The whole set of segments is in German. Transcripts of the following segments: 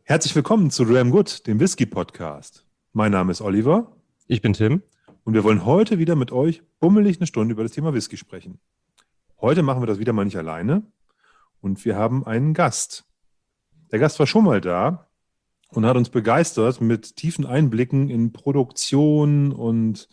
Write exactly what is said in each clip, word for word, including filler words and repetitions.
Herzlich willkommen zu Dram Good, dem Whisky-Podcast. Mein Name ist Oliver. Ich bin Tim. Und wir wollen heute wieder mit euch bummelig eine Stunde über das Thema Whisky sprechen. Heute machen wir das wieder mal nicht alleine und wir haben einen Gast. Der Gast war schon mal da und hat uns begeistert mit tiefen Einblicken in Produktion und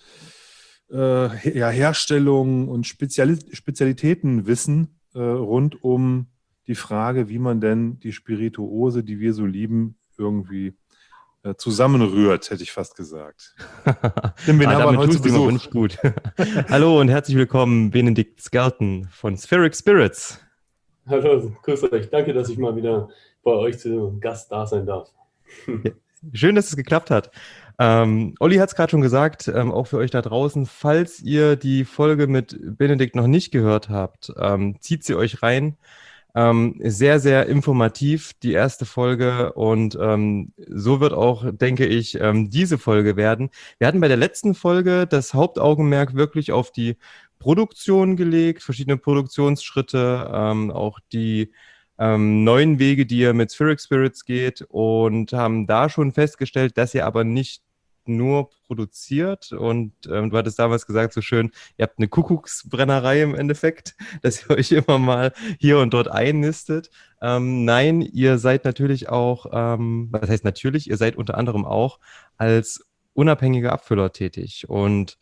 äh, ja, Herstellung und Speziali- Spezialitätenwissen äh, rund um die Frage, wie man denn die Spirituose, die wir so lieben, irgendwie äh, zusammenrührt, hätte ich fast gesagt. Tim, wen ah, haben wir heute zu Besuch? Nicht gut. Hallo und herzlich willkommen, Benedikt Skelton von Spheric Spirits. Hallo, grüß euch. Danke, dass ich mal wieder bei euch zu Gast da sein darf. Ja, schön, dass es geklappt hat. Ähm, Olli hat es gerade schon gesagt, ähm, auch für euch da draußen, falls ihr die Folge mit Benedikt noch nicht gehört habt, ähm, zieht sie euch rein. Ähm, sehr, sehr informativ, die erste Folge, und ähm, so wird auch, denke ich, ähm, diese Folge werden. Wir hatten bei der letzten Folge das Hauptaugenmerk wirklich auf die Produktion gelegt, verschiedene Produktionsschritte, ähm, auch die ähm, neuen Wege, die ihr mit Spheric Spirits geht, und haben da schon festgestellt, dass ihr aber nicht nur produziert, und ähm, du hattest damals gesagt, so schön, ihr habt eine Kuckucksbrennerei im Endeffekt, dass ihr euch immer mal hier und dort einnistet. Ähm, nein, ihr seid natürlich auch, ähm, was heißt natürlich, ihr seid unter anderem auch als unabhängiger Abfüller tätig, und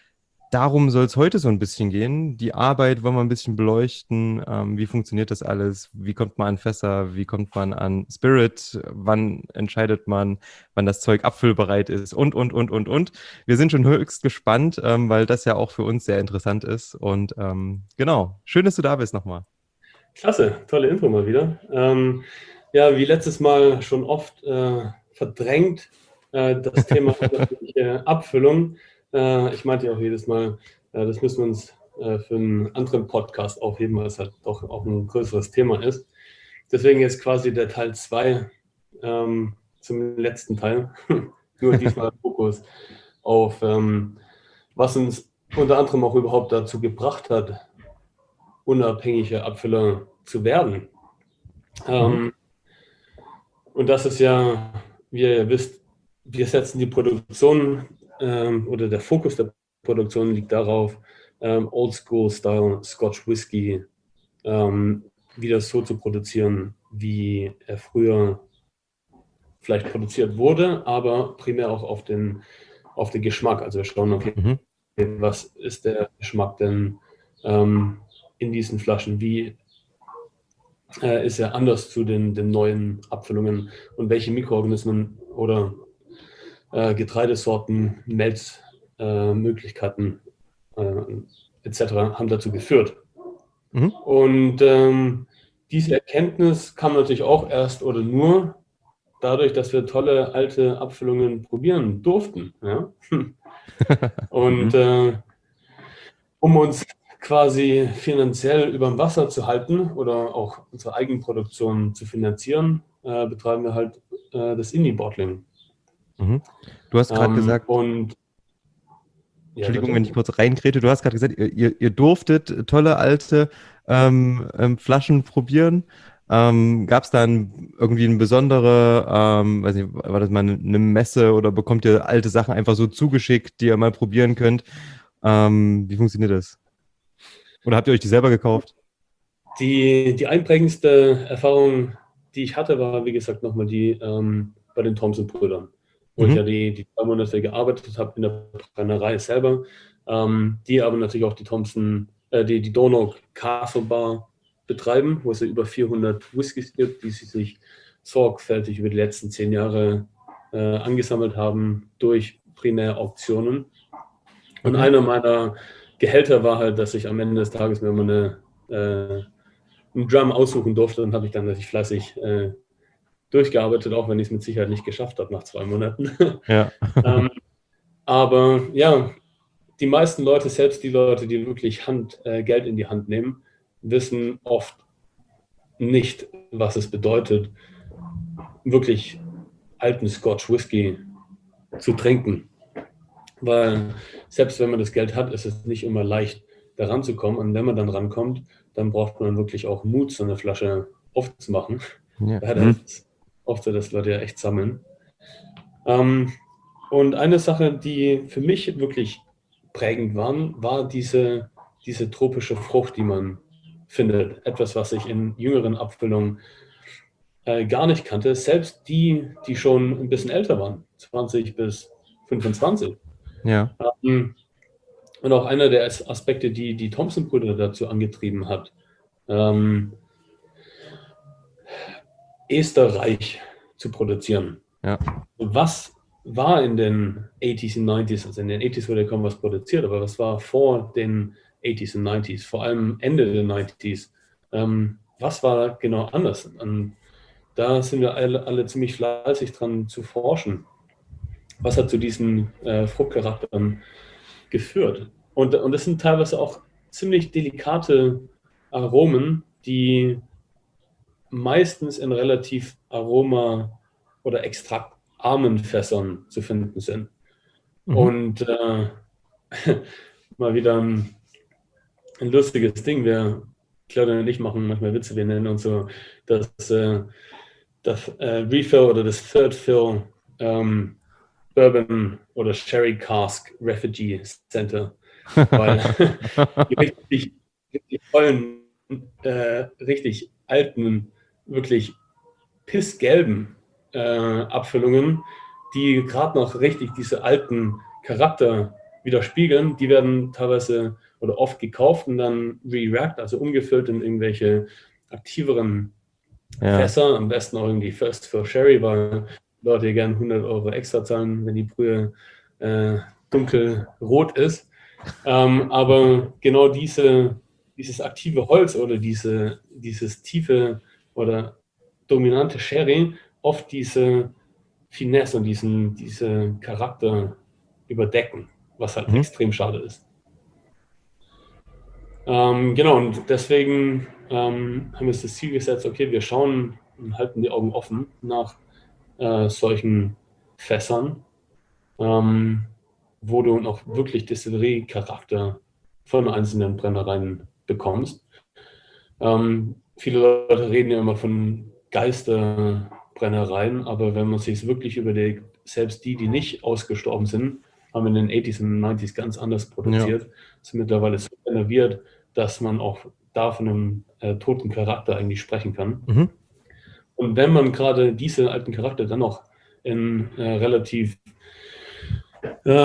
darum soll es heute so ein bisschen gehen. Die Arbeit wollen wir ein bisschen beleuchten. Ähm, wie funktioniert das alles? Wie kommt man an Fässer? Wie kommt man an Spirit? Wann entscheidet man, wann das Zeug abfüllbereit ist? Und, und, und, und, und. Wir sind schon höchst gespannt, ähm, weil das ja auch für uns sehr interessant ist. Und ähm, genau, schön, dass du da bist nochmal. Klasse, tolle Info mal wieder. Ähm, ja, wie letztes Mal schon oft äh, verdrängt, äh, das Thema äh, Abfüllung. Äh, ich meinte ja auch jedes Mal, äh, das müssen wir uns äh, für einen anderen Podcast aufheben, weil es halt doch auch ein größeres Thema ist. Deswegen jetzt quasi der Teil zwei ähm, zum letzten Teil. Nur diesmal Fokus auf, ähm, was uns unter anderem auch überhaupt dazu gebracht hat, unabhängige Abfüller zu werden. Mhm. Ähm, und das ist ja, wie ihr ja wisst, wir setzen die Produktion ähm, oder der Fokus der Produktion liegt darauf, ähm, Oldschool-Style Scotch Whisky ähm, wieder so zu produzieren, wie er früher vielleicht produziert wurde, aber primär auch auf den, auf den Geschmack. Also wir schauen, okay, mhm. was ist der Geschmack denn ähm, in diesen Flaschen? Wie äh, ist er anders zu den, den neuen Abfüllungen? Und welche Mikroorganismen oder äh, Getreidesorten, Melzmöglichkeiten äh, äh, et cetera haben dazu geführt? Mhm. Und ähm, diese Erkenntnis kam natürlich auch erst oder nur dadurch, dass wir tolle alte Abfüllungen probieren durften. Ja? Und äh, um uns quasi finanziell über dem Wasser zu halten oder auch unsere Eigenproduktion zu finanzieren, äh, betreiben wir halt äh, das Indie-Bottling. Mhm. Du hast gerade ähm, gesagt, und ja, Entschuldigung, wenn ich kurz reinkrete, du hast gerade gesagt, ihr, ihr durftet tolle alte ähm, ähm, Flaschen probieren. Ähm, Gab es dann irgendwie eine besondere, ähm, weiß nicht, war das mal eine Messe, oder bekommt ihr alte Sachen einfach so zugeschickt, die ihr mal probieren könnt? Ähm, wie funktioniert das? Oder habt ihr euch die selber gekauft? Die, die einprägendste Erfahrung, die ich hatte, war, wie gesagt, nochmal die ähm, bei den Thompson-Brüdern, wo mhm. ich ja die, die zwei Monate gearbeitet habe in der Brennerei selber, ähm, die aber natürlich auch die Thompson, äh, die, die Donau Castle Bar betreiben, wo es ja über vierhundert Whiskys gibt, die sie sich sorgfältig über die letzten zehn Jahre äh, angesammelt haben durch Primär-Auktionen. Und okay. einer meiner Gehälter war halt, dass ich am Ende des Tages mir immer eine äh, einen Drum aussuchen durfte, und habe ich dann natürlich fleißig äh, durchgearbeitet, auch wenn ich es mit Sicherheit nicht geschafft habe nach zwei Monaten. Ja. ähm, aber ja, die meisten Leute, selbst die Leute, die wirklich Hand, äh, Geld in die Hand nehmen, wissen oft nicht, was es bedeutet, wirklich alten Scotch Whisky zu trinken. Weil selbst wenn man das Geld hat, ist es nicht immer leicht, da ranzukommen. Und wenn man dann rankommt, dann braucht man wirklich auch Mut, so eine Flasche aufzumachen. Ja. Da hat mhm. oft so, dass Leute ja echt sammeln. Ähm, und eine Sache, die für mich wirklich prägend waren, war diese, diese tropische Frucht, die man findet. Etwas, was ich in jüngeren Abfüllungen äh, gar nicht kannte. Selbst die, die schon ein bisschen älter waren, zwanzig bis fünfundzwanzig. Ja. Ähm, und auch einer der Aspekte, die die Thompson-Brüder dazu angetrieben hat, ähm, esterreich zu produzieren. Ja. Was war in den achtziger und neunziger, also in den achtziger wurde kaum was produziert, aber was war vor den achtziger und neunziger, vor allem Ende der neunziger? Ähm, was war genau anders? Und da sind wir alle, alle ziemlich fleißig dran zu forschen. Was hat zu diesen äh, Fruchtcharakteren geführt? Und, und das sind teilweise auch ziemlich delikate Aromen, die meistens in relativ aroma- oder extraktarmen Fässern zu finden sind. Mhm. Und äh, mal wieder ein, ein lustiges Ding. Wir, Claudia und ich, machen manchmal Witze. Wir nennen uns so das, äh, das äh, Refill oder das Third Fill ähm, Bourbon oder Sherry Cask Refugee Center. Weil die richtig, richtig tollen, äh, richtig alten, wirklich pissgelben äh, Abfüllungen, die gerade noch richtig diese alten Charakter widerspiegeln, die werden teilweise oder oft gekauft und dann re-racked, also umgefüllt in irgendwelche aktiveren Ja. Fässer, am besten auch irgendwie First for Sherry, weil Leute gerne hundert Euro extra zahlen, wenn die Brühe äh, dunkelrot ist. Ähm, aber genau diese, dieses aktive Holz oder diese, dieses tiefe oder dominante Sherry oft diese Finesse und diesen diese Charakter überdecken, was halt Mhm. extrem schade ist. Ähm, genau, und deswegen ähm, haben wir uns das Ziel gesetzt, okay, wir schauen und halten die Augen offen nach äh, solchen Fässern, ähm, wo du noch wirklich Distillerie-Charakter von einzelnen Brennereien bekommst. Ähm, viele Leute reden ja immer von Geisterbrennereien, aber wenn man sich es wirklich überlegt, selbst die, die nicht ausgestorben sind, haben in den achtziger und neunziger ganz anders produziert, sind mittlerweile so renoviert, dass man auch da von einem äh, toten Charakter eigentlich sprechen kann. Mhm. Und wenn man gerade diese alten Charakter dann noch in äh, relativ äh,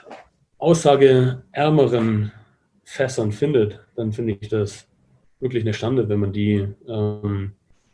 aussageärmeren Fässern findet, dann finde ich das wirklich eine Schande, wenn man die ähm,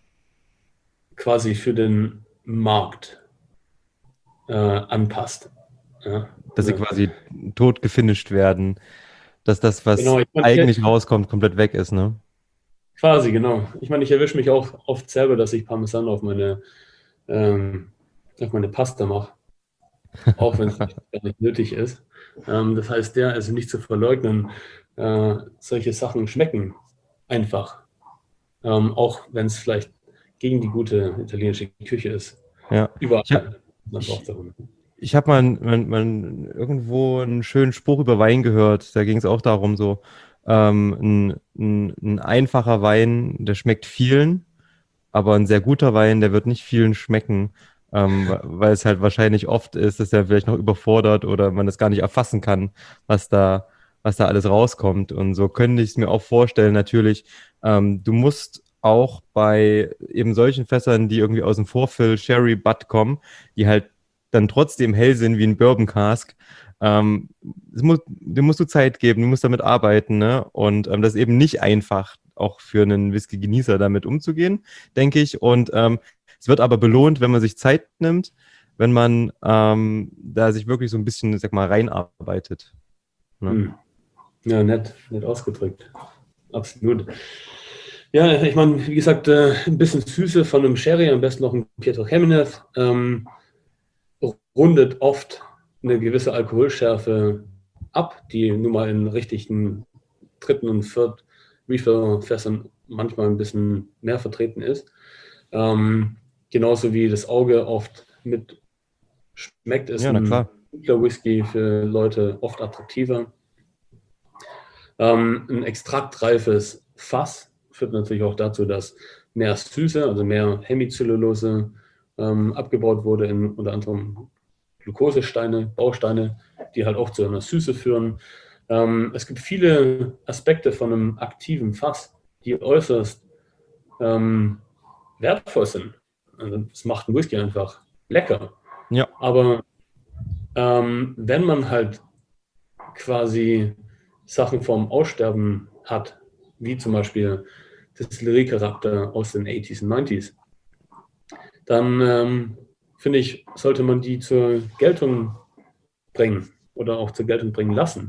quasi für den Markt äh, anpasst. Ja, Dass sie also, quasi tot gefinisht werden, dass das, was genau, ich meine, eigentlich rauskommt, komplett weg ist, ne? quasi, genau. Ich meine, ich erwische mich auch oft selber, dass ich Parmesan auf meine, ähm, auf meine Pasta mache, auch wenn es gar nicht nötig ist. Ähm, das heißt, ja, also nicht zu verleugnen, äh, solche Sachen schmecken einfach. Ähm, auch wenn es vielleicht gegen die gute italienische Küche ist. Ja. Ich habe Überall. Das auch ich, darum. ich hab mal, mal, mal irgendwo einen schönen Spruch über Wein gehört. Da ging es auch darum, so ähm, ein, ein, ein einfacher Wein, der schmeckt vielen, aber ein sehr guter Wein, der wird nicht vielen schmecken, ähm, wa- weil es halt wahrscheinlich oft ist, dass er vielleicht noch überfordert oder man es gar nicht erfassen kann, was da, was da alles rauskommt. Und so könnte ich es mir auch vorstellen, natürlich, ähm, du musst auch bei eben solchen Fässern, die irgendwie aus dem Vorfill Sherry Butt kommen, die halt dann trotzdem hell sind wie ein Bourbon Cask, ähm, es muss, dem musst du Zeit geben, du musst damit arbeiten, ne? Und ähm, das ist eben nicht einfach, auch für einen Whisky-Genießer damit umzugehen, denke ich. Und ähm, es wird aber belohnt, wenn man sich Zeit nimmt, wenn man ähm, da sich wirklich so ein bisschen, sag mal, reinarbeitet. Ne? Hm. Ja, nett, nett ausgedrückt. Absolut. Ja, ich meine, wie gesagt, äh, ein bisschen Süße von einem Sherry, am besten noch ein Pietro Jimenez, ähm, rundet oft eine gewisse Alkoholschärfe ab, die nun mal in richtigen dritten und vierten Refill-Fässern manchmal ein bisschen mehr vertreten ist. Ähm, genauso wie das Auge oft mit schmeckt, ist Ja, na ein klar. dunkler Whisky für Leute oft attraktiver. Ähm, ein extraktreifes Fass führt natürlich auch dazu, dass mehr Süße, also mehr Hemicellulose ähm, abgebaut wurde in unter anderem Glukosesteine, Bausteine, die halt auch zu einer Süße führen. Ähm, es gibt viele Aspekte von einem aktiven Fass, die äußerst ähm, wertvoll sind. Also es macht einen Whisky einfach lecker. Ja. Aber ähm, wenn man halt quasi Sachen vom Aussterben hat, wie zum Beispiel Distillerie-Charakter aus den achtziger und neunziger, dann ähm, finde ich, sollte man die zur Geltung bringen oder auch zur Geltung bringen lassen.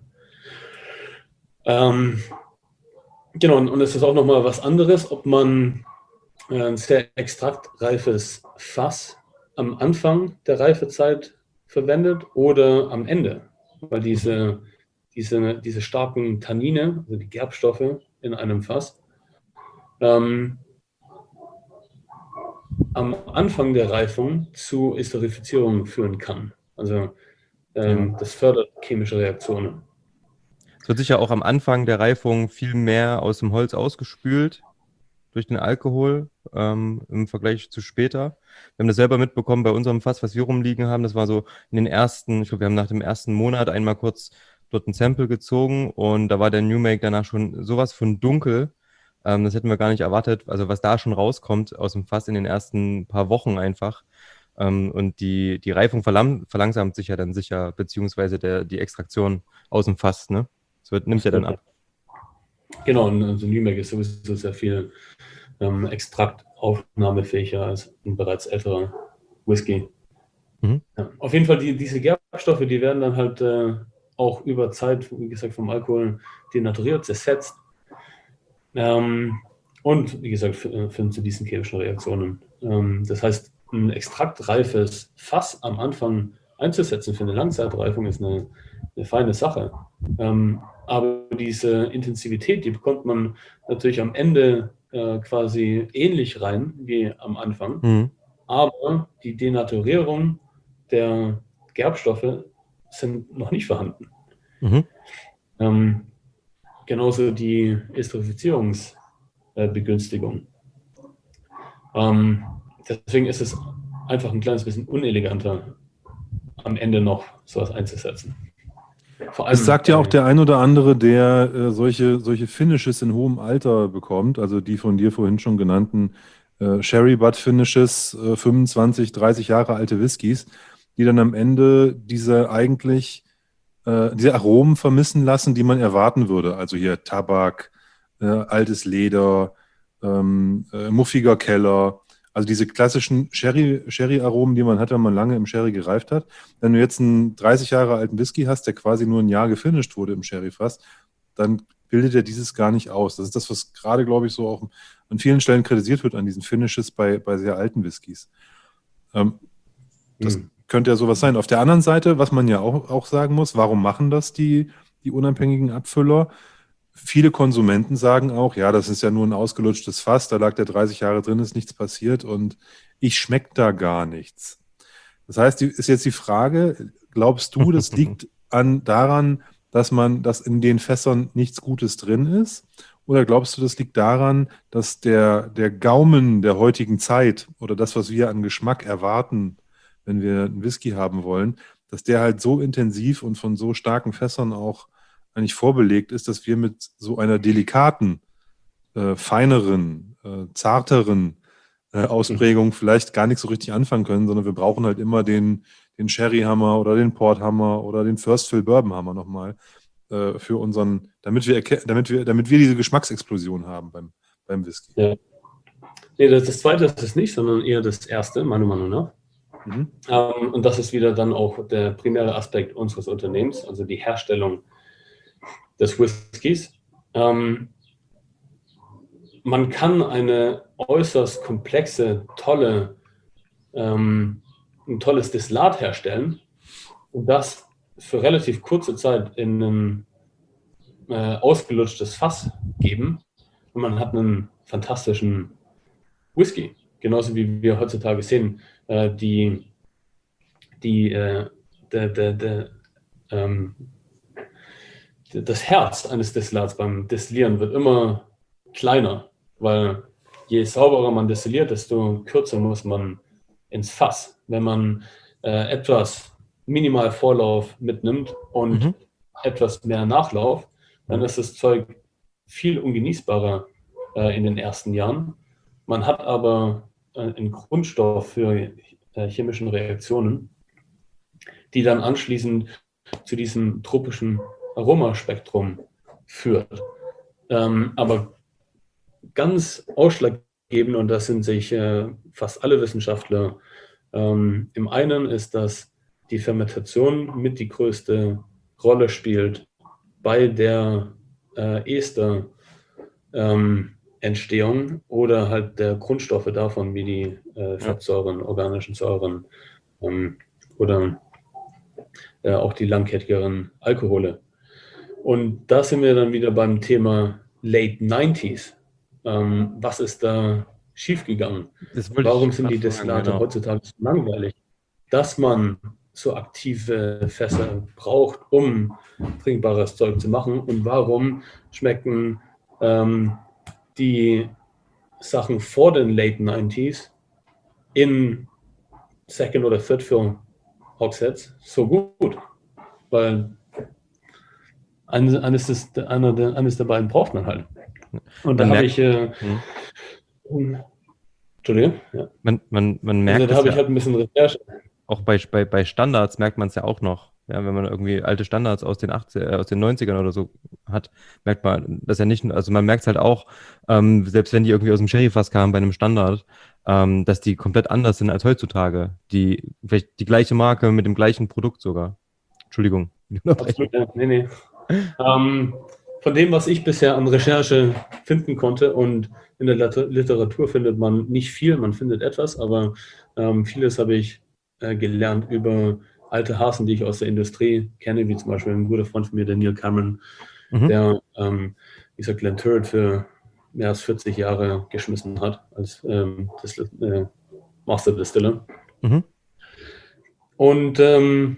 Ähm, genau, und, und es ist auch nochmal was anderes, ob man äh, ein sehr extraktreifes Fass am Anfang der Reifezeit verwendet oder am Ende, weil diese, diese, diese starken Tannine, also die Gerbstoffe in einem Fass, ähm, am Anfang der Reifung zu Esterifizierung führen kann. Also ähm, Ja. das fördert chemische Reaktionen. Es wird sicher auch am Anfang der Reifung viel mehr aus dem Holz ausgespült durch den Alkohol ähm, im Vergleich zu später. Wir haben das selber mitbekommen bei unserem Fass, was wir rumliegen haben. Das war so in den ersten, ich glaube, wir haben nach dem ersten Monat einmal kurz dort ein Sample gezogen und da war der New Make danach schon sowas von dunkel. Ähm, das hätten wir gar nicht erwartet. Also was da schon rauskommt aus dem Fass in den ersten paar Wochen einfach. Ähm, und die, die Reifung verlang verlangsamt sich ja dann sicher, beziehungsweise der, die Extraktion aus dem Fass, ne? Das wird, nimmt ja dann ab. Genau, und also New Make ist sowieso sehr viel ähm, Extrakt aufnahmefähiger als ein bereits älterer Whisky. Mhm. Ja, auf jeden Fall, die, diese Gerbstoffe, die werden dann halt äh, auch über Zeit, wie gesagt, vom Alkohol denaturiert, zersetzt. Ähm, und wie gesagt, führen zu diesen chemischen Reaktionen. Ähm, das heißt, ein extraktreifes Fass am Anfang einzusetzen für eine Langzeitreifung ist eine, eine feine Sache. Ähm, aber diese Intensivität, die bekommt man natürlich am Ende äh, quasi ähnlich rein wie am Anfang. Mhm. Aber die Denaturierung der Gerbstoffe sind noch nicht vorhanden. Mhm. Ähm, genauso die Esterifizierungsbegünstigung. Ähm, deswegen ist es einfach ein kleines bisschen uneleganter, am Ende noch sowas einzusetzen. Vor allem das sagt ja auch der ein oder andere, der äh, solche, solche Finishes in hohem Alter bekommt, also die von dir vorhin schon genannten äh, Sherry Butt Finishes, äh, fünfundzwanzig, dreißig Jahre alte Whiskys, die dann am Ende diese eigentlich äh, diese Aromen vermissen lassen, die man erwarten würde. Also hier Tabak, äh, altes Leder, ähm, äh, muffiger Keller. Also diese klassischen Sherry, Sherry-Aromen, die man hat, wenn man lange im Sherry gereift hat. Wenn du jetzt einen dreißig Jahre alten Whisky hast, der quasi nur ein Jahr gefinisht wurde im Sherry-Fass, dann bildet er dieses gar nicht aus. Das ist das, was gerade, glaube ich, so auch an vielen Stellen kritisiert wird an diesen Finishes bei, bei sehr alten Whiskys. Ähm, das Hm. könnte ja sowas sein. Auf der anderen Seite, was man ja auch, auch sagen muss, warum machen das die, die unabhängigen Abfüller? Viele Konsumenten sagen auch, ja, das ist ja nur ein ausgelutschtes Fass, da lag der dreißig Jahre drin, ist nichts passiert und ich schmecke da gar nichts. Das heißt, die, ist jetzt die Frage, glaubst du, das liegt an, daran, dass man, dass in den Fässern nichts Gutes drin ist? Oder glaubst du, das liegt daran, dass der, der Gaumen der heutigen Zeit oder das, was wir an Geschmack erwarten, wenn wir einen Whisky haben wollen, dass der halt so intensiv und von so starken Fässern auch eigentlich vorbelegt ist, dass wir mit so einer delikaten, äh, feineren, äh, zarteren äh, Ausprägung vielleicht gar nicht so richtig anfangen können, sondern wir brauchen halt immer den, den Sherry-Hammer oder den Port-Hammer oder den First-Fill-Bourbon-Hammer nochmal äh, für unseren, damit wir, damit, wir, damit wir diese Geschmacksexplosion haben beim, beim Whisky. Ja. Nee, das, das zweite ist es nicht, sondern eher das erste, meiner Meinung nach. Mhm. Ähm, und das ist wieder dann auch der primäre Aspekt unseres Unternehmens, also die Herstellung des Whiskys. Ähm, man kann eine äußerst komplexe, tolle, ähm, ein tolles Destillat herstellen und das für relativ kurze Zeit in ein äh, ausgelutschtes Fass geben und man hat einen fantastischen Whisky. Genauso wie wir heutzutage sehen, äh, die, die, äh, der, der, der, ähm, das Herz eines Destillats beim Destillieren wird immer kleiner, weil je sauberer man destilliert, desto kürzer muss man ins Fass. Wenn man äh, etwas minimal Vorlauf mitnimmt und Mhm. etwas mehr Nachlauf, dann Mhm. ist das Zeug viel ungenießbarer äh, in den ersten Jahren. Man hat aber äh, einen Grundstoff für äh, chemischen Reaktionen, die dann anschließend zu diesem tropischen Aromaspektrum führt. Ähm, aber ganz ausschlaggebend, und das sind sich äh, fast alle Wissenschaftler ähm, im einen, ist, dass die Fermentation mit die größte Rolle spielt bei der äh, Ester ähm, Entstehung oder halt der Grundstoffe davon, wie die äh, Ja. Fettsäuren, organischen Säuren ähm, oder äh, auch die langkettigeren Alkohole. Und da sind wir dann wieder beim Thema Late neunziger. Ähm, was ist da schiefgegangen? Das wollte Warum ich sind gerade die fragen, Destillate genau. heutzutage so langweilig? Dass man so aktive Fässer braucht, um trinkbares Zeug zu machen, und warum schmecken ähm, die Sachen vor den Late neunziger in Second oder Third Fill Hogsheads so gut? Weil eines, eines, des, einer der, eines der beiden braucht man halt. Und da Man habe merkt, ich, äh, hm, um, Entschuldigung, ja. man, man, man Also merkt da es habe ich ja halt ein bisschen Recherche. auch bei, bei, bei Standards, merkt man es ja auch noch. Ja, wenn man irgendwie alte Standards aus den achtziger, äh, aus den neunzigern oder so hat, merkt man, dass ja nicht, also man merkt es halt auch, ähm, selbst wenn die irgendwie aus dem Sherryfass kamen bei einem Standard, ähm, dass die komplett anders sind als heutzutage. Die, vielleicht die gleiche Marke mit dem gleichen Produkt sogar. Entschuldigung. die Unterbrechung. Absolut, ja. Nee, nee. Ähm, von dem, was ich bisher an Recherche finden konnte, und in der Lit- Literatur findet man nicht viel, man findet etwas, aber ähm, vieles habe ich äh, gelernt über alte Hasen, die ich aus der Industrie kenne, wie zum Beispiel ein guter Freund von mir, der Neil Cameron, Mhm. der, ähm, wie gesagt, Glenturret für mehr als vierzig Jahre geschmissen hat als ähm, das, äh, Master Distiller. Mhm. Und ähm,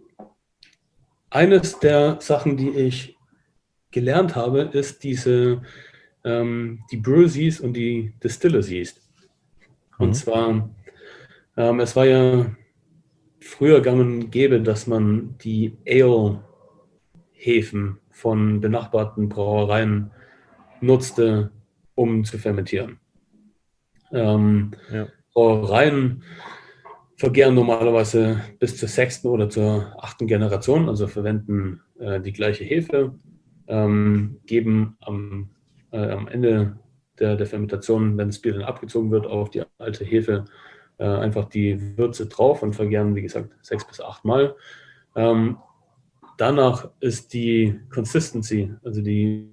eines der Sachen, die ich gelernt habe, ist diese, ähm, die Brews Yeast und die Distillers Yeast. Und Mhm. zwar, ähm, es war ja früher gang und gäbe, dass man die Ale-Hefen von benachbarten Brauereien nutzte, um zu fermentieren. Ähm, Ja. Brauereien vergären normalerweise bis zur sechsten oder zur achten Generation, also verwenden äh, die gleiche Hefe, ähm, geben am, äh, am Ende der, der Fermentation, wenn das Bier dann abgezogen wird, auf die alte Hefe äh, einfach die Würze drauf und vergären, wie gesagt, sechs bis acht Mal. Ähm, danach ist die Consistency, also die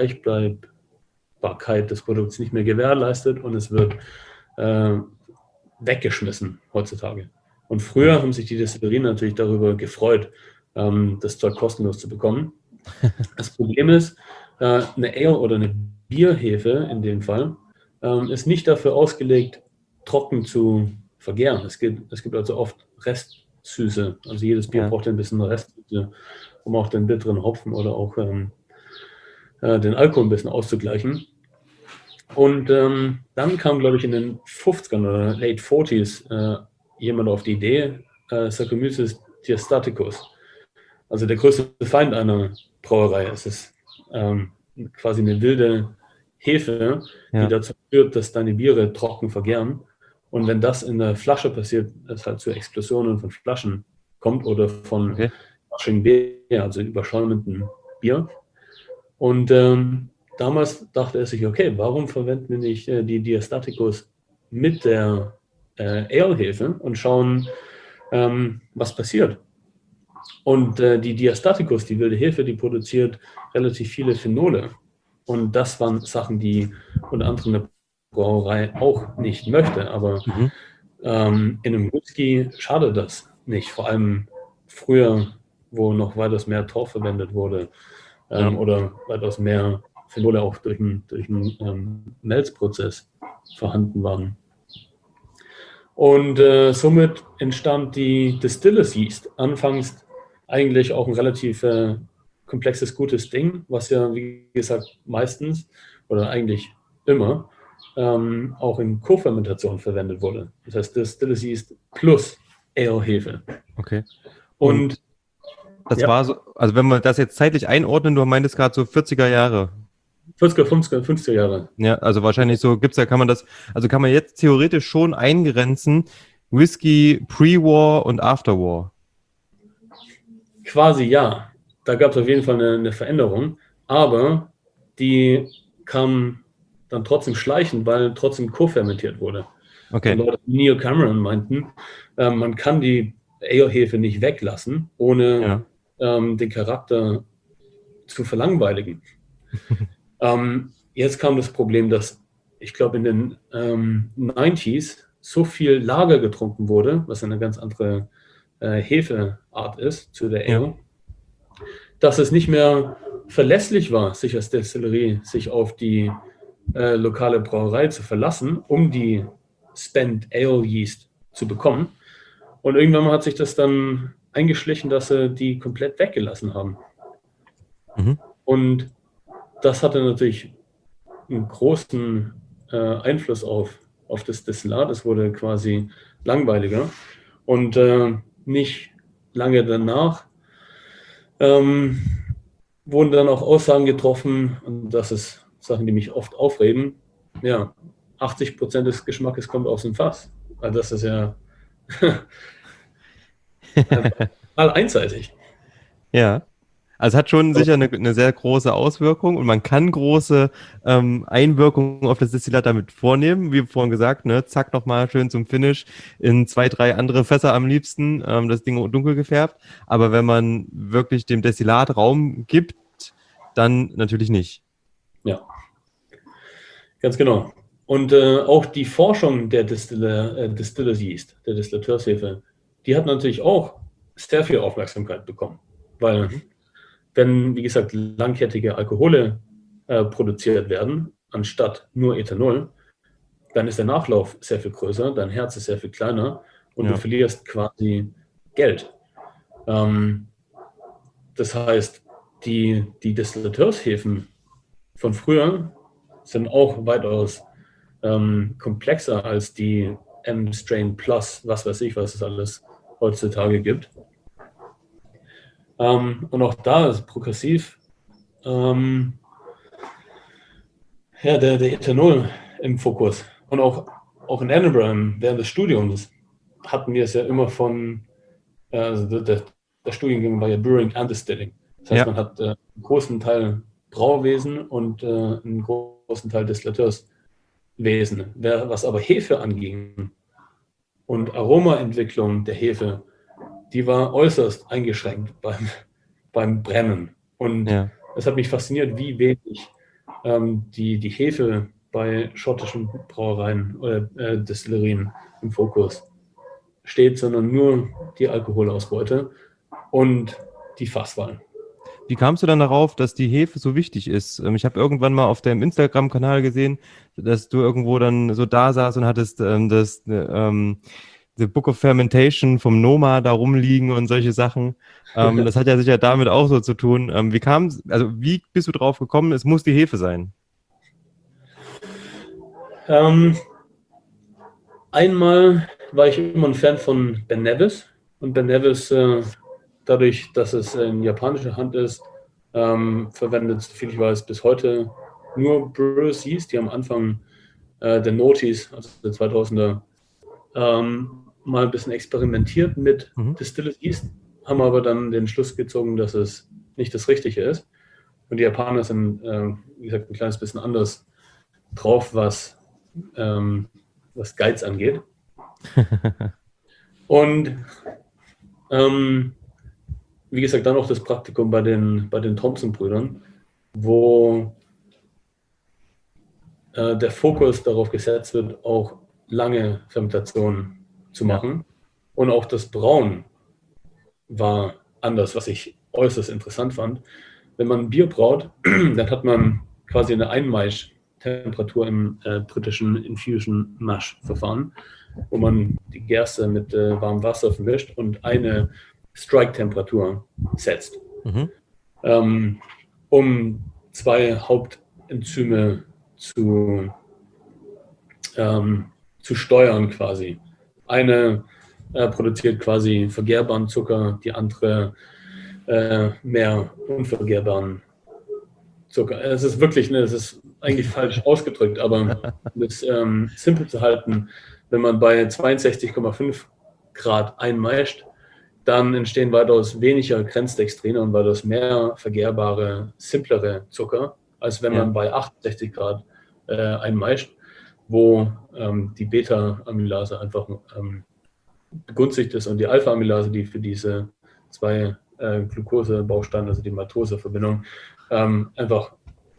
Gleichbleibbarkeit des Produkts nicht mehr gewährleistet, und es wird äh, weggeschmissen heutzutage. Und früher haben sich die Destillerien natürlich darüber gefreut, ähm, das Zeug kostenlos zu bekommen. Das Problem ist, äh, eine Ale oder eine Bierhefe in dem Fall ähm, ist nicht dafür ausgelegt, trocken zu vergären. Es gibt, es gibt also oft Restsüße. Also jedes Bier Ja. braucht ein bisschen Restsüße, um auch den bitteren Hopfen oder auch ähm, äh, den Alkohol ein bisschen auszugleichen. Und ähm, dann kam, glaube ich, in den fünfzigern oder Late vierzigern äh, jemand auf die Idee, äh, Saccharomyces diastaticus, also der größte Feind einer Brauerei. Es ist ähm, quasi eine wilde Hefe, die Ja. dazu führt, dass deine Biere trocken vergären. Und wenn das in der Flasche passiert, es halt zu Explosionen von Flaschen kommt oder von Okay. Flushing Beer, also überschäumendem Bier. Und ähm, damals dachte er sich, okay, warum verwenden wir nicht äh, die Diastaticus mit der äh, Ale-Hefe und schauen, ähm, was passiert. Und äh, die Diastaticus, die wilde Hefe, die produziert relativ viele Phenole. Und das waren Sachen, die unter anderem eine Brauerei auch nicht möchte. Aber Mhm. ähm, in einem Whisky schadet das nicht. Vor allem früher, wo noch weitaus mehr Torf verwendet wurde Ja. ähm, oder weitaus mehr Phenole auch durch einen durch einen, ähm, Melzprozess vorhanden waren. Und äh, somit entstand die Distillers Yeast. Anfangs eigentlich auch ein relativ äh, komplexes, gutes Ding, was ja, wie gesagt, meistens oder eigentlich immer ähm, auch in Co-Fermentation verwendet wurde. Das heißt, Distillers Yeast plus Ale-Hefe. Okay. Und, Und das ja, war so, also wenn wir das jetzt zeitlich einordnen, du meintest gerade so vierziger Jahre. vierziger, fünfziger, fünfziger Jahre. Ja, also wahrscheinlich so gibt's ja, kann man das, also kann man jetzt theoretisch schon eingrenzen, Whisky Pre-War und After-War. Quasi ja. Da gab es auf jeden Fall eine, eine Veränderung, aber die kam dann trotzdem schleichend, weil trotzdem co-fermentiert wurde. Okay. Und Leute wie Neil Cameron meinten, äh, man kann die Ale-Hefe nicht weglassen, ohne Ja. ähm, den Charakter zu verlangweiligen. ähm, jetzt kam das Problem, dass ich glaube in den ähm, neunziger so viel Lager getrunken wurde, was eine ganz andere äh, Hefeart ist zu der Ale, Ja. dass es nicht mehr verlässlich war, sich als Destillerie sich auf die äh, lokale Brauerei zu verlassen, um die Spent Ale Yeast zu bekommen. Und irgendwann hat sich das dann eingeschlichen, dass sie die komplett weggelassen haben. Mhm. Und das hatte natürlich einen großen äh, Einfluss auf, auf das Destillat. Es wurde quasi langweiliger. Und äh, nicht lange danach ähm, wurden dann auch Aussagen getroffen, und das ist Sachen, die mich oft aufregen. Ja, achtzig Prozent des Geschmackes kommt aus dem Fass. Also das ist ja total einseitig. Ja. Also es hat schon sicher eine, eine sehr große Auswirkung und man kann große ähm, Einwirkungen auf das Destillat damit vornehmen. Wie vorhin gesagt, ne, zack, nochmal schön zum Finish in zwei, drei andere Fässer am liebsten, ähm, das Ding dunkel gefärbt. Aber wenn man wirklich dem Destillat Raum gibt, dann natürlich nicht. Ja, ganz genau. Und äh, auch die Forschung der Distiller, äh, Distillers Yeast, der Distillateurshefe, die hat natürlich auch sehr viel Aufmerksamkeit bekommen. Weil Mhm. wenn, wie gesagt, langkettige Alkohole äh, produziert werden, anstatt nur Ethanol, dann ist der Nachlauf sehr viel größer, dein Herz ist sehr viel kleiner und Ja. du verlierst quasi Geld. Ähm, das heißt, die, die Distillateurshefen von früher sind auch weitaus ähm, komplexer als die M-Strain Plus, was weiß ich, was es alles heutzutage gibt. Ähm, und auch da ist progressiv ähm, ja, der, der Ethanol im Fokus. Und auch, auch in Edinburgh während des Studiums hatten wir es ja immer von, äh, also der, der, der Studiengang war ja Brewing and Distilling. Das heißt, Ja. man hat äh, einen großen Teil Brauwesen und äh, einen großen Teil Distillateurswesen. Wer, was aber Hefe anging und Aromaentwicklung der Hefe, die war äußerst eingeschränkt beim, beim Brennen. Und Ja. es hat mich fasziniert, wie wenig ähm, die, die Hefe bei schottischen Brauereien oder äh, Destillerien im Fokus steht, sondern nur die Alkoholausbeute und die Fasswahl. Wie kamst du dann darauf, dass die Hefe so wichtig ist? Ähm, Ich habe irgendwann mal auf deinem Instagram-Kanal gesehen, dass du irgendwo dann so da saßt und hattest ähm, das äh, ähm, The Book of Fermentation vom Noma da rumliegen und solche Sachen. Ähm, das hat ja sicher damit auch so zu tun. Ähm, wie kam, also wie bist du drauf gekommen? Es muss die Hefe sein. Ähm, einmal war ich immer ein Fan von Ben Nevis. Und Ben Nevis, äh, dadurch, dass es in japanischer Hand ist, ähm, verwendet, soviel ich weiß, bis heute nur Brewers Yeast, die am Anfang äh, der Noties, also der zweitausender, ähm, mal ein bisschen experimentiert mit Mhm. Distillers Yeast, haben aber dann den Schluss gezogen, dass es nicht das Richtige ist. Und die Japaner sind, äh, wie gesagt, ein kleines bisschen anders drauf, was, ähm, was Guides angeht. Und ähm, wie gesagt, dann noch das Praktikum bei den, bei den Thompson-Brüdern, wo äh, der Fokus darauf gesetzt wird, auch lange Fermentationen zu machen. Ja. Und auch das Brauen war anders, was ich äußerst interessant fand. Wenn man Bier braut, dann hat man quasi eine Einmaisch-Temperatur im äh, britischen Infusion Mash Verfahren, wo man die Gerste mit äh, warmem Wasser vermischt und eine Strike-Temperatur setzt, Mhm. ähm, um zwei Hauptenzyme zu ähm, zu steuern quasi. Eine äh, produziert quasi vergehrbaren Zucker, die andere äh, mehr unvergehrbaren Zucker. Es ist wirklich, ne, es ist eigentlich falsch ausgedrückt, aber um das ähm, simpel zu halten, wenn man bei zweiundsechzig Komma fünf Grad einmeischt, dann entstehen weitaus weniger Grenzdextrine und weitaus mehr vergehrbare, simplere Zucker, als wenn Ja. man bei achtundsechzig Grad äh, einmeischt, wo ähm, die Beta-Amylase einfach ähm, begünstigt ist und die Alpha-Amylase, die für diese zwei äh, Glucose-Bausteine, also die Maltose-Verbindung, ähm, einfach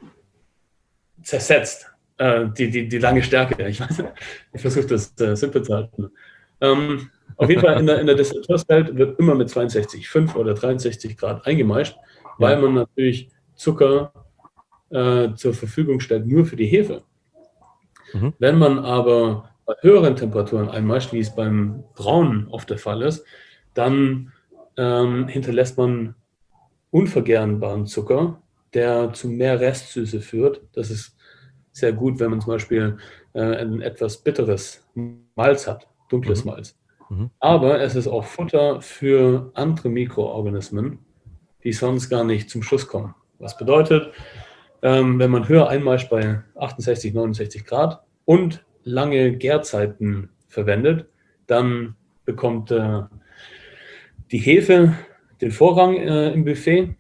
zersetzt. Äh, die, die, die lange Stärke. Ich, ich versuche das äh, simpel zu halten. Ähm, auf jeden Fall in der, in der Destillationswelt wird immer mit zweiundsechzig Komma fünf oder dreiundsechzig Grad eingemeischt, weil Ja. man natürlich Zucker äh, zur Verfügung stellt, nur für die Hefe. Mhm. Wenn man aber bei höheren Temperaturen einmeischt, wie es beim Brauen oft der Fall ist, dann ähm, hinterlässt man unvergärbaren Zucker, der zu mehr Restsüße führt. Das ist sehr gut, wenn man zum Beispiel äh, ein etwas bitteres Malz hat, dunkles Mhm. Malz. Mhm. Aber es ist auch Futter für andere Mikroorganismen, die sonst gar nicht zum Schuss kommen. Was bedeutet, ähm, wenn man höher einmeischt bei achtundsechzig, neunundsechzig Grad und lange Gärzeiten verwendet, dann bekommt äh, die Hefe den Vorrang äh, im Buffet,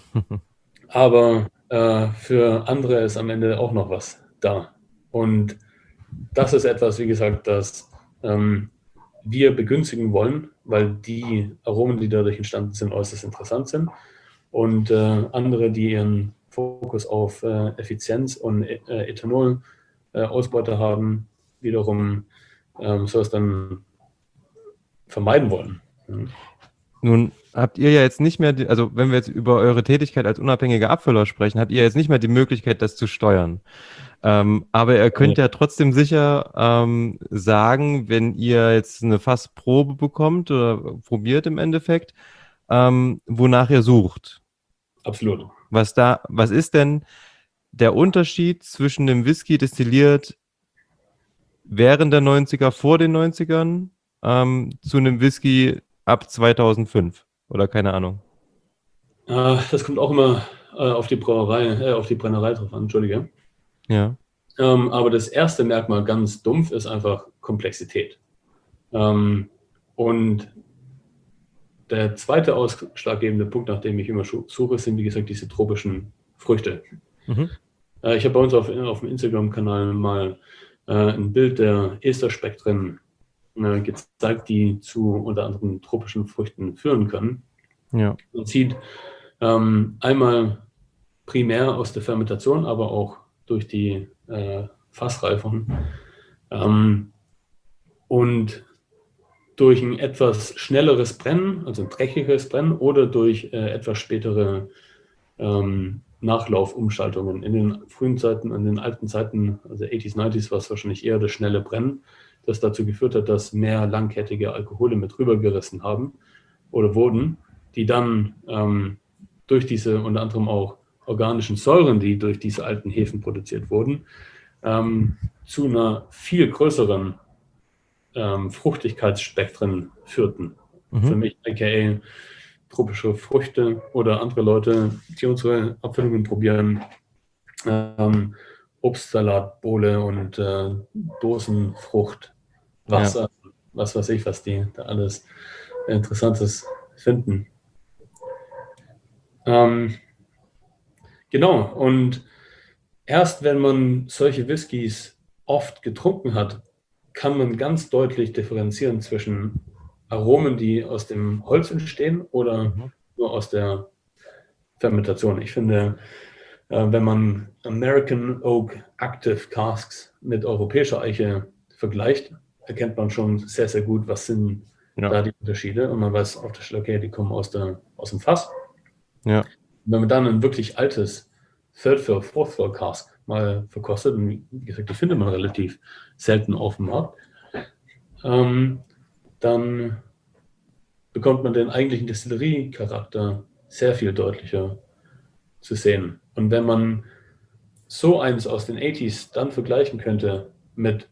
aber äh, für andere ist am Ende auch noch was da. Und das ist etwas, wie gesagt, das ähm, wir begünstigen wollen, weil die Aromen, die dadurch entstanden sind, äußerst interessant sind. Und äh, andere, die ihren Fokus auf äh, Effizienz und äh, Ethanol-Ausbeute äh, haben, wiederum ähm, soll es dann vermeiden wollen. Mhm. Nun habt ihr ja jetzt nicht mehr, die, also wenn wir jetzt über eure Tätigkeit als unabhängiger Abfüller sprechen, habt ihr jetzt nicht mehr die Möglichkeit, das zu steuern. Ähm, aber ihr könnt ja trotzdem sicher ähm, sagen, wenn ihr jetzt eine Fassprobe bekommt oder probiert im Endeffekt, ähm, wonach ihr sucht. Absolut. Was da, was ist denn der Unterschied zwischen dem Whisky destilliert während der neunziger, vor den neunzigern, ähm, zu einem Whisky ab zweitausendfünf oder keine Ahnung? Äh, das kommt auch immer äh, auf die Brauerei, äh, auf die Brennerei drauf an, Entschuldige. Ja. Ähm, aber das erste Merkmal, ganz dumpf, ist einfach Komplexität. Ähm, und der zweite ausschlaggebende Punkt, nach dem ich immer suche, sind, wie gesagt, diese tropischen Früchte. Mhm. Äh, ich habe bei uns auf, auf dem Instagram-Kanal mal äh, ein Bild der Esterspektren äh, gezeigt, die zu unter anderem tropischen Früchten führen können. Ja. Man sieht ähm, einmal primär aus der Fermentation, aber auch durch die äh, Fassreifung. Ähm, und durch ein etwas schnelleres Brennen, also ein dreckigeres Brennen, oder durch äh, etwas spätere ähm, Nachlaufumschaltungen. In den frühen Zeiten, in den alten Zeiten, also achtziger, neunziger, war es wahrscheinlich eher das schnelle Brennen, das dazu geführt hat, dass mehr langkettige Alkohole mit rübergerissen haben oder wurden, die dann ähm, durch diese unter anderem auch organischen Säuren, die durch diese alten Hefen produziert wurden, ähm, zu einer viel größeren ähm, Fruchtigkeitsspektren führten. Mhm. Für mich, aka tropische Früchte oder andere Leute, die unsere Abfüllungen probieren, ähm, Obstsalat, Bowle und äh, Dosenfrucht, Wasser, ja. was weiß ich, was die da alles Interessantes finden. Ähm, genau, und erst wenn man solche Whiskys oft getrunken hat, kann man ganz deutlich differenzieren zwischen Aromen, die aus dem Holz entstehen oder mhm. nur aus der Fermentation. Ich finde, wenn man American Oak Active Casks mit europäischer Eiche vergleicht, erkennt man schon sehr, sehr gut, was sind ja. da die Unterschiede. Und man weiß auf der Stelle, okay, die kommen aus, der, aus dem Fass. Ja. Wenn man dann ein wirklich altes Third Fill, Fourth Fill Cask mal verkostet, und wie gesagt, die findet man relativ selten auf dem Markt, ähm, dann bekommt man den eigentlichen Destillerie-Charakter sehr viel deutlicher zu sehen. Und wenn man so eins aus den achtziger dann vergleichen könnte mit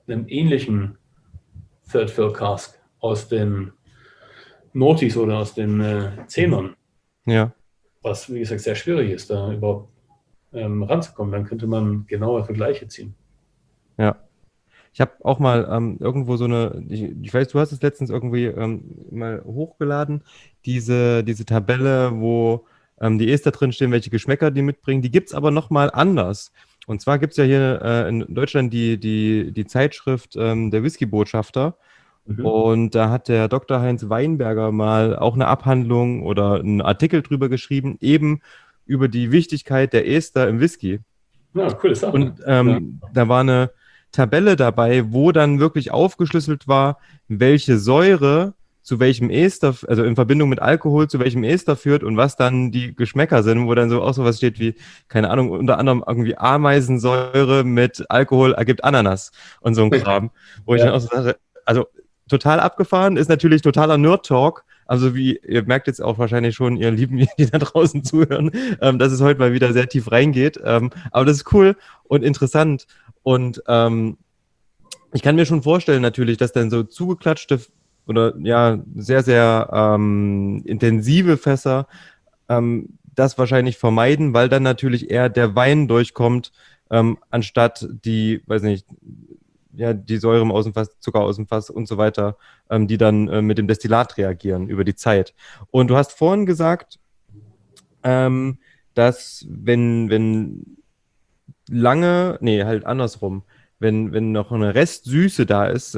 einem ähnlichen Third Fill Cask aus den Naughties oder aus den äh, Zehnern, Ja. was wie gesagt sehr schwierig ist, da überhaupt ähm, ranzukommen, dann könnte man genaue Vergleiche ziehen. Ja. Ich habe auch mal ähm, irgendwo so eine, ich, ich weiß, du hast es letztens irgendwie ähm, mal hochgeladen, diese, diese Tabelle, wo ähm, die Ester drin stehen, welche Geschmäcker die mitbringen. Die gibt es aber nochmal anders. Und zwar gibt es ja hier äh, in Deutschland die, die, die Zeitschrift ähm, der Whisky-Botschafter. Mhm. Und da hat der Doktor Heinz Weinberger mal auch eine Abhandlung oder einen Artikel drüber geschrieben, eben über die Wichtigkeit der Ester im Whisky. Ja, coole Sache. Und ähm, ja. Da war eine Tabelle dabei, wo dann wirklich aufgeschlüsselt war, welche Säure zu welchem Ester, also in Verbindung mit Alkohol zu welchem Ester führt und was dann die Geschmäcker sind, wo dann so auch sowas steht wie, keine Ahnung, unter anderem irgendwie Ameisensäure mit Alkohol ergibt Ananas und so ein Kram, wo ich ja. dann auch so sage, also total abgefahren, ist natürlich totaler Nerd-Talk. Also wie, ihr merkt jetzt auch wahrscheinlich schon, ihr Lieben, die da draußen zuhören, ähm, dass es heute mal wieder sehr tief reingeht. Ähm, aber das ist cool und interessant. Und ähm, ich kann mir schon vorstellen natürlich, dass dann so zugeklatschte oder ja, sehr, sehr ähm, intensive Fässer ähm, das wahrscheinlich vermeiden, weil dann natürlich eher der Wein durchkommt, ähm, anstatt die, weiß nicht, ja, die Säure im Außenfass, Zucker aus dem Fass und so weiter, ähm, die dann äh, mit dem Destillat reagieren über die Zeit. Und du hast vorhin gesagt, ähm, dass wenn, wenn lange, nee, halt andersrum, wenn, wenn noch eine Restsüße da ist,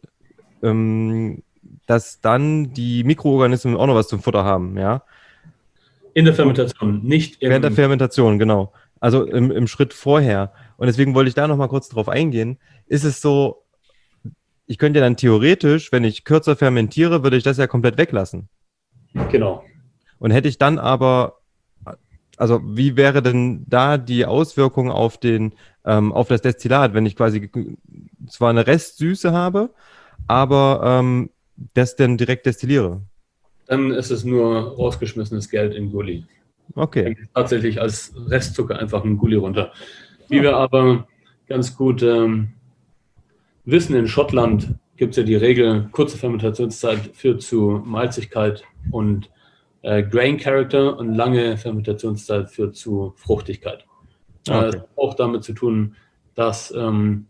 ähm, dass dann die Mikroorganismen auch noch was zum Futter haben, ja? In der Fermentation, nicht im... Während der Fermentation, genau. Also im, im Schritt vorher. Und deswegen wollte ich da noch mal kurz drauf eingehen. Ist es so, ich könnte ja dann theoretisch, wenn ich kürzer fermentiere, würde ich das ja komplett weglassen. Genau. Und hätte ich dann aber, also wie wäre denn da die Auswirkung auf den, ähm, auf das Destillat, wenn ich quasi zwar eine Restsüße habe, aber ähm, das dann direkt destilliere? Dann ist es nur rausgeschmissenes Geld in Gully. Okay. Dann geht tatsächlich als Restzucker einfach ein Gully runter. Wie ja. wir aber ganz gut ähm, wissen, in Schottland gibt es ja die Regel, kurze Fermentationszeit führt zu Malzigkeit und äh, Grain Character und lange Fermentationszeit führt zu Fruchtigkeit. Okay. Äh, das hat auch damit zu tun, dass ähm,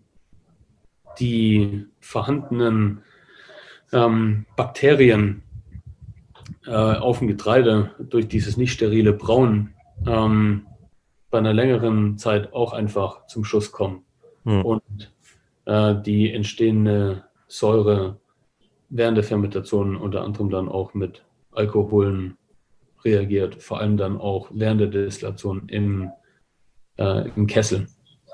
die vorhandenen ähm, Bakterien äh, auf dem Getreide durch dieses nicht sterile Brauen ähm, bei einer längeren Zeit auch einfach zum Schuss kommen. Hm. Und äh, die entstehende Säure während der Fermentation unter anderem dann auch mit Alkoholen reagiert, vor allem dann auch während der Destillation im, äh, im Kessel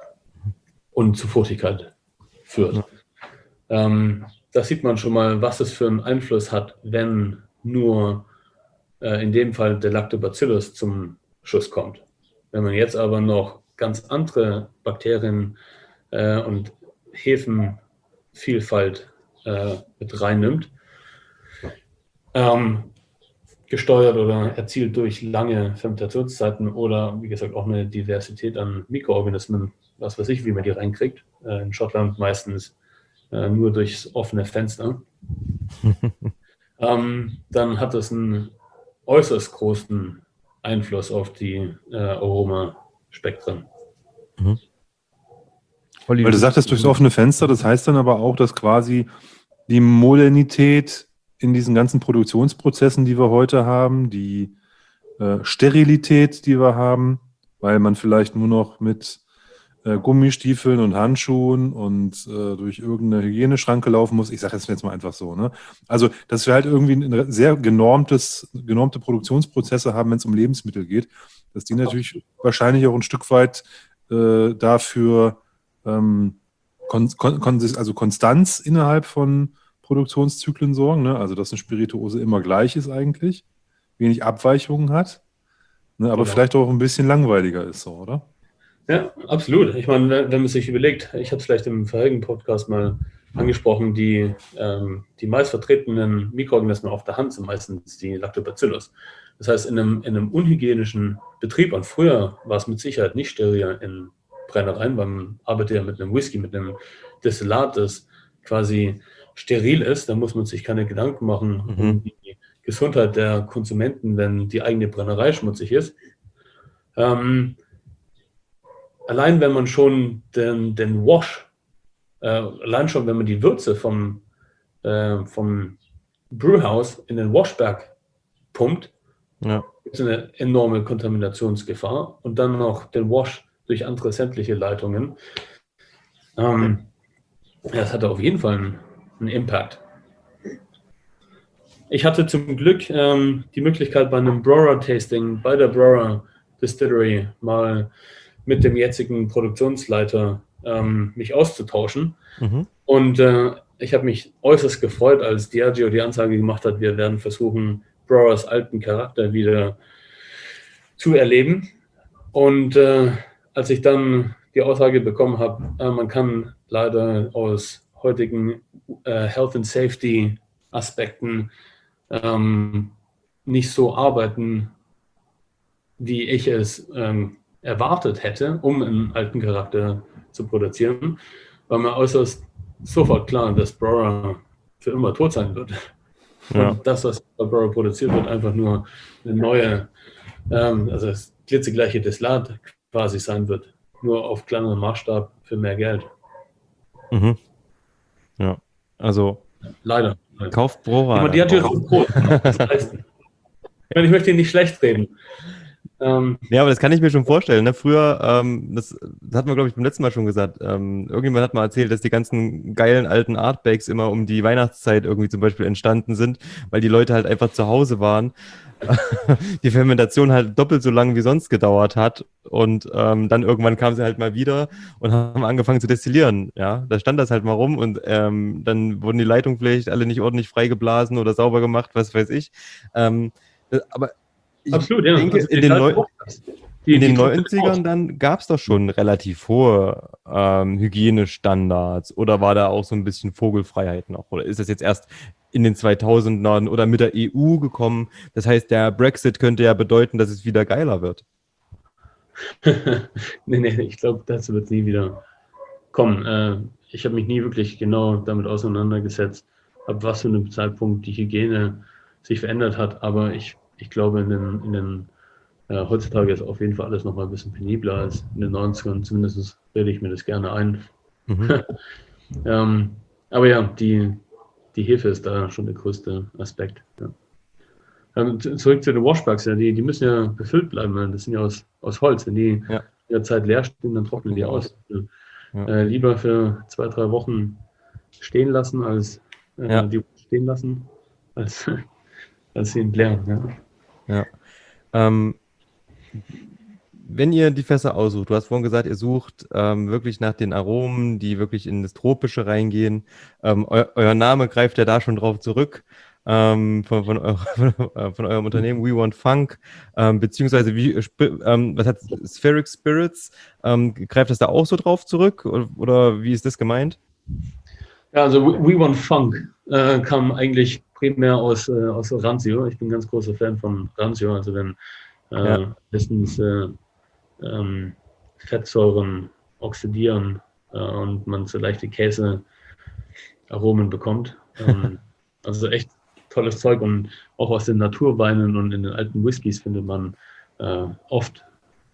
und zu Fruchtigkeit führt. Ja. Ähm, da sieht man schon mal, was es für einen Einfluss hat, wenn nur äh, in dem Fall der Lactobacillus zum Schuss kommt. Wenn man jetzt aber noch ganz andere Bakterien äh, und Hefenvielfalt äh, mit reinnimmt, ähm, gesteuert oder erzielt durch lange Fermentationszeiten oder wie gesagt auch eine Diversität an Mikroorganismen, was weiß ich, wie man die reinkriegt. Äh, in Schottland meistens äh, nur durchs offene Fenster. ähm, dann hat das einen äußerst großen Einfluss auf die äh, Aromaspektren. Mhm. Weil du sagtest durchs offene Fenster, das heißt dann aber auch, dass quasi die Modernität in diesen ganzen Produktionsprozessen, die wir heute haben, die äh, Sterilität, die wir haben, weil man vielleicht nur noch mit äh, Gummistiefeln und Handschuhen und äh, durch irgendeine Hygieneschranke laufen muss. Ich sage das jetzt mal einfach so. Ne? Also, dass wir halt irgendwie ein sehr genormtes, genormte Produktionsprozesse haben, wenn es um Lebensmittel geht, dass die natürlich wahrscheinlich auch ein Stück weit äh, dafür ähm, kon kon also Konstanz innerhalb von Produktionszyklen sorgen, ne? Also dass eine Spirituose immer gleich ist eigentlich, wenig Abweichungen hat, ne? Aber genau. Vielleicht auch ein bisschen langweiliger ist, so, oder? Ja, absolut. Ich meine, wenn man sich überlegt, ich habe es vielleicht im vorherigen Podcast mal angesprochen, die, ähm, die meist vertretenen Mikroorganismen auf der Hand sind meistens die Lactobacillus. Das heißt, in einem, in einem unhygienischen Betrieb, und früher war es mit Sicherheit nicht steril in Brennereien, weil man arbeitet ja mit einem Whisky, mit einem Destillat, das quasi steril ist. Da muss man sich keine Gedanken machen Mhm. um die Gesundheit der Konsumenten, wenn die eigene Brennerei schmutzig ist. Ähm, allein wenn man schon den, den Wash, äh, allein schon wenn man die Würze vom, äh, vom Brewhouse in den Washberg pumpt, Ja. gibt es eine enorme Kontaminationsgefahr und dann noch den Wash durch andere sämtliche Leitungen. Ähm, ja, das hatte auf jeden Fall einen, einen Impact. Ich hatte zum Glück ähm, die Möglichkeit bei einem Brora-Tasting bei der Brora Distillery mal mit dem jetzigen Produktionsleiter ähm, mich auszutauschen. Mhm. Und äh, ich habe mich äußerst gefreut, als Diageo die Ansage gemacht hat, wir werden versuchen, Broras alten Charakter wieder zu erleben. Und äh, als ich dann die Aussage bekommen habe, äh, man kann leider aus heutigen äh, Health and Safety Aspekten ähm, nicht so arbeiten, wie ich es ähm, erwartet hätte, um einen alten Charakter zu produzieren, war mir äußerst sofort klar, dass Brora für immer tot sein wird. Ja. Und das, was bei Brora produziert wird, einfach nur eine neue, ähm, also das glitzegleiche Destillat quasi sein wird, nur auf kleinerem Maßstab für mehr Geld. Mhm. Ja, also Leider. kauft Brora. Ich meine, die hat ja so groß. Das leisten. Ich meine, ich möchte ihn nicht schlecht reden. Ähm, Ja, aber das kann ich mir schon vorstellen. Ne? Früher, ähm, das, das hat man, glaube ich, beim letzten Mal schon gesagt. Ähm, irgendjemand hat mal erzählt, dass die ganzen geilen alten Artbakes immer um die Weihnachtszeit irgendwie zum Beispiel entstanden sind, weil die Leute halt einfach zu Hause waren. Die Fermentation halt doppelt so lang wie sonst gedauert hat. Und ähm, dann irgendwann kamen sie halt mal wieder und haben angefangen zu destillieren. Ja, da stand das halt mal rum und ähm, dann wurden die Leitungen vielleicht alle nicht ordentlich freigeblasen oder sauber gemacht, was weiß ich. Ähm, das, aber ich absolut, ja. denke, Also in die den, Zeit Neu braucht das. Die- in die den kommt neunzigern raus. dann gab es doch schon relativ hohe ähm, Hygienestandards oder war da auch so ein bisschen Vogelfreiheit noch? Oder ist das jetzt erst in den zweitausendern oder mit der E U gekommen? Das heißt, der Brexit könnte ja bedeuten, dass es wieder geiler wird. nee, nee, ich glaube, dazu wird es nie wieder kommen. Äh, ich habe mich nie wirklich genau damit auseinandergesetzt, ab was für einem Zeitpunkt die Hygiene sich verändert hat. Aber ich, ich glaube, in den, in den äh, heutzutage ist auf jeden Fall alles noch mal ein bisschen penibler als in den neunzigern. Zumindest rede ich mir das gerne ein. Mhm. ähm, aber ja, die, die Hefe ist da schon der größte Aspekt. Ja. Ähm, zu- zurück zu den Washbacks, ja, die, die müssen ja befüllt bleiben. ne? Das sind ja aus, aus Holz. Wenn die Ja. in der Zeit leer stehen, dann trocknen die aus. Ja. Ja. Äh, lieber für zwei, drei Wochen stehen lassen, als äh, Ja. die stehen lassen, als, als sie entleeren. Ja. Ja. Ähm, wenn ihr die Fässer aussucht, du hast vorhin gesagt, ihr sucht ähm, wirklich nach den Aromen, die wirklich in das Tropische reingehen. Ähm, eu euer Name greift ja da schon drauf zurück. Ähm, von, von, eur von eurem Unternehmen We Want Funk, ähm, beziehungsweise wie, ähm, was hat Spheric Spirits, ähm, greift das da auch so drauf zurück oder, oder wie ist das gemeint? Ja, also We, We Want Funk äh, kam eigentlich primär aus, äh, aus Ranzio. Ich bin ein ganz großer Fan von Ranzio, also wenn äh, Ja. bestens äh, ähm, Fettsäuren oxidieren äh, und man so leichte Käsearomen bekommt. Ähm, also echt tolles Zeug und auch aus den Naturweinen und in den alten Whiskys findet man äh, oft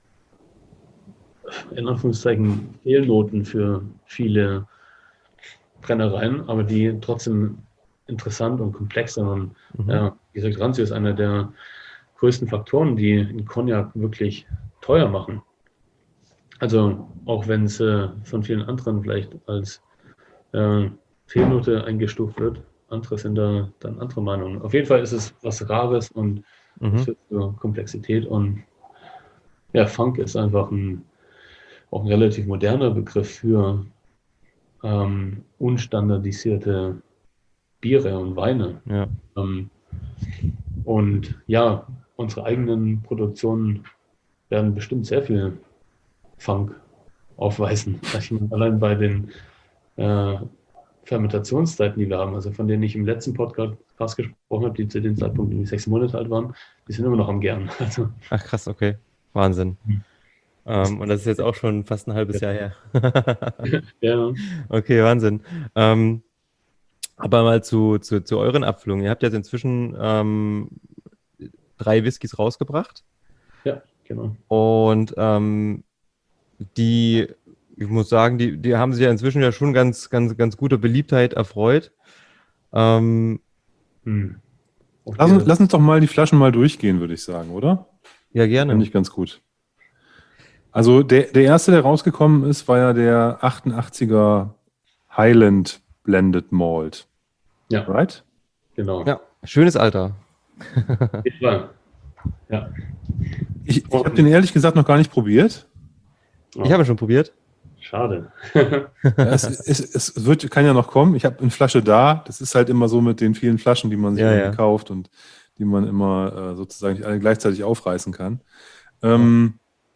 in Anführungszeichen Fehlnoten für viele Brennereien, aber die trotzdem interessant und komplex sind. Und Mhm. ja, wie gesagt, Ranzio ist einer der größten Faktoren, die in Cognac wirklich teuer machen. Also auch wenn es äh, von vielen anderen vielleicht als äh, Fehlnote eingestuft wird, andere sind da dann andere Meinungen. Auf jeden Fall ist es was Rares und Mhm. das führt zur Komplexität und ja, Funk ist einfach ein, auch ein relativ moderner Begriff für ähm, unstandardisierte Biere und Weine. Ja. Ähm, und ja, unsere eigenen Produktionen werden bestimmt sehr viel Funk aufweisen. Ich meine, allein bei den äh, Fermentationszeiten, die wir haben, also von denen ich im letzten Podcast gesprochen habe, die zu dem Zeitpunkt irgendwie sechs Monate alt waren, die sind immer noch am Gären. Also, Ach krass, okay. Wahnsinn. Mhm. Ähm, und das ist jetzt auch schon fast ein halbes Jahr her. Ja. Okay, Wahnsinn. Ähm, aber mal zu, zu, zu euren Abfüllungen. Ihr habt jetzt inzwischen ähm, drei Whiskys rausgebracht. Ja, genau. Und ähm, die, ich muss sagen, die, die haben sich ja inzwischen ja schon ganz, ganz, ganz gute Beliebtheit erfreut. Ähm, Hm. Lass uns, Okay. lass uns doch mal die Flaschen mal durchgehen, würde ich sagen, oder? ja, Finde gerne. ich ganz gut. Also der, der erste, der rausgekommen ist, war ja der achtundachtziger Highland Blended Malt. Ja, Right? genau. Ja, schönes Alter. Ich war. Ja. Ich, ich habe den ehrlich gesagt noch gar nicht probiert. Ich habe ihn schon probiert. Schade. Ja, es, es, es wird, kann ja noch kommen. Ich habe eine Flasche da. Das ist halt immer so mit den vielen Flaschen, die man sich Ja, irgendwie ja. kauft und die man immer äh, sozusagen nicht alle gleichzeitig aufreißen kann. Ähm,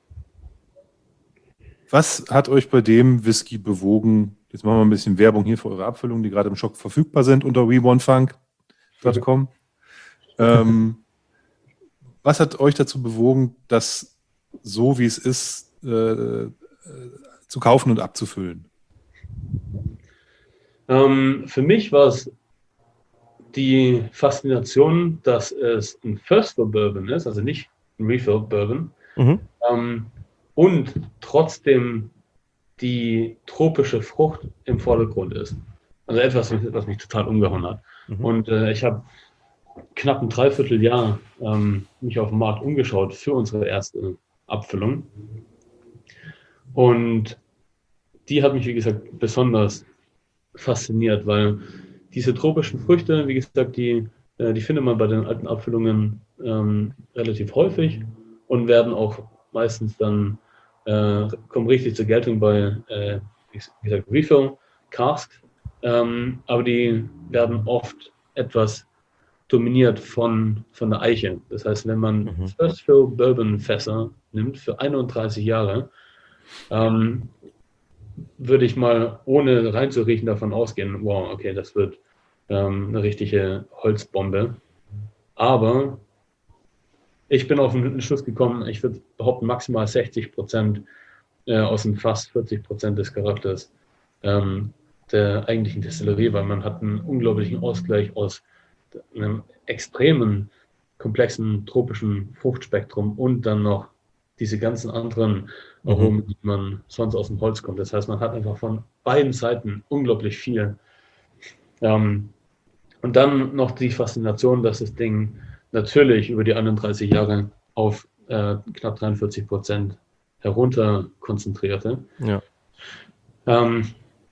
Was hat euch bei dem Whisky bewogen? Jetzt machen wir ein bisschen Werbung hier für eure Abfüllungen, die gerade im Shop verfügbar sind unter we want funk punkt com. ähm, was hat euch dazu bewogen, das so wie es ist äh, äh, zu kaufen und abzufüllen? Ähm, für mich war es die Faszination, dass es ein First Fill Bourbon ist, also nicht ein Refill Bourbon, Mhm. ähm, und trotzdem die tropische Frucht im Vordergrund ist. Also etwas, was mich total umgehauen hat. Mhm. Und äh, ich habe knapp ein Dreivierteljahr ähm, mich auf dem Markt umgeschaut für unsere erste Abfüllung. Und die hat mich, wie gesagt, besonders fasziniert, weil diese tropischen Früchte, wie gesagt, die, äh, die findet man bei den alten Abfüllungen ähm, relativ häufig und werden auch meistens dann, äh, kommen richtig zur Geltung bei, äh, wie gesagt, Refill, Cask, ähm, aber die werden oft etwas dominiert von, von der Eiche. Das heißt, wenn man Mhm. First Fill Bourbon Fässer nimmt für einunddreißig Jahre, ähm, würde ich mal ohne reinzuriechen davon ausgehen, wow, okay, das wird ähm, eine richtige Holzbombe. Aber ich bin auf den Schluss gekommen, ich würde behaupten, maximal sechzig Prozent äh, aus dem Fass, vierzig Prozent des Charakters ähm, der eigentlichen Destillerie, weil man hat einen unglaublichen Ausgleich aus einem extremen, komplexen, tropischen Fruchtspektrum und dann noch diese ganzen anderen Aromen, mhm. die man sonst aus dem Holz kommt. Das heißt, man hat einfach von beiden Seiten unglaublich viel. Ähm, und dann noch die Faszination, dass das Ding natürlich über die einunddreißig Jahre auf äh, knapp dreiundvierzig Prozent herunter konzentrierte. Ja. Ähm,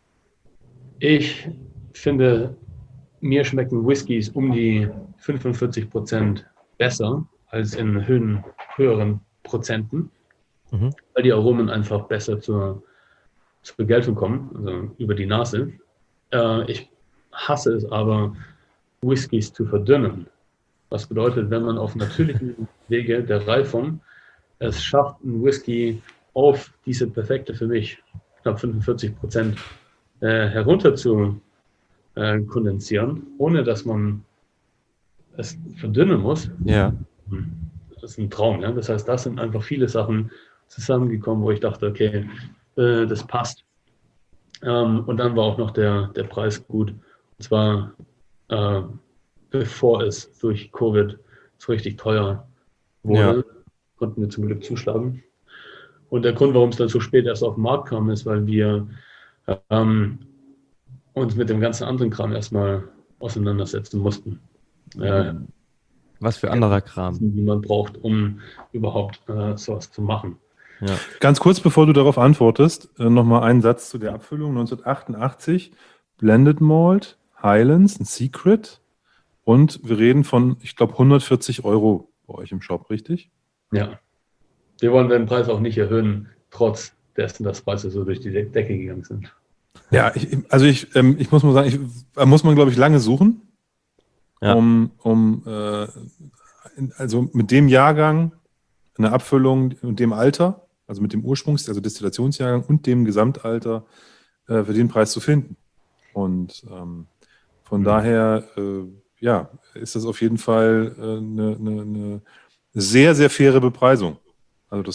ich finde, mir schmecken Whiskys um die fünfundvierzig Prozent besser als in Höhen, höheren Prozenten, mhm. weil die Aromen einfach besser zur, zur Geltung kommen, also über die Nase. Äh, ich hasse es aber, Whiskys zu verdünnen. Was bedeutet, wenn man auf natürlichen Wege der Reifung es schafft, einen Whisky auf diese perfekte, für mich knapp fünfundvierzig Prozent äh, herunter zu äh, kondensieren, ohne dass man es verdünnen muss. Ja. Das ist ein Traum. Ja? Das heißt, das sind einfach viele Sachen zusammengekommen, wo ich dachte, okay, äh, das passt. Ähm, und dann war auch noch der, der Preis gut. Und zwar äh, bevor es durch Covid so richtig teuer wurde, ja. konnten wir zum Glück zuschlagen. Und der Grund, warum es dann so spät erst auf den Markt kam, ist, weil wir ähm, uns mit dem ganzen anderen Kram erstmal auseinandersetzen mussten. Äh, Was für anderer Kram? Die man braucht, um überhaupt äh, sowas zu machen. Ja. Ganz kurz, bevor du darauf antwortest, äh, nochmal einen Satz zu der Abfüllung. neunzehnhundertachtundachtzig, Blended Malt, Highlands, ein Secret. Und wir reden von, ich glaube, hundertvierzig Euro bei euch im Shop, richtig? Ja. Wir wollen den Preis auch nicht erhöhen, trotz dessen, dass Preise so durch die Decke gegangen sind. Ja, ich, also ich, ähm, ich muss mal sagen, ich, da muss man, glaube ich, lange suchen, ja. um, um äh, also mit dem Jahrgang, eine Abfüllung und dem Alter, also mit dem Ursprungs-, also Destillationsjahrgang und dem Gesamtalter äh, für den Preis zu finden. Und ähm, von mhm. daher, äh, ja, ist das auf jeden Fall eine, eine, eine sehr, sehr faire Bepreisung. Also das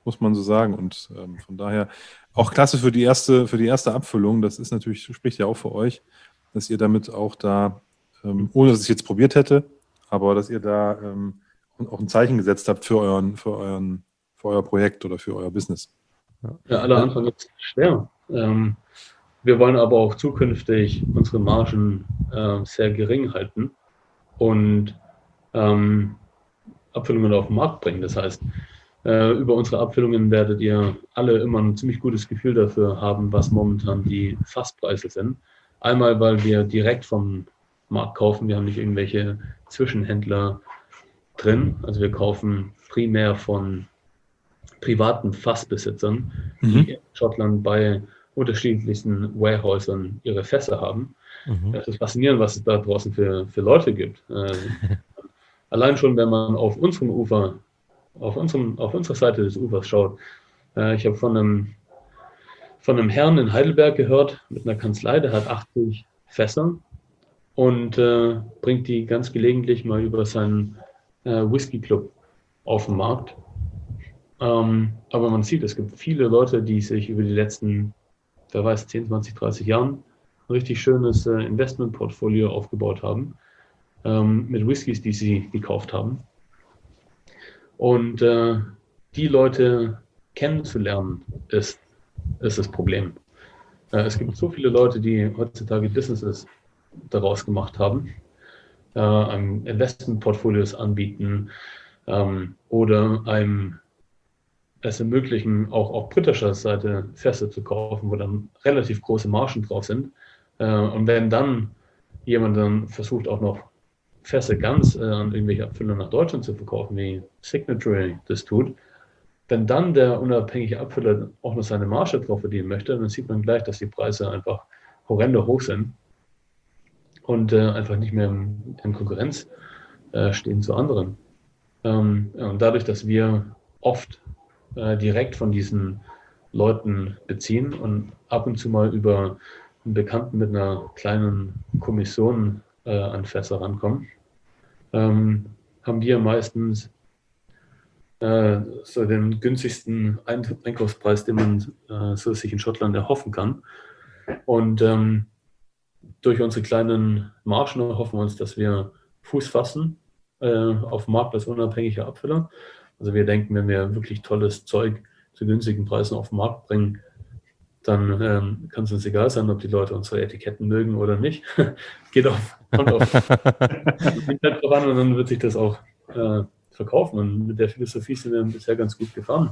muss man so sagen. Und ähm, von daher auch klasse für die erste, für die erste Abfüllung. Das ist natürlich, spricht ja auch für euch, dass ihr damit auch da, ähm, ohne dass ich jetzt probiert hätte, aber dass ihr da ähm, auch ein Zeichen gesetzt habt für euren, für euren, für euer Projekt oder für euer Business. Ja, aller Anfang ist schwer. Ähm, wir wollen aber auch zukünftig unsere Margen äh, sehr gering halten und ähm, Abfüllungen auf den Markt bringen. Das heißt, äh, über unsere Abfüllungen werdet ihr alle immer ein ziemlich gutes Gefühl dafür haben, was momentan die Fasspreise sind. Einmal, weil wir direkt vom Markt kaufen. Wir haben nicht irgendwelche Zwischenhändler drin. Also wir kaufen primär von privaten Fassbesitzern, die Mhm. in Schottland bei unterschiedlichsten Warehäusern ihre Fässer haben. Mhm. Das ist faszinierend, was es da draußen für, für Leute gibt. Äh, allein schon, wenn man auf unserem Ufer, auf, unserem, auf unserer Seite des Ufers schaut. Äh, ich habe von einem, von einem Herrn in Heidelberg gehört, mit einer Kanzlei, der hat achtzig Fässer und äh, bringt die ganz gelegentlich mal über seinen äh, Whisky Club auf den Markt. Ähm, aber man sieht, es gibt viele Leute, die sich über die letzten, wer weiß, zehn, zwanzig, dreißig Jahren ein richtig schönes äh, Investmentportfolio aufgebaut haben, ähm, mit Whiskys, die sie gekauft haben. Und äh, die Leute kennenzulernen, ist, ist das Problem. Äh, es gibt so viele Leute, die heutzutage Businesses daraus gemacht haben, äh, einem Investmentportfolios anbieten ähm, oder einem es ermöglichen, auch auf britischer Seite Fässer zu kaufen, wo dann relativ große Margen drauf sind. Äh, und wenn dann jemand dann versucht, auch noch Fässer ganz äh, an irgendwelche Abfüller nach Deutschland zu verkaufen, wie Signatory das tut, wenn dann der unabhängige Abfüller auch noch seine Marge drauf verdienen möchte, dann sieht man gleich, dass die Preise einfach horrende hoch sind und äh, einfach nicht mehr in, in Konkurrenz äh, stehen zu anderen. Ähm, ja, und dadurch, dass wir oft äh, direkt von diesen Leuten beziehen und ab und zu mal über einen Bekannten mit einer kleinen Kommission äh, an Fässer rankommen, ähm, haben wir meistens äh, so den günstigsten Einkaufspreis, den man äh, so sich in Schottland erhoffen kann. Und ähm, durch unsere kleinen Margen erhoffen wir uns, dass wir Fuß fassen äh, auf dem Markt als unabhängiger Abfüller. Also wir denken, wenn wir wirklich tolles Zeug zu günstigen Preisen auf den Markt bringen, dann ähm, kann es uns egal sein, ob die Leute unsere Etiketten mögen oder nicht. Geht auf, kommt auf Internet drauf an und dann wird sich das auch äh, verkaufen. Und mit der Philosophie sind wir bisher ganz gut gefahren.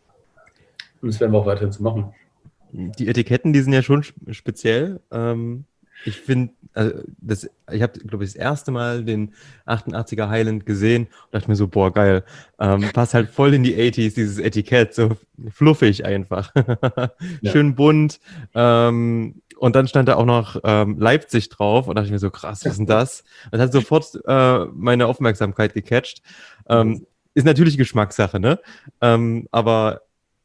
Und das werden wir auch weiterhin so machen. Die Etiketten, die sind ja schon speziell. Ähm, ich finde, also das, ich habe, glaube ich, das erste Mal den achtundachtziger Highland gesehen und dachte mir so, boah, geil. Ähm, passt halt voll in die achtziger, dieses Etikett, so fluffig einfach. Ja. Schön bunt. Ähm, und dann stand da auch noch ähm, Leipzig drauf und dachte ich mir so, krass, was ist denn das? Das hat sofort äh, meine Aufmerksamkeit gecatcht. Ähm, ist natürlich Geschmackssache, ne? Ähm, aber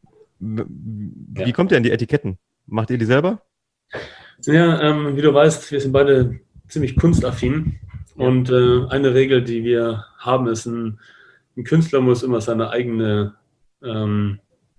wie Ja. kommt ihr an die Etiketten? Macht ihr die selber? Ja, ähm, wie du weißt, wir sind beide ziemlich kunstaffin. Ja. Und äh, eine Regel, die wir haben, ist, ein, ein Künstler muss immer seine eigene, ähm,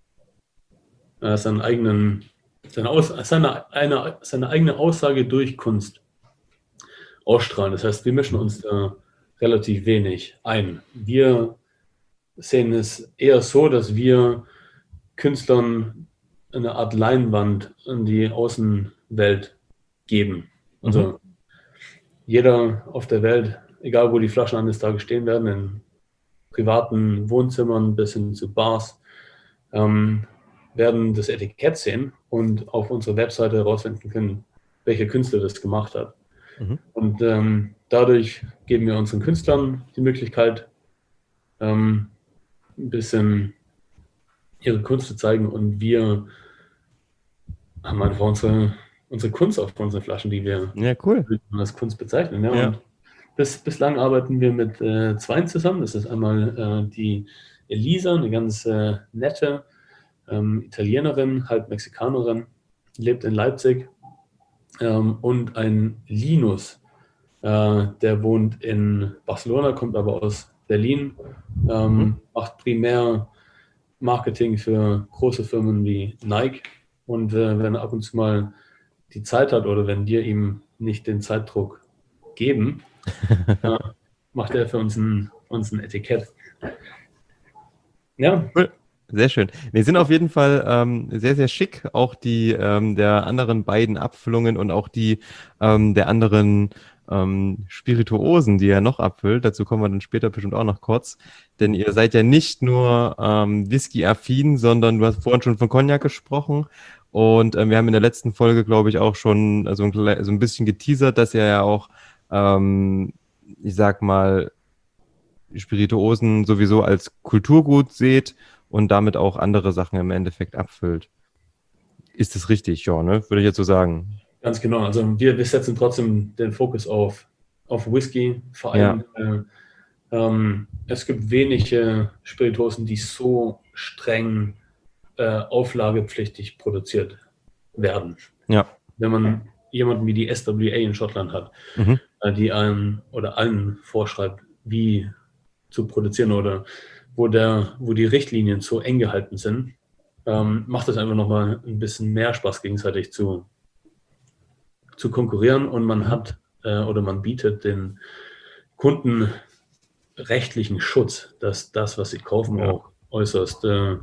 äh, seinen eigenen, seine, Aus, seine, eine, seine eigene Aussage durch Kunst ausstrahlen. Das heißt, wir mischen uns da relativ wenig ein. Wir sehen es eher so, dass wir Künstlern eine Art Leinwand an die Außenwelt geben. Also Mhm. jeder auf der Welt, egal wo die Flaschen eines Tages stehen werden, in privaten Wohnzimmern bis hin zu Bars, ähm, werden das Etikett sehen und auf unserer Webseite herausfinden können, welcher Künstler das gemacht hat. Mhm. Und ähm, dadurch geben wir unseren Künstlern die Möglichkeit, ähm, ein bisschen ihre Kunst zu zeigen und wir haben einfach unsere, unsere Kunst auf unseren Flaschen, die wir Ja, cool. als Kunst bezeichnen. Ja. Ja. Und bis, bislang arbeiten wir mit äh, zweien zusammen. Das ist einmal äh, die Elisa, eine ganz äh, nette ähm, Italienerin, halb Mexikanerin, lebt in Leipzig. Ähm, und ein Linus, äh, der wohnt in Barcelona, kommt aber aus Berlin, ähm, Mhm. macht primär Marketing für große Firmen wie Nike. Und äh, wenn er ab und zu mal die Zeit hat oder wenn wir ihm nicht den Zeitdruck geben, äh, macht er für uns ein, uns ein Etikett. Ja. Cool. Sehr schön. Wir sind auf jeden Fall ähm, sehr, sehr schick. Auch die ähm, der anderen beiden Abfüllungen und auch die ähm, der anderen ähm, Spirituosen, die er noch abfüllt. Dazu kommen wir dann später bestimmt auch noch kurz. Denn ihr seid ja nicht nur ähm, Whisky-affin, sondern du hast vorhin schon von Cognac gesprochen. Und ähm, wir haben in der letzten Folge, glaube ich, auch schon so ein, kle- so ein bisschen geteasert, dass ihr ja auch, ähm, ich sag mal, Spirituosen sowieso als Kulturgut seht und damit auch andere Sachen im Endeffekt abfüllt. Ist das richtig? Ja, ne? Würde ich jetzt so sagen. Ganz genau. Also wir, wir setzen trotzdem den Fokus auf, auf Whisky. Vor allem, ja. äh, ähm, es gibt wenige Spirituosen, die so streng äh, auflagepflichtig produziert werden. Ja. Wenn man jemanden wie die S W A in Schottland hat, Mhm. äh, die allen oder allen vorschreibt, wie zu produzieren oder wo, der, wo die Richtlinien so eng gehalten sind, ähm, macht es einfach nochmal ein bisschen mehr Spaß, gegenseitig zu, zu konkurrieren und man hat äh, oder man bietet den Kunden rechtlichen Schutz, dass das, was sie kaufen, ja. auch äußerst äh,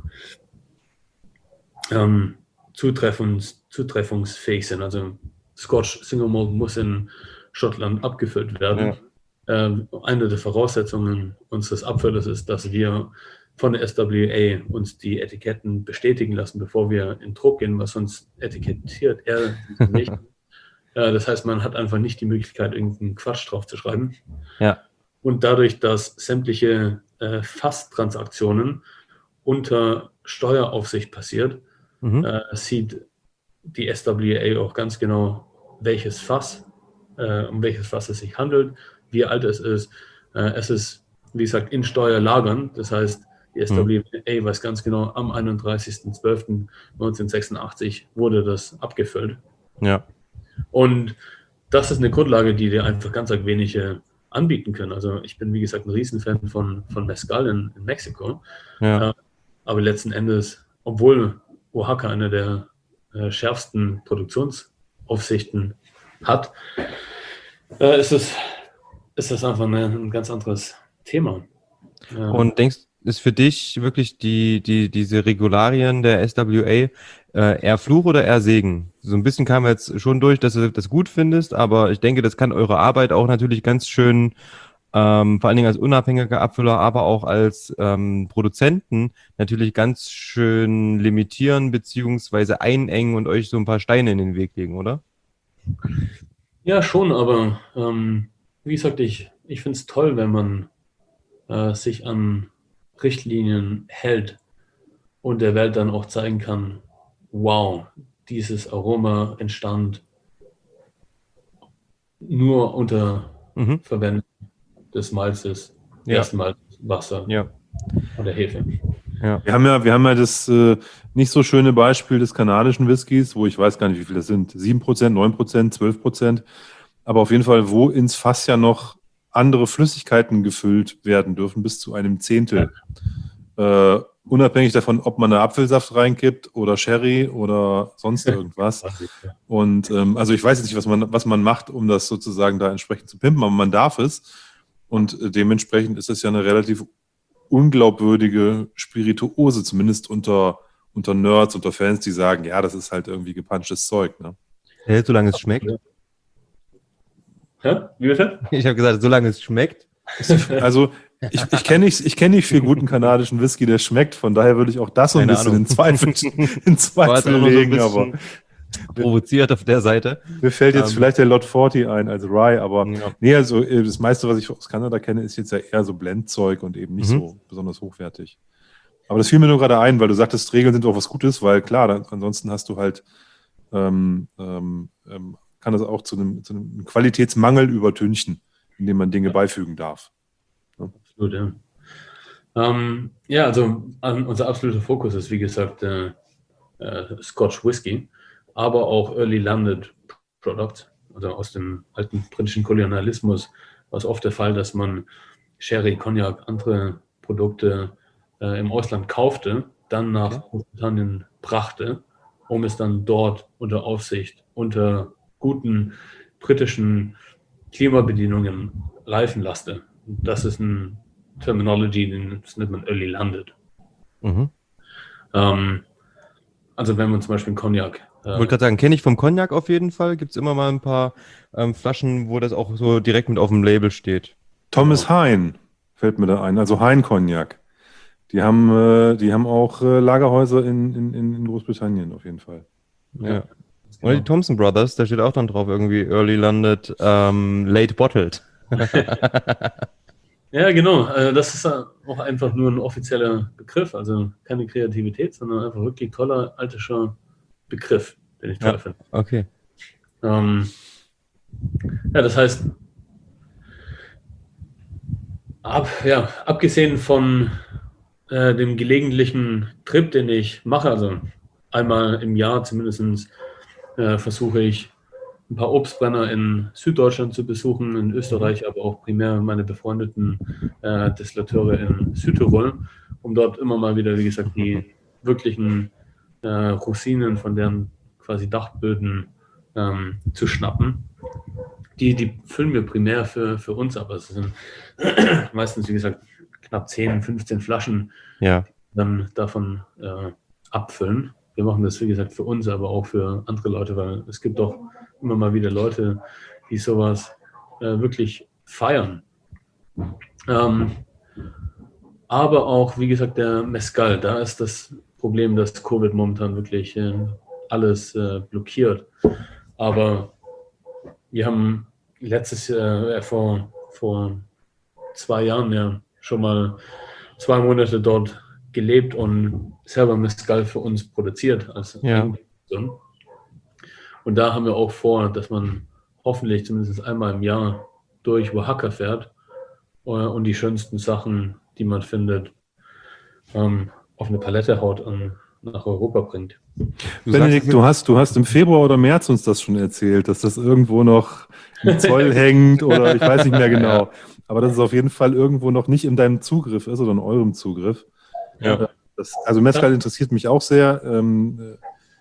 ähm, zutreffens, zutreffungsfähig sind. Also Scotch Single Malt muss in Schottland abgefüllt werden. Ja. Äh, eine der Voraussetzungen unseres Abfüllers ist, dass wir von der S W A uns die Etiketten bestätigen lassen, bevor wir in Druck gehen, was sonst etikettiert er nicht. äh, das heißt, man hat einfach nicht die Möglichkeit, irgendeinen Quatsch drauf zu schreiben. Ja. Und dadurch, dass sämtliche äh, Fasstransaktionen unter Steueraufsicht passiert, mhm. äh, sieht die S W A auch ganz genau, welches Fass, äh, um welches Fass es sich handelt, wie alt es ist. Äh, es ist, wie gesagt, in Steuerlagern. Das heißt, die S W A mhm. weiß ganz genau, am einunddreißigsten zwölften neunzehnhundertsechsundachtzig wurde das abgefüllt. Ja. Und das ist eine Grundlage, die dir einfach ganz arg wenige anbieten können. Also ich bin, wie gesagt, ein Riesenfan von, von Mezcal in, in Mexiko. Ja. Äh, aber letzten Endes, obwohl Oaxaca eine der äh, schärfsten Produktionsaufsichten hat, äh, ist, es, ist es einfach eine, ein ganz anderes Thema. Äh, Und denkst du, ist für dich wirklich die, die, diese Regularien der S W A äh, eher Fluch oder eher Segen? So ein bisschen kam jetzt schon durch, dass du das gut findest, aber ich denke, das kann eure Arbeit auch natürlich ganz schön, ähm, vor allen Dingen als unabhängiger Abfüller, aber auch als ähm, Produzenten natürlich ganz schön limitieren beziehungsweise einengen und euch so ein paar Steine in den Weg legen, oder? Ja, schon, aber ähm, wie gesagt, ich, ich finde es toll, wenn man äh, sich an Richtlinien hält und der Welt dann auch zeigen kann, wow, dieses Aroma entstand nur unter mhm. Verwendung des Malzes, ja. ersten Malz, Wasser ja. oder Hefe. Ja. Wir haben ja, wir haben ja das äh, nicht so schöne Beispiel des kanadischen Whiskys, wo ich weiß gar nicht, wie viel das sind, sieben Prozent, neun Prozent, zwölf Prozent, aber auf jeden Fall, wo ins Fass ja noch andere Flüssigkeiten gefüllt werden dürfen, bis zu einem Zehntel. Ja. Äh, unabhängig davon, ob man da Apfelsaft reinkippt oder Sherry oder sonst irgendwas. Und ähm, also ich weiß jetzt nicht, was man, was man macht, um das sozusagen da entsprechend zu pimpen, aber man darf es. Und äh, dementsprechend ist es ja eine relativ unglaubwürdige Spirituose, zumindest unter, unter Nerds, unter Fans, die sagen, ja, das ist halt irgendwie gepanschtes Zeug. Ne? Hält, solange es schmeckt. Hä? Wie bitte? Ich habe gesagt, solange es schmeckt. Also ich, ich kenne nicht, ich kenn nicht viel guten kanadischen Whisky, der schmeckt. Von daher würde ich auch das so ein Keine bisschen Ahnung. in Zweifel, in Zweifel legen. So aber provoziert auf der Seite. Mir fällt jetzt um, vielleicht der Lot vierzig ein als Rye, aber ja. nee, also das meiste, was ich aus Kanada kenne, ist jetzt ja eher so Blendzeug und eben nicht mhm. so besonders hochwertig. Aber das fiel mir nur gerade ein, weil du sagtest, Regeln sind auch was Gutes, weil klar, dann, ansonsten hast du halt ähm, ähm, kann das auch zu einem, zu einem Qualitätsmangel übertünchen, indem man Dinge beifügen darf. Ja. Absolut, ja. Ähm, ja, also um, unser absoluter Fokus ist, wie gesagt, äh, äh, Scotch Whisky, aber auch Early Landed Products, also aus dem alten britischen Kolonialismus war es oft der Fall, dass man Sherry, Cognac, andere Produkte äh, im Ausland kaufte, dann nach okay. Großbritannien brachte, um es dann dort unter Aufsicht, unter guten britischen Klimabedingungen reifen lasse. Das ist eine Terminology, das nennt man Early Landed. Mhm. Ähm, also wenn man zum Beispiel einen Cognac... Ich wollte gerade sagen, kenne ich vom Cognac auf jeden Fall. Gibt es immer mal ein paar ähm, Flaschen, wo das auch so direkt mit auf dem Label steht. Thomas genau. Hein fällt mir da ein, also Hein Cognac. Die haben, äh, die haben auch äh, Lagerhäuser in, in, in Großbritannien auf jeden Fall. Ja. ja. Oder die Thompson Brothers, da steht auch dann drauf irgendwie Early Landed, ähm, Late Bottled. Ja, genau. Das ist auch einfach nur ein offizieller Begriff, also keine Kreativität, sondern einfach wirklich toller altischer Begriff, den ich toll ja, finde. Okay. Ähm, ja, das heißt, ab, ja, abgesehen von äh, dem gelegentlichen Trip, den ich mache, also einmal im Jahr zumindest äh, versuche ich ein paar Obstbrenner in Süddeutschland zu besuchen, in Österreich, aber auch primär meine befreundeten äh, Destillateure in Südtirol, um dort immer mal wieder, wie gesagt, die wirklichen äh, Rosinen von deren quasi Dachböden ähm, zu schnappen. Die, die füllen wir primär für, für uns, aber es sind meistens, wie gesagt, knapp zehn, fünfzehn Flaschen, ja. die dann davon äh, abfüllen. Wir machen das, wie gesagt, für uns, aber auch für andere Leute, weil es gibt doch immer mal wieder Leute, die sowas äh, wirklich feiern. Ähm, aber auch, wie gesagt, der Mezcal, da ist das Problem, dass Covid momentan wirklich äh, alles äh, blockiert. Aber wir haben letztes Jahr, äh, vor, vor zwei Jahren ja schon mal zwei Monate dort gelebt und selber Mezcal für uns produziert als ja. Eigenproduktion. Und da haben wir auch vor, dass man hoffentlich zumindest einmal im Jahr durch Oaxaca fährt äh, und die schönsten Sachen, die man findet, ähm, auf eine Palette haut und nach Europa bringt. Du Benedikt, sagst, du hast, du hast im Februar oder März uns das schon erzählt, dass das irgendwo noch im Zoll hängt oder ich weiß nicht mehr genau. Ja. Aber dass es auf jeden Fall irgendwo noch nicht in deinem Zugriff ist oder in eurem Zugriff. Ja. Das, also Mezcal ja. interessiert mich auch sehr. Ähm,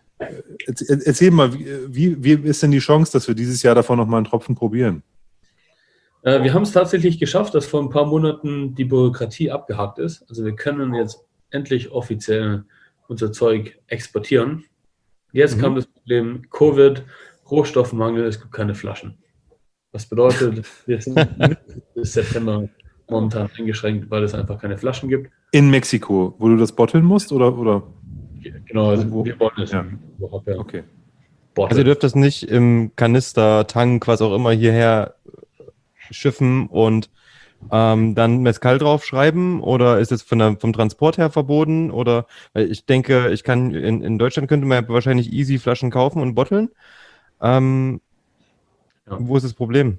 erzähl mal, wie, wie ist denn die Chance, dass wir dieses Jahr davon noch mal einen Tropfen probieren? Äh, wir haben es tatsächlich geschafft, dass vor ein paar Monaten die Bürokratie abgehakt ist. Also wir können jetzt endlich offiziell unser Zeug exportieren. Jetzt mhm. kam das Problem Covid, Rohstoffmangel, es gibt keine Flaschen. Was bedeutet, wir sind bis September momentan eingeschränkt, weil es einfach keine Flaschen gibt. In Mexiko, wo du das botteln musst, oder? oder? Genau, also wo, wir botteln es ja. überhaupt, ja. Okay. Also ihr dürft das nicht im Kanister, Tank, was auch immer hierher schiffen und ähm, dann Mezcal draufschreiben, oder ist es von der, vom Transport her verboten? Oder weil ich denke, ich kann in, in Deutschland könnte man ja wahrscheinlich easy Flaschen kaufen und botteln. Ähm, ja. Wo ist das Problem?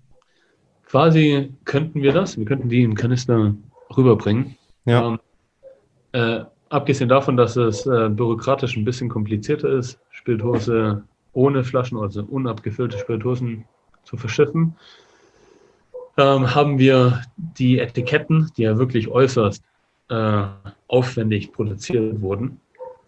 Quasi könnten wir das, wir könnten die im Kanister rüberbringen. Ja. Ähm, äh, abgesehen davon, dass es äh, bürokratisch ein bisschen komplizierter ist, Spirituose ohne Flaschen, also unabgefüllte Spirituosen zu verschiffen, ähm, haben wir die Etiketten, die ja wirklich äußerst äh, aufwendig produziert wurden,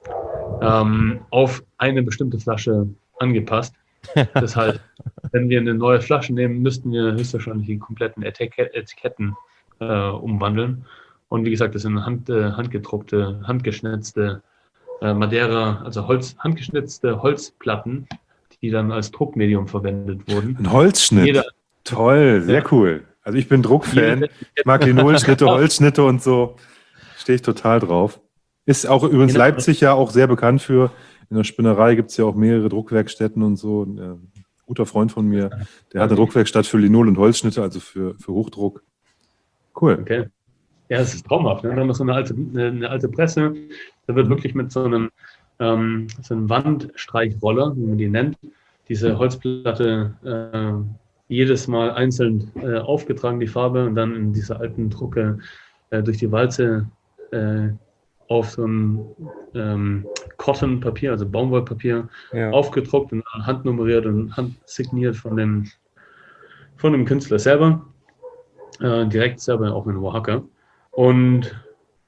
ähm, auf eine bestimmte Flasche angepasst. Das heißt, wenn wir eine neue Flasche nehmen, müssten wir höchstwahrscheinlich die kompletten Etik- Etiketten äh, umwandeln. Und wie gesagt, das sind hand, äh, handgedruckte, handgeschnitzte äh, Madeira, also Holz, handgeschnitzte Holzplatten, die dann als Druckmedium verwendet wurden. Ein Holzschnitt. Jeder, Toll, sehr ja. cool. Also ich bin Druckfan. Ich mag Linolschnitte, Holzschnitte und so. Stehe ich total drauf. Ist auch übrigens genau. Leipzig ja auch sehr bekannt für. In der Spinnerei gibt es ja auch mehrere Druckwerkstätten und so. Ein äh, guter Freund von mir, der hat eine Druckwerkstatt für Linol- und Holzschnitte, also für, für Hochdruck. Cool. Okay. Ja, das ist traumhaft. Ne? Da haben wir so eine alte, eine, eine alte Presse. Da wird wirklich mit so einem, ähm, so einem Wandstreichroller, wie man die nennt, diese Holzplatte äh, jedes Mal einzeln äh, aufgetragen, die Farbe, und dann in dieser alten Drucke äh, durch die Walze äh, auf so ein ähm, Cotton-Papier, also Baumwollpapier, ja. aufgedruckt und handnummeriert und handsigniert von dem, von dem Künstler selber. Äh, direkt selber auch in Oaxaca. Und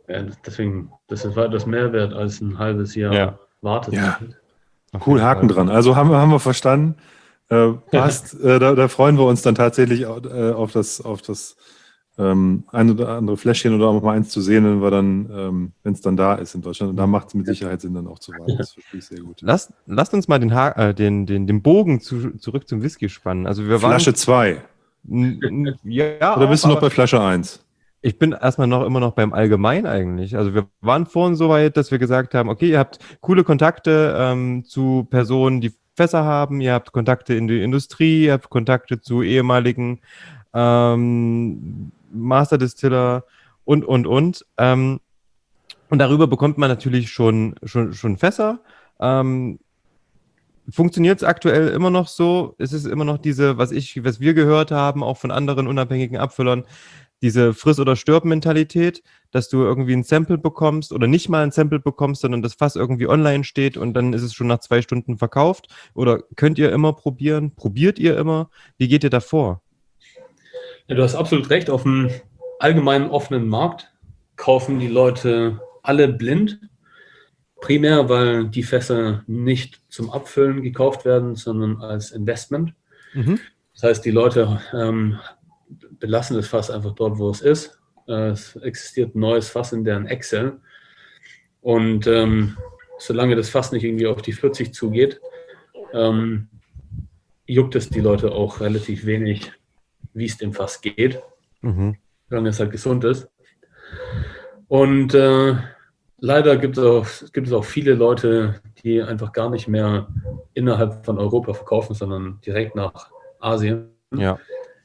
Ja, deswegen, das ist weitaus mehr wert als ein halbes Jahr Ja. Wartezeit. Ja. Cool, Haken dran. Also haben wir, haben wir verstanden. Äh, passt. äh, da, da freuen wir uns dann tatsächlich auf, äh, auf das, auf das ähm, ein oder andere Fläschchen oder auch mal eins zu sehen, wenn wir dann, ähm, wenn es dann da ist in Deutschland. Und da macht es mit Sicherheit Sinn, dann auch zu warten. Das verstehe ich sehr gut. Lasst, lasst uns mal den, ha äh, den, den, den Bogen zu, zurück zum Whisky spannen. Also wir Flasche zwei. waren. Ja, Oder bist du auch, noch bei Flasche eins? Ich bin erstmal noch immer noch beim Allgemein eigentlich. Also wir waren vorhin so weit, dass wir gesagt haben, okay, ihr habt coole Kontakte ähm, zu Personen, die Fässer haben, ihr habt Kontakte in die Industrie, ihr habt Kontakte zu ehemaligen ähm, Master Distiller und, und, und. Ähm, und darüber bekommt man natürlich schon, schon, schon Fässer. Ähm, Funktioniert es aktuell immer noch so? Ist es immer noch diese, was ich, was wir gehört haben, auch von anderen unabhängigen Abfüllern, diese Friss- oder Stirb-Mentalität, dass du irgendwie ein Sample bekommst oder nicht mal ein Sample bekommst, sondern das Fass irgendwie online steht und dann ist es schon nach zwei Stunden verkauft? Oder könnt ihr immer probieren? Probiert ihr immer? Wie geht ihr da vor? Ja, du hast absolut recht. Auf dem allgemeinen offenen Markt kaufen die Leute alle blind. Primär, weil die Fässer nicht zum Abfüllen gekauft werden, sondern als Investment. Mhm. Das heißt, die Leute ähm, belassen das Fass einfach dort, wo es ist. Äh, es existiert ein neues Fass in deren Excel. Und ähm, solange das Fass nicht irgendwie auf die vierzig zugeht, ähm, juckt es die Leute auch relativ wenig, wie es dem Fass geht, Mhm. solange es halt gesund ist. Und äh, leider gibt es, auch, gibt es auch viele Leute, die einfach gar nicht mehr innerhalb von Europa verkaufen, sondern direkt nach Asien. Ja.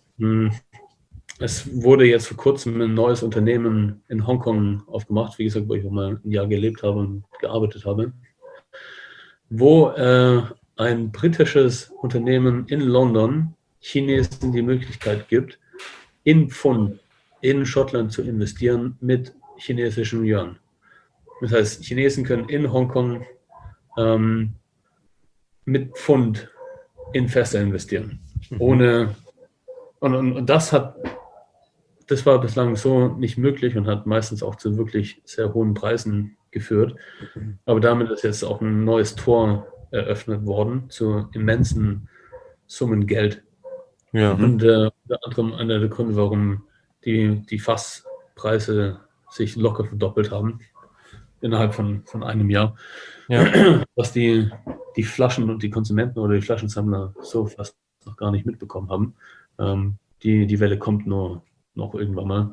Es wurde jetzt vor kurzem ein neues Unternehmen in Hongkong aufgemacht, wie gesagt, wo ich auch mal ein Jahr gelebt habe und gearbeitet habe, wo äh, ein britisches Unternehmen in London Chinesen die Möglichkeit gibt, in Pfund in Schottland zu investieren mit chinesischem Yuan. Das heißt, Chinesen können in Hongkong ähm, mit Pfund in Fässer investieren. Mhm. Ohne, und, und, und das hat, das war bislang so nicht möglich und hat meistens auch zu wirklich sehr hohen Preisen geführt. Aber damit ist jetzt auch ein neues Tor eröffnet worden zu immensen Summen Geld. Ja. Und äh, unter anderem einer der Gründe, warum die, die Fasspreise sich locker verdoppelt haben innerhalb von, von einem Jahr. Ja. Was die, die Flaschen und die Konsumenten oder die Flaschensammler so fast noch gar nicht mitbekommen haben. Ähm, die, die Welle kommt nur noch irgendwann mal.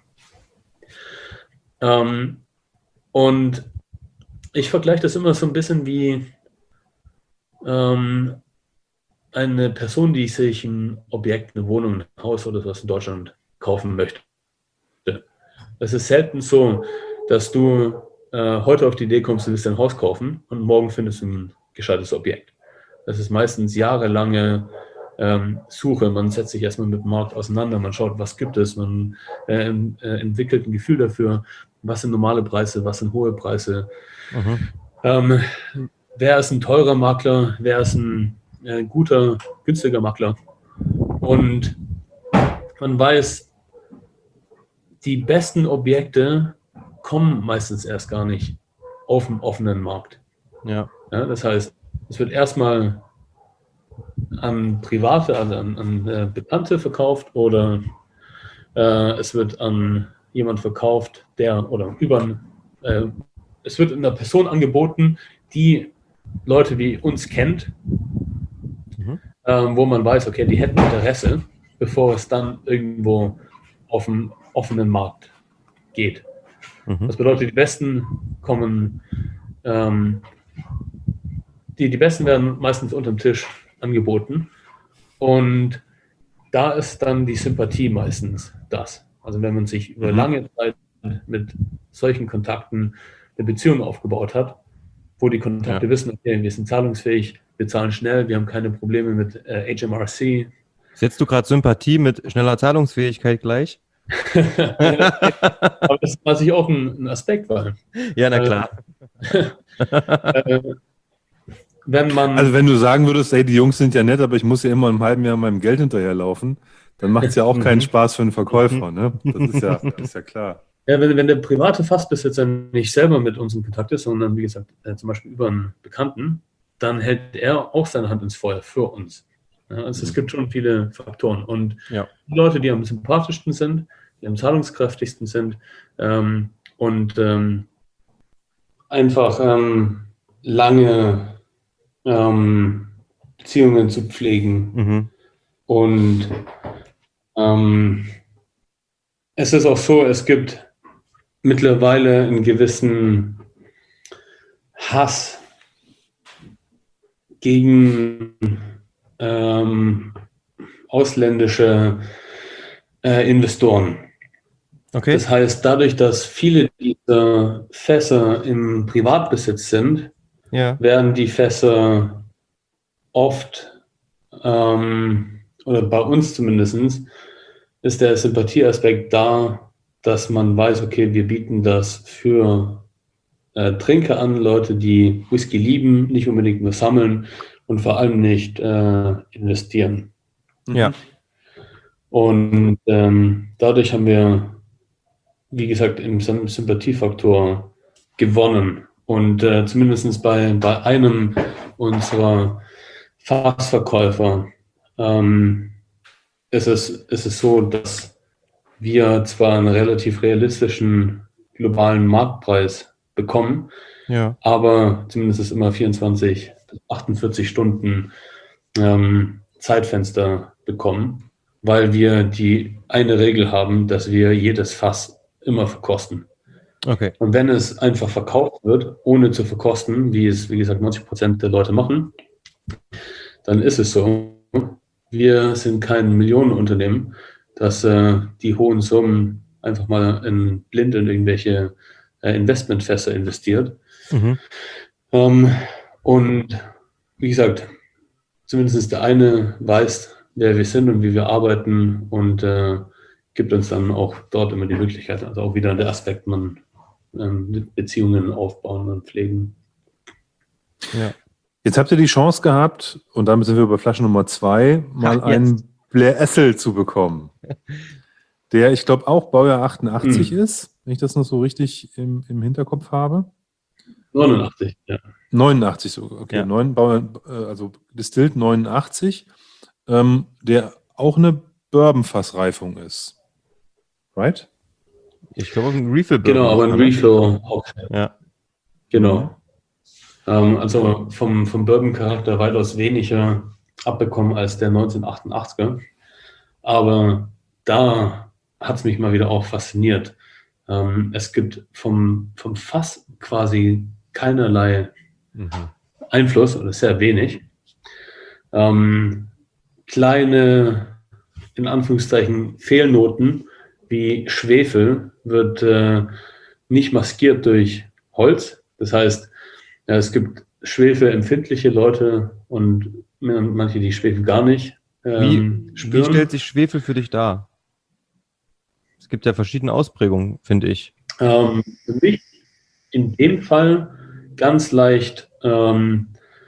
Ähm, und ich vergleiche das immer so ein bisschen wie ähm, eine Person, die sich ein Objekt, eine Wohnung, ein Haus oder was in Deutschland kaufen möchte. Es ist selten so, dass du äh, heute auf die Idee kommst, du willst ein Haus kaufen und morgen findest du ein gescheites Objekt. Das ist meistens jahrelange ähm, Suche. Man setzt sich erstmal mit dem Markt auseinander, man schaut, was gibt es, man äh, äh, entwickelt ein Gefühl dafür, was sind normale Preise, was sind hohe Preise. Mhm. Ähm, wer ist ein teurer Makler, wer ist ein äh, guter, günstiger Makler. Und man weiß, die besten Objekte kommen meistens erst gar nicht auf dem offenen Markt. Ja. Ja, das heißt, es wird erstmal an Private, also an, an äh, Bekannte verkauft oder äh, es wird an jemand verkauft, der oder über äh, es wird einer Person angeboten, die Leute wie uns kennt, mhm. ähm, wo man weiß, okay, die hätten Interesse, bevor es dann irgendwo auf dem offenen Markt geht. Mhm. Das bedeutet, die Besten kommen, ähm, die, die Besten werden meistens unterm Tisch angeboten und da ist dann die Sympathie meistens das. Also wenn man sich über mhm. lange Zeit mit solchen Kontakten eine Beziehung aufgebaut hat, wo die Kontakte ja. wissen, okay, wir sind zahlungsfähig, wir zahlen schnell, wir haben keine Probleme mit äh, H M R C. Setzt du gerade Sympathie mit schneller Zahlungsfähigkeit gleich? Aber das ist natürlich auch ein, ein Aspekt, weil. Ja, na klar. Äh, wenn man, also wenn du sagen würdest, ey, die Jungs sind ja nett, aber ich muss ja immer im halben Jahr meinem Geld hinterherlaufen, dann macht es ja auch keinen Spaß für einen Verkäufer, ne? Das ist ja, das ist ja klar. Ja, wenn, wenn der private Fassbesitzer nicht selber mit uns in Kontakt ist, sondern wie gesagt, äh, zum Beispiel über einen Bekannten, dann hält er auch seine Hand ins Feuer für uns. Ja, also es gibt schon viele Faktoren. Und Ja. die Leute, die am sympathischsten sind, die am zahlungskräftigsten sind ähm, und ähm, einfach ähm, lange ähm, Beziehungen zu pflegen. Mhm. Und ähm, es ist auch so, es gibt mittlerweile einen gewissen Hass gegen ähm, ausländische äh, Investoren. Okay. Das heißt, dadurch, dass viele dieser Fässer im Privatbesitz sind, Ja. werden die Fässer oft, ähm, oder bei uns zumindest, ist der Sympathieaspekt da, dass man weiß, okay, wir bieten das für äh, Trinker an, Leute, die Whisky lieben, nicht unbedingt nur sammeln und vor allem nicht äh, investieren. Ja. Und ähm, dadurch haben wir, wie gesagt, im Sym- Sympathiefaktor gewonnen. Und äh, zumindest bei, bei einem unserer Fassverkäufer ähm, ist, es, ist es so, dass wir zwar einen relativ realistischen globalen Marktpreis bekommen, Ja. aber zumindest ist immer vierundzwanzig bis achtundvierzig Stunden ähm, Zeitfenster bekommen, weil wir die eine Regel haben, dass wir jedes Fass immer verkosten. Okay. Und wenn es einfach verkauft wird, ohne zu verkosten, wie es, wie gesagt, neunzig Prozent der Leute machen, dann ist es so. Wir sind kein Millionenunternehmen, das äh, die hohen Summen einfach mal in blind in irgendwelche äh, Investmentfässer investiert. Mhm. Ähm, und wie gesagt, zumindest der eine weiß, wer wir sind und wie wir arbeiten und äh, gibt uns dann auch dort immer die Möglichkeit, also auch wieder der Aspekt, man ähm, Beziehungen aufbauen und pflegen. Ja. Jetzt habt ihr die Chance gehabt, und damit sind wir bei Flasche Nummer zwei, mal Ach, einen Blair Essel zu bekommen. Der, ich glaube, auch Baujahr achtundachtzig Hm. ist, wenn ich das noch so richtig im, im Hinterkopf habe. neunundachtzig, ja. neunundachtzig sogar, okay. Ja. Neun, Baujahr, äh, also Distilled neunundachtzig, ähm, der auch eine Bourbon-Fassreifung ist. Right? Ich glaube, ein Refill Genau, aber ein Refill auch. Ja. Genau. Ähm, also vom, vom Bourbon-Charakter weitaus weniger abbekommen als der neunzehnhundertachtundachtziger. Aber da hat es mich mal wieder auch fasziniert. Ähm, es gibt vom, vom Fass quasi keinerlei Mhm. Einfluss oder sehr wenig. Ähm, kleine, in Anführungszeichen, Fehlnoten wie Schwefel wird äh, nicht maskiert durch Holz. Das heißt, ja, es gibt schwefelempfindliche Leute und manche, die Schwefel gar nicht ähm, Wie, wie spüren. stellt sich Schwefel für dich dar? Es gibt ja verschiedene Ausprägungen, finde ich. Ähm, für mich in dem Fall ganz leicht ähm,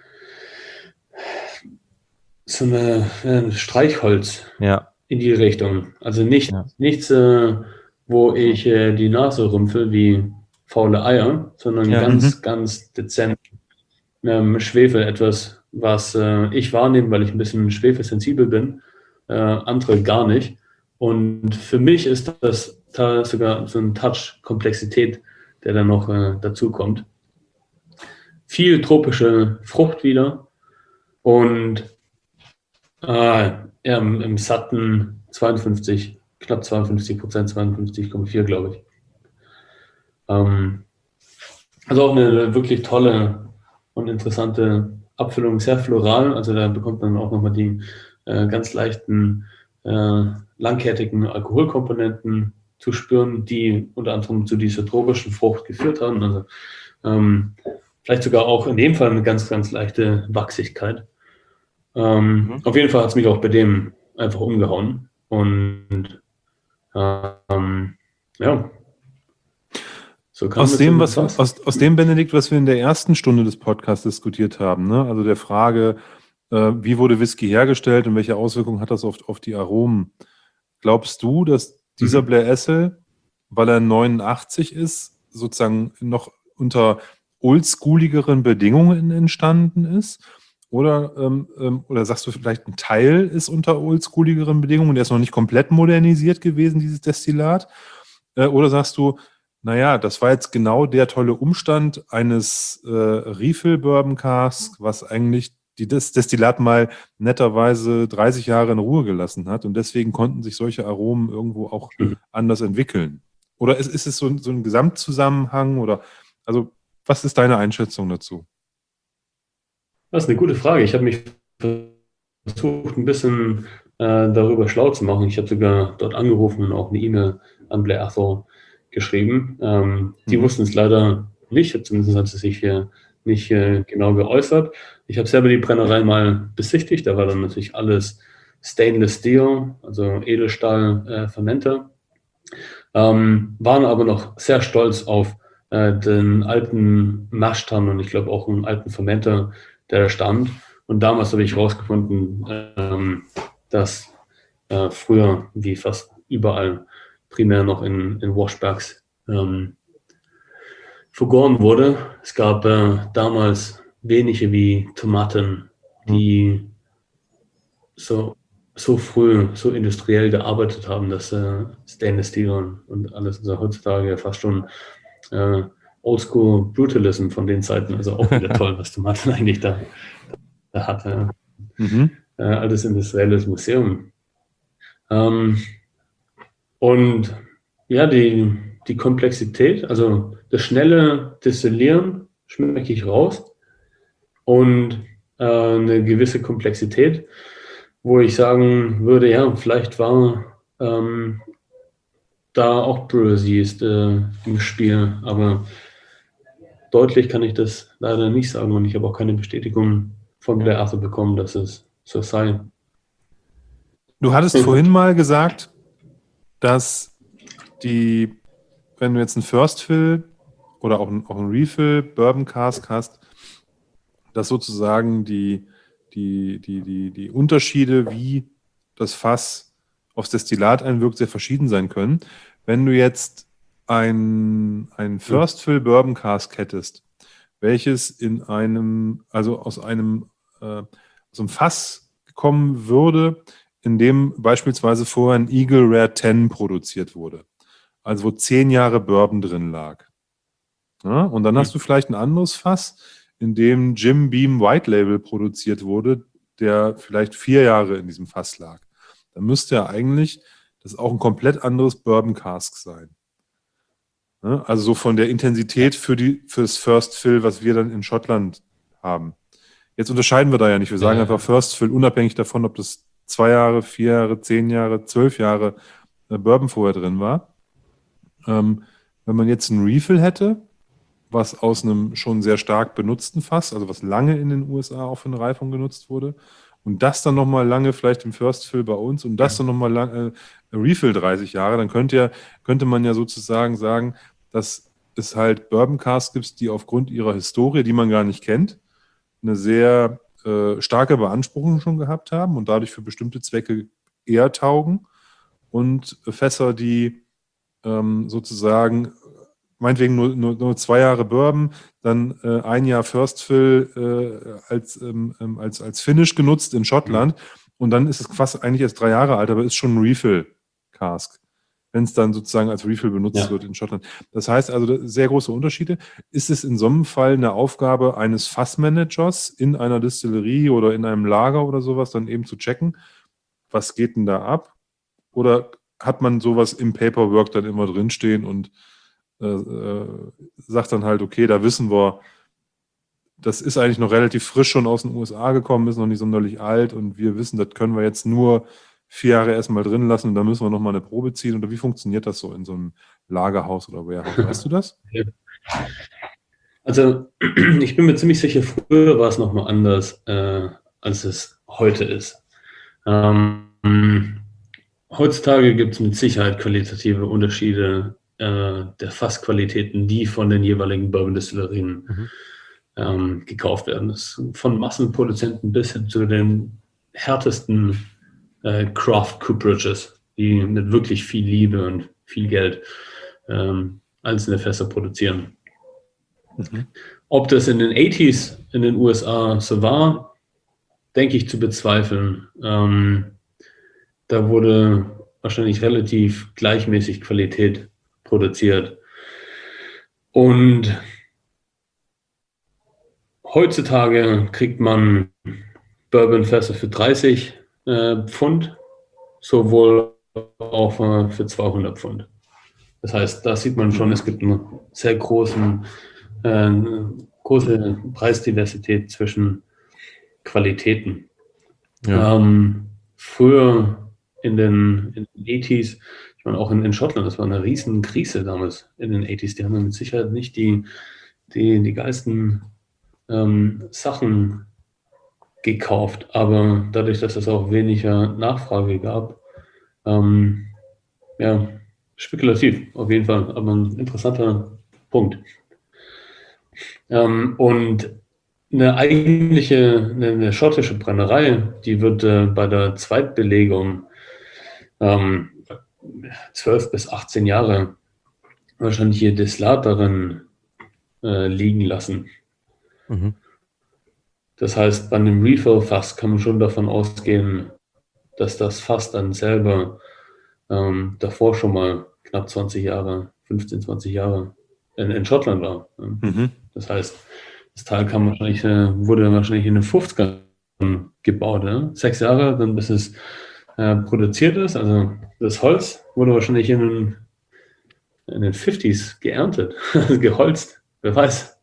so eine, ein Streichholz Ja. in die Richtung. Also nicht, Ja. nichts, äh, wo ich äh, die Nase rümpfe wie faule Eier, sondern Ja. ganz, Mhm. ganz dezent ähm, Schwefel, etwas, was äh, ich wahrnehme, weil ich ein bisschen schwefelsensibel bin, äh, andere gar nicht. Und für mich ist das da sogar so ein Touch Komplexität, der dann noch äh, dazu kommt. Viel tropische Frucht wieder und äh, ja, im, im satten zweiundfünfzig, knapp zweiundfünfzig Prozent, zweiundfünfzig Komma vier, glaube ich. Ähm, also auch eine wirklich tolle und interessante Abfüllung, sehr floral. Also da bekommt man auch nochmal die äh, ganz leichten, äh, langkettigen Alkoholkomponenten zu spüren, die unter anderem zu dieser tropischen Frucht geführt haben. Also ähm, vielleicht sogar auch in dem Fall eine ganz, ganz leichte Wachsigkeit. Ähm, Mhm. Auf jeden Fall hat es mich auch bei dem einfach umgehauen. Und ähm, ja. So kam Aus es dem, in was, das. aus, aus dem, Benedikt, was wir in der ersten Stunde des Podcasts diskutiert haben, ne? Also der Frage, äh, wie wurde Whisky hergestellt und welche Auswirkungen hat das auf, auf die Aromen? Glaubst du, dass dieser Mhm. Blair Essel weil er neunundachtzig ist, sozusagen noch unter oldschooligeren Bedingungen entstanden ist? Oder, ähm, oder sagst du vielleicht, ein Teil ist unter oldschooligeren Bedingungen, der ist noch nicht komplett modernisiert gewesen, dieses Destillat? Äh, oder sagst du, naja, das war jetzt genau der tolle Umstand eines äh, Refill Bourbon Cask, was eigentlich die das Destillat mal netterweise dreißig Jahre in Ruhe gelassen hat und deswegen konnten sich solche Aromen irgendwo auch Mhm. anders entwickeln. Oder ist, ist es so, ein- so ein Gesamtzusammenhang oder also was ist deine Einschätzung dazu? Das ist eine gute Frage. Ich habe mich versucht, ein bisschen äh, darüber schlau zu machen. Ich habe sogar dort angerufen und auch eine E-Mail an Blair Athol geschrieben. Ähm, die Mhm. wussten es leider nicht, zumindest hat sie sich hier nicht äh, genau geäußert. Ich habe selber die Brennerei mal besichtigt. Da war dann natürlich alles Stainless Steel, also Edelstahl, äh, Fermenter. Ähm, waren aber noch sehr stolz auf äh, den alten Maschtan und ich glaube auch einen alten Fermenter, der da stand. Und damals habe ich herausgefunden, ähm, dass äh, früher, wie fast überall, primär noch in, in Washbacks ähm, vergoren wurde. Es gab äh, damals wenige wie Tomaten, die so, so früh, so industriell gearbeitet haben, dass äh, Stainless Steel und, und alles, also heutzutage fast schon äh, Oldschool Brutalism von den Zeiten, also auch wieder toll, was Tomaten eigentlich da, da hatte. Mhm. Äh, altes industrielles Museum. Ähm, und ja, die, die Komplexität, also das schnelle Destillieren schmecke ich raus und äh, eine gewisse Komplexität, wo ich sagen würde, ja, vielleicht war ähm, da auch Brewers Yeast äh, im Spiel, aber deutlich kann ich das leider nicht sagen und ich habe auch keine Bestätigung von Blair Arthur bekommen, dass es so sei. Du hattest vorhin mal gesagt, dass die, wenn du jetzt einen First Fill oder auch ein, auch ein Refill Bourbon Cask hast, dass sozusagen die, die, die, die, die Unterschiede, wie das Fass aufs Destillat einwirkt, sehr verschieden sein können. Wenn du jetzt ein, ein First Fill Bourbon Cask hättest, welches in einem, also aus einem, äh, aus einem Fass kommen würde, in dem beispielsweise vorher ein Eagle Rare zehn produziert wurde. Also wo zehn Jahre Bourbon drin lag. Ja, und dann hast du vielleicht ein anderes Fass, in dem Jim Beam White Label produziert wurde, der vielleicht vier Jahre in diesem Fass lag. Dann müsste ja eigentlich das auch ein komplett anderes Bourbon Cask sein. Ja, also so von der Intensität für die, für das First Fill, was wir dann in Schottland haben. Jetzt unterscheiden wir da ja nicht. Wir sagen Ja. einfach First Fill, unabhängig davon, ob das zwei Jahre, vier Jahre, zehn Jahre, zwölf Jahre äh, Bourbon vorher drin war. Ähm, wenn man jetzt einen Refill hätte, was aus einem schon sehr stark benutzten Fass, also was lange in den U S A auch für eine Reifung genutzt wurde, und das dann nochmal lange vielleicht im First Fill bei uns und das dann nochmal lang, äh, Refill dreißig Jahre, dann könnte, ja, könnte man ja sozusagen sagen, dass es halt Bourbon Casks gibt, die aufgrund ihrer Historie, die man gar nicht kennt, eine sehr äh, starke Beanspruchung schon gehabt haben und dadurch für bestimmte Zwecke eher taugen und Fässer, die ähm, sozusagen meinetwegen nur, nur, nur zwei Jahre Bourbon, dann äh, ein Jahr First Fill äh, als, ähm, als, als Finish genutzt in Schottland und dann ist es fast eigentlich erst drei Jahre alt, aber ist schon ein Refill-Cask, wenn es dann sozusagen als Refill benutzt Ja. wird in Schottland. Das heißt also sehr große Unterschiede. Ist es in so einem Fall eine Aufgabe eines Fassmanagers in einer Distillerie oder in einem Lager oder sowas, dann eben zu checken, was geht denn da ab? Oder hat man sowas im Paperwork dann immer drinstehen und äh, äh, sagt dann halt, okay, da wissen wir, das ist eigentlich noch relativ frisch schon aus den U S A gekommen, ist noch nicht sonderlich alt und wir wissen, das können wir jetzt nur vier Jahre erstmal drin lassen und dann müssen wir nochmal eine Probe ziehen. Oder wie funktioniert das so in so einem Lagerhaus oder Warehouse? Weißt du das? Also ich bin mir ziemlich sicher, früher war es nochmal anders, äh, als es heute ist. Ähm, heutzutage gibt es mit Sicherheit qualitative Unterschiede äh, der Fassqualitäten, die von den jeweiligen Bourbon-Destillerien Mhm. ähm, gekauft werden. Das ist von Massenproduzenten bis hin zu den härtesten äh, Craft Cooperages, die mit wirklich viel Liebe und viel Geld ähm, einzelne Fässer produzieren. Mhm. Ob das in den achtziger in den U S A so war, denke ich zu bezweifeln. Ähm, da wurde wahrscheinlich relativ gleichmäßig Qualität produziert. Und heutzutage kriegt man Bourbonfässer für dreißig äh, Pfund, sowohl auch äh, für zweihundert Pfund. Das heißt, da sieht man schon, es gibt einen sehr großen, äh, große Preisdiversität zwischen Qualitäten. Ja. Ähm, früher in den, in den achtziger, ich meine auch in, in Schottland, das war eine riesen Krise damals in den achtziger. Die haben mit Sicherheit nicht die, die, die geilsten ähm, Sachen gekauft, aber dadurch, dass es auch weniger Nachfrage gab, ähm, ja, spekulativ auf jeden Fall, aber ein interessanter Punkt. Ähm, und eine eigentliche, eine, eine schottische Brennerei, die wird äh, bei der Zweitbelegung ähm, zwölf bis achtzehn Jahre wahrscheinlich ihr Destillat darin äh, liegen lassen. Mhm. Das heißt, bei einem Refill-Fass kann man schon davon ausgehen, dass das Fass dann selber ähm, davor schon mal knapp zwanzig Jahre, fünfzehn, zwanzig Jahre in, in Schottland war. Mhm. Das heißt, das Teil kam wahrscheinlich, äh, wurde wahrscheinlich in den fünfzigern gebaut. Ja? Sechs Jahre, dann bis es äh, produziert ist. Also das Holz wurde wahrscheinlich in den, in den fünfziger geerntet, geholzt. Wer weiß.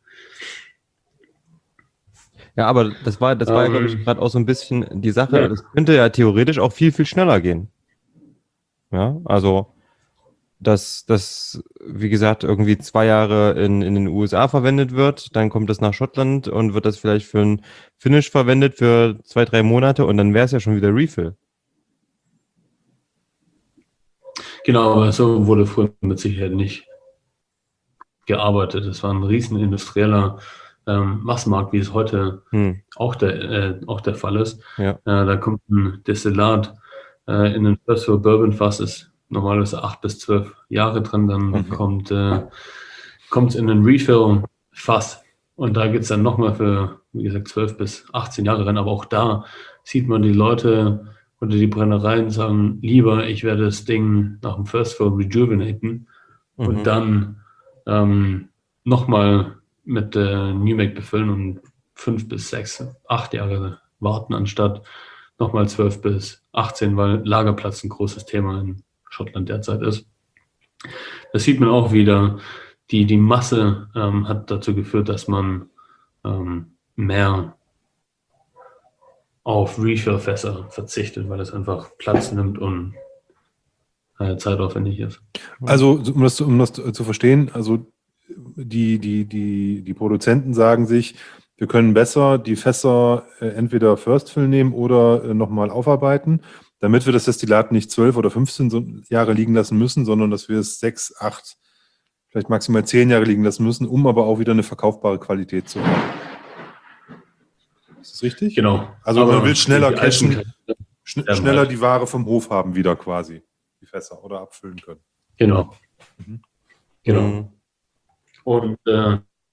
Ja, aber das war, das war ja, glaube ich, Ähm, gerade auch so ein bisschen die Sache. ja. Das könnte ja theoretisch auch viel, viel schneller gehen. Ja, also, dass das, wie gesagt, irgendwie zwei Jahre in, in den U S A verwendet wird, dann kommt das nach Schottland und wird das vielleicht für ein Finish verwendet für zwei, drei Monate und dann wäre es ja schon wieder Refill. Genau, aber so wurde früher mit Sicherheit nicht gearbeitet. Es war ein riesen industrieller ähm, Massenmarkt, wie es heute Hm. auch der, äh, auch der Fall ist. Ja. Äh, da kommt ein Destillat äh, in den First World Bourbon Fass, ist normalerweise acht bis zwölf Jahre drin, dann Mhm. kommt äh, kommt es in den Refill Fass und da geht es dann nochmal für, wie gesagt, zwölf bis achtzehn Jahre rein, aber auch da sieht man die Leute oder die Brennereien sagen, lieber ich werde das Ding nach dem First Fill rejuvenaten Mhm. und dann ähm, nochmal mit äh, New Make befüllen und fünf bis sechs, acht Jahre warten, anstatt nochmal zwölf bis achtzehn, weil Lagerplatz ein großes Thema in Schottland derzeit ist. Das sieht man auch wieder. Die, die Masse ähm, hat dazu geführt, dass man ähm, mehr auf Refill-Fässer verzichtet, weil es einfach Platz nimmt und äh, zeitaufwendig ist. Also, um das, zu- um das zu verstehen, also die, die, die, die Produzenten sagen sich, wir können besser die Fässer äh, entweder First Fill nehmen oder äh, nochmal aufarbeiten, damit wir das Destillat nicht zwölf oder fünfzehn so Jahre liegen lassen müssen, sondern dass wir es sechs, acht, vielleicht maximal zehn Jahre liegen lassen müssen, um aber auch wieder eine verkaufbare Qualität zu haben. Ist das richtig? Genau. Also man will schneller die alten cashen, schn sterben schneller halt. die Ware vom Hof haben wieder quasi, die Fässer, oder abfüllen können. Genau. Mhm. Genau. Mhm. Und äh,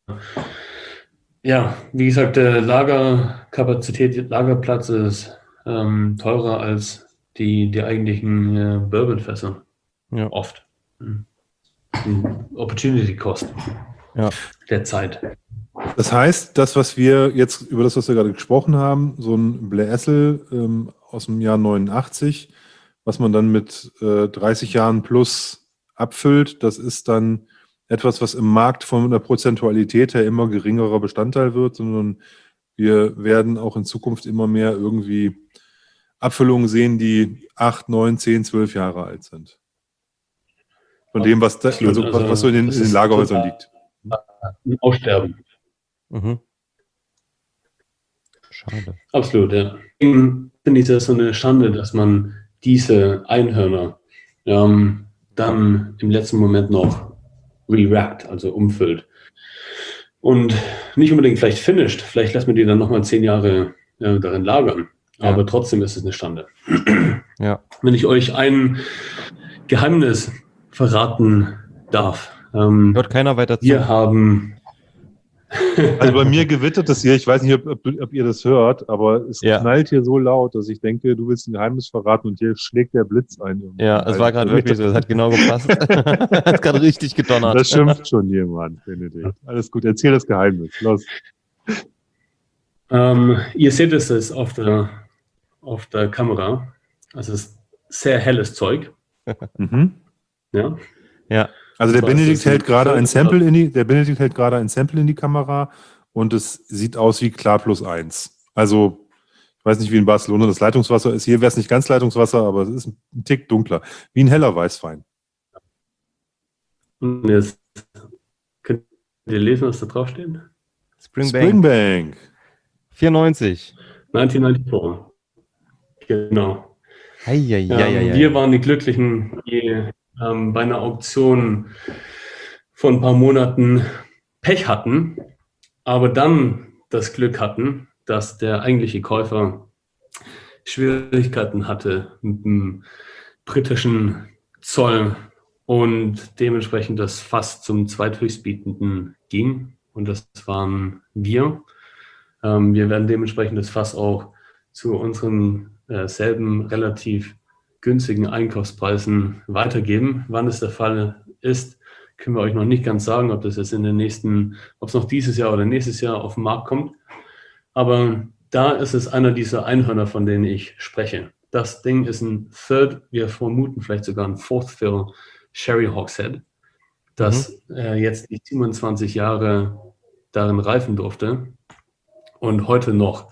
ja, wie gesagt, der Lagerkapazität, Lagerplatz ist ähm, teurer als die, die eigentlichen äh, Bourbonfässer. Ja. Oft. Mhm. Opportunity Cost Ja. der Zeit. Das heißt, das, was wir jetzt, über das, was wir gerade gesprochen haben, so ein Blässel ähm, aus dem Jahr neunundachtzig, was man dann mit äh, dreißig Jahren plus abfüllt, das ist dann etwas, was im Markt von der Prozentualität her immer geringerer Bestandteil wird, sondern wir werden auch in Zukunft immer mehr irgendwie Abfüllungen sehen, die acht, neun, zehn, zwölf Jahre alt sind. Von dem, was, da, Absolut. also, was, was so in den, das in den ist Lagerhäusern total liegt. ein Aussterben. Mhm. Schade. Absolut, ja. Deswegen finde ich das so eine Schande, dass man diese Einhörner ähm, dann im letzten Moment noch re-wrappt, also umfüllt. Und nicht unbedingt vielleicht finished, vielleicht lässt man die dann nochmal zehn Jahre äh, darin lagern. Ja. Aber trotzdem ist es eine Schande. Ja. Wenn ich euch ein Geheimnis verraten darf. Ähm, Hört keiner weiter zu. wir haben... Also bei mir gewittert es hier, ich weiß nicht, ob, ob, ob ihr das hört, aber es Ja. knallt hier so laut, dass ich denke, du willst ein Geheimnis verraten und hier schlägt der Blitz ein. irgendwie. Ja, es war gerade wirklich so, das hat genau gepasst. Hat gerade richtig gedonnert. Das schimpft schon jemand, Benedikt. Alles gut, erzähl das Geheimnis. Los. Ähm, ihr seht es jetzt auf der, auf der Kamera. Also es ist sehr helles Zeug. Mhm. Ja. Ja. Also der So, es Benedikt ist ein hält gerade ein Viertel- Sample in die, der Benedikt hält gerade ein Sample in die Kamera und es sieht aus wie klar plus eins. Also ich weiß nicht, wie in Barcelona das Leitungswasser ist. Hier wäre es nicht ganz Leitungswasser, aber es ist ein Tick dunkler. Wie ein heller Weißwein. Und jetzt könnt ihr lesen, was da drauf steht? Springbank. Springbank. vierundneunzig. neunzehnhundertneunundneunzig. Genau. Eieieiei. Ähm, wir waren die Glücklichen, die ähm, bei einer Auktion vor ein paar Monaten Pech hatten, aber dann das Glück hatten, dass der eigentliche Käufer Schwierigkeiten hatte mit dem britischen Zoll und dementsprechend das Fass zum zweithöchstbietenden ging. Und das waren wir. Ähm, wir werden dementsprechend das Fass auch zu unseren äh, selben relativ günstigen Einkaufspreisen weitergeben. Wann es der Fall ist, können wir euch noch nicht ganz sagen, ob das jetzt in den nächsten, ob es noch dieses Jahr oder nächstes Jahr auf den Markt kommt. Aber da ist es einer dieser Einhörner, von denen ich spreche. Das Ding ist ein Third, wir vermuten vielleicht sogar ein Fourth Fill Sherry Hogshead, das mhm. äh, jetzt die siebenundzwanzig Jahre darin reifen durfte und heute noch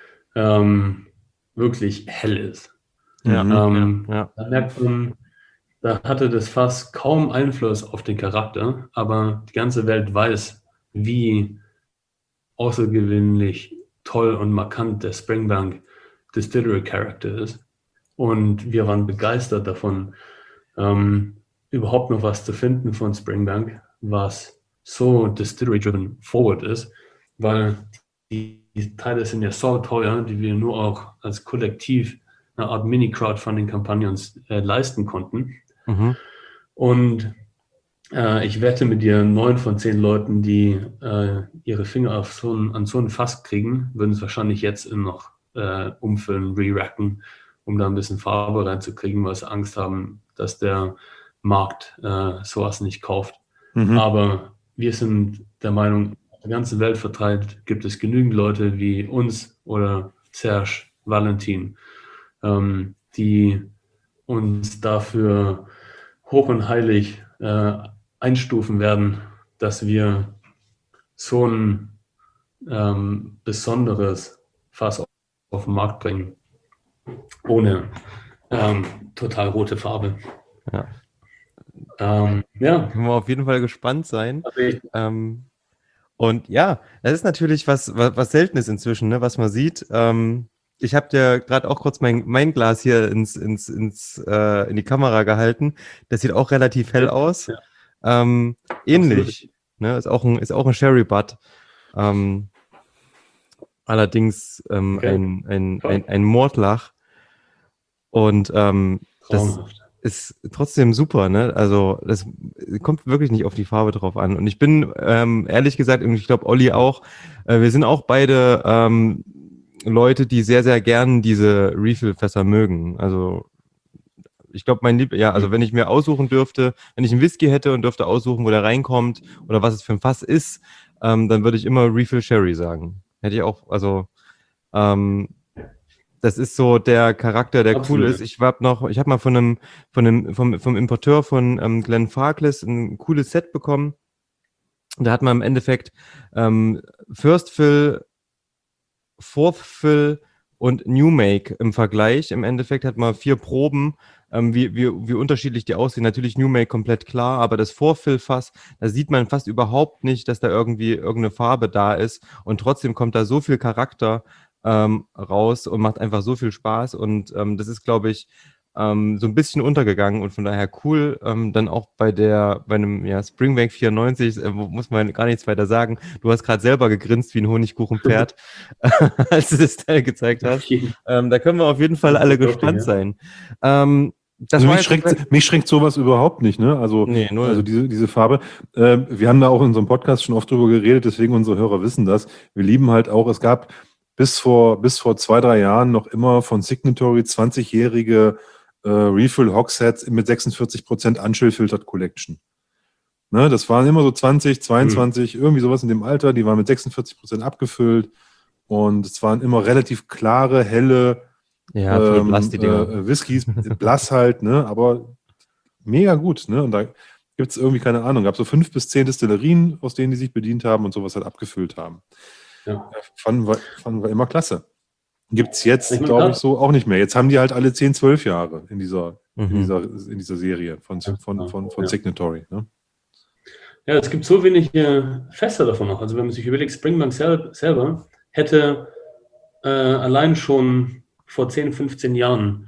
ähm, wirklich hell ist. Ja, ähm, ja, ja. Da merkt man, da hatte das Fass kaum Einfluss auf den Charakter, aber die ganze Welt weiß, wie außergewöhnlich toll und markant der Springbank Distillery Character ist. Und wir waren begeistert davon, ähm, überhaupt noch was zu finden von Springbank, was so Distillery-driven forward ist, weil die, die Teile sind ja so teuer, die wir nur auch als Kollektiv eine Art Mini-Crowdfunding-Kampagne uns äh, leisten konnten. Mhm. Und äh, ich wette mit dir, neun von zehn Leuten, die äh, ihre Finger auf so ein, an so ein Fass kriegen, würden es wahrscheinlich jetzt noch äh, umfüllen, re-racken, um da ein bisschen Farbe reinzukriegen, weil sie Angst haben, dass der Markt äh, sowas nicht kauft. Mhm. Aber wir sind der Meinung, auf der ganzen Welt verteilt gibt es genügend Leute wie uns oder Serge, Valentin, ähm, die uns dafür hoch und heilig äh, einstufen werden, dass wir so ein ähm, besonderes Fass auf den Markt bringen, ohne ähm, total rote Farbe. Ja. Ähm, ja. Können wir auf jeden Fall gespannt sein. Ähm, und ja, das ist natürlich was, was, was Seltenes inzwischen, ne, was man sieht. Ähm, ich habe dir gerade auch kurz mein, mein Glas hier ins, ins, ins, äh, in die Kamera gehalten. Das sieht auch relativ hell aus. Ja. Ähm, ähnlich. Ne, ist auch ein, ist auch ein Sherry Butt. Ähm, allerdings ähm, Okay. ein, ein, ein, ein Mordlach. Und ähm, das ist trotzdem super, ne? Also das kommt wirklich nicht auf die Farbe drauf an. Und ich bin ähm, ehrlich gesagt, und ich glaube Olli auch, äh, wir sind auch beide ähm, Leute, die sehr, sehr gern diese Refill-Fässer mögen. Also ich glaube, mein Lieb, ja, also wenn ich mir aussuchen dürfte, wenn ich einen Whisky hätte und dürfte aussuchen, wo der reinkommt oder was es für ein Fass ist, ähm, dann würde ich immer Refill Sherry sagen. Hätte ich auch, also ähm, das ist so der Charakter, der Absolut. Cool ist. Ich habe noch, ich habe mal von einem, von einem, vom, vom Importeur von ähm, Glenn Farkless ein cooles Set bekommen. Da hat man im Endeffekt ähm, First Fill, Fourth Fill und New Make im Vergleich. Im Endeffekt hat man vier Proben, ähm, wie, wie, wie unterschiedlich die aussehen. Natürlich New Make komplett klar, aber das Fourth Fill Fass, da sieht man fast überhaupt nicht, dass da irgendwie irgendeine Farbe da ist. Und trotzdem kommt da so viel Charakter Ähm, raus und macht einfach so viel Spaß und ähm, das ist, glaube ich, ähm, so ein bisschen untergegangen und von daher cool, ähm, dann auch bei der, bei einem ja, Springbank vierundneunzig, äh, muss man gar nichts weiter sagen. Du hast gerade selber gegrinst wie ein Honigkuchenpferd, als du das Teil gezeigt hast. Ähm, da können wir auf jeden Fall alle gespannt sein. Ähm, Das Also war mich jetzt schränkt, mich schränkt sowas überhaupt nicht, ne? Also, Nee, null. also diese, diese Farbe. Äh, wir haben da auch in unserem Podcast schon oft drüber geredet, deswegen unsere Hörer wissen das. Wir lieben halt auch, es gab bis vor, bis vor zwei, drei Jahren noch immer von Signatory zwanzigjährige äh, Refill Hogsheads mit sechsundvierzig Prozent Unchill-Filtered Collection. Ne, das waren immer so zwanzig, zweiundzwanzig, mhm. irgendwie sowas in dem Alter, die waren mit sechsundvierzig Prozent abgefüllt und es waren immer relativ klare, helle Ja, voll ähm, blass, die Dinger. äh, Whiskys, blass halt, ne, aber mega gut, ne, und da gibt es irgendwie, keine Ahnung, gab so fünf bis zehn Destillerien, aus denen die sich bedient haben und sowas halt abgefüllt haben. Ja. Fanden wir, fanden wir immer klasse. Gibt es jetzt, Ich mein, glaube klar. ich, so auch nicht mehr. Jetzt haben die halt alle zehn, zwölf Jahre in dieser, in Mhm. dieser, in dieser Serie von, von, von, von Ja. Signatory, ne? Ja, es gibt so wenige Fässer davon noch. Also wenn man sich überlegt, Springbank sel selber hätte äh, allein schon vor zehn, fünfzehn Jahren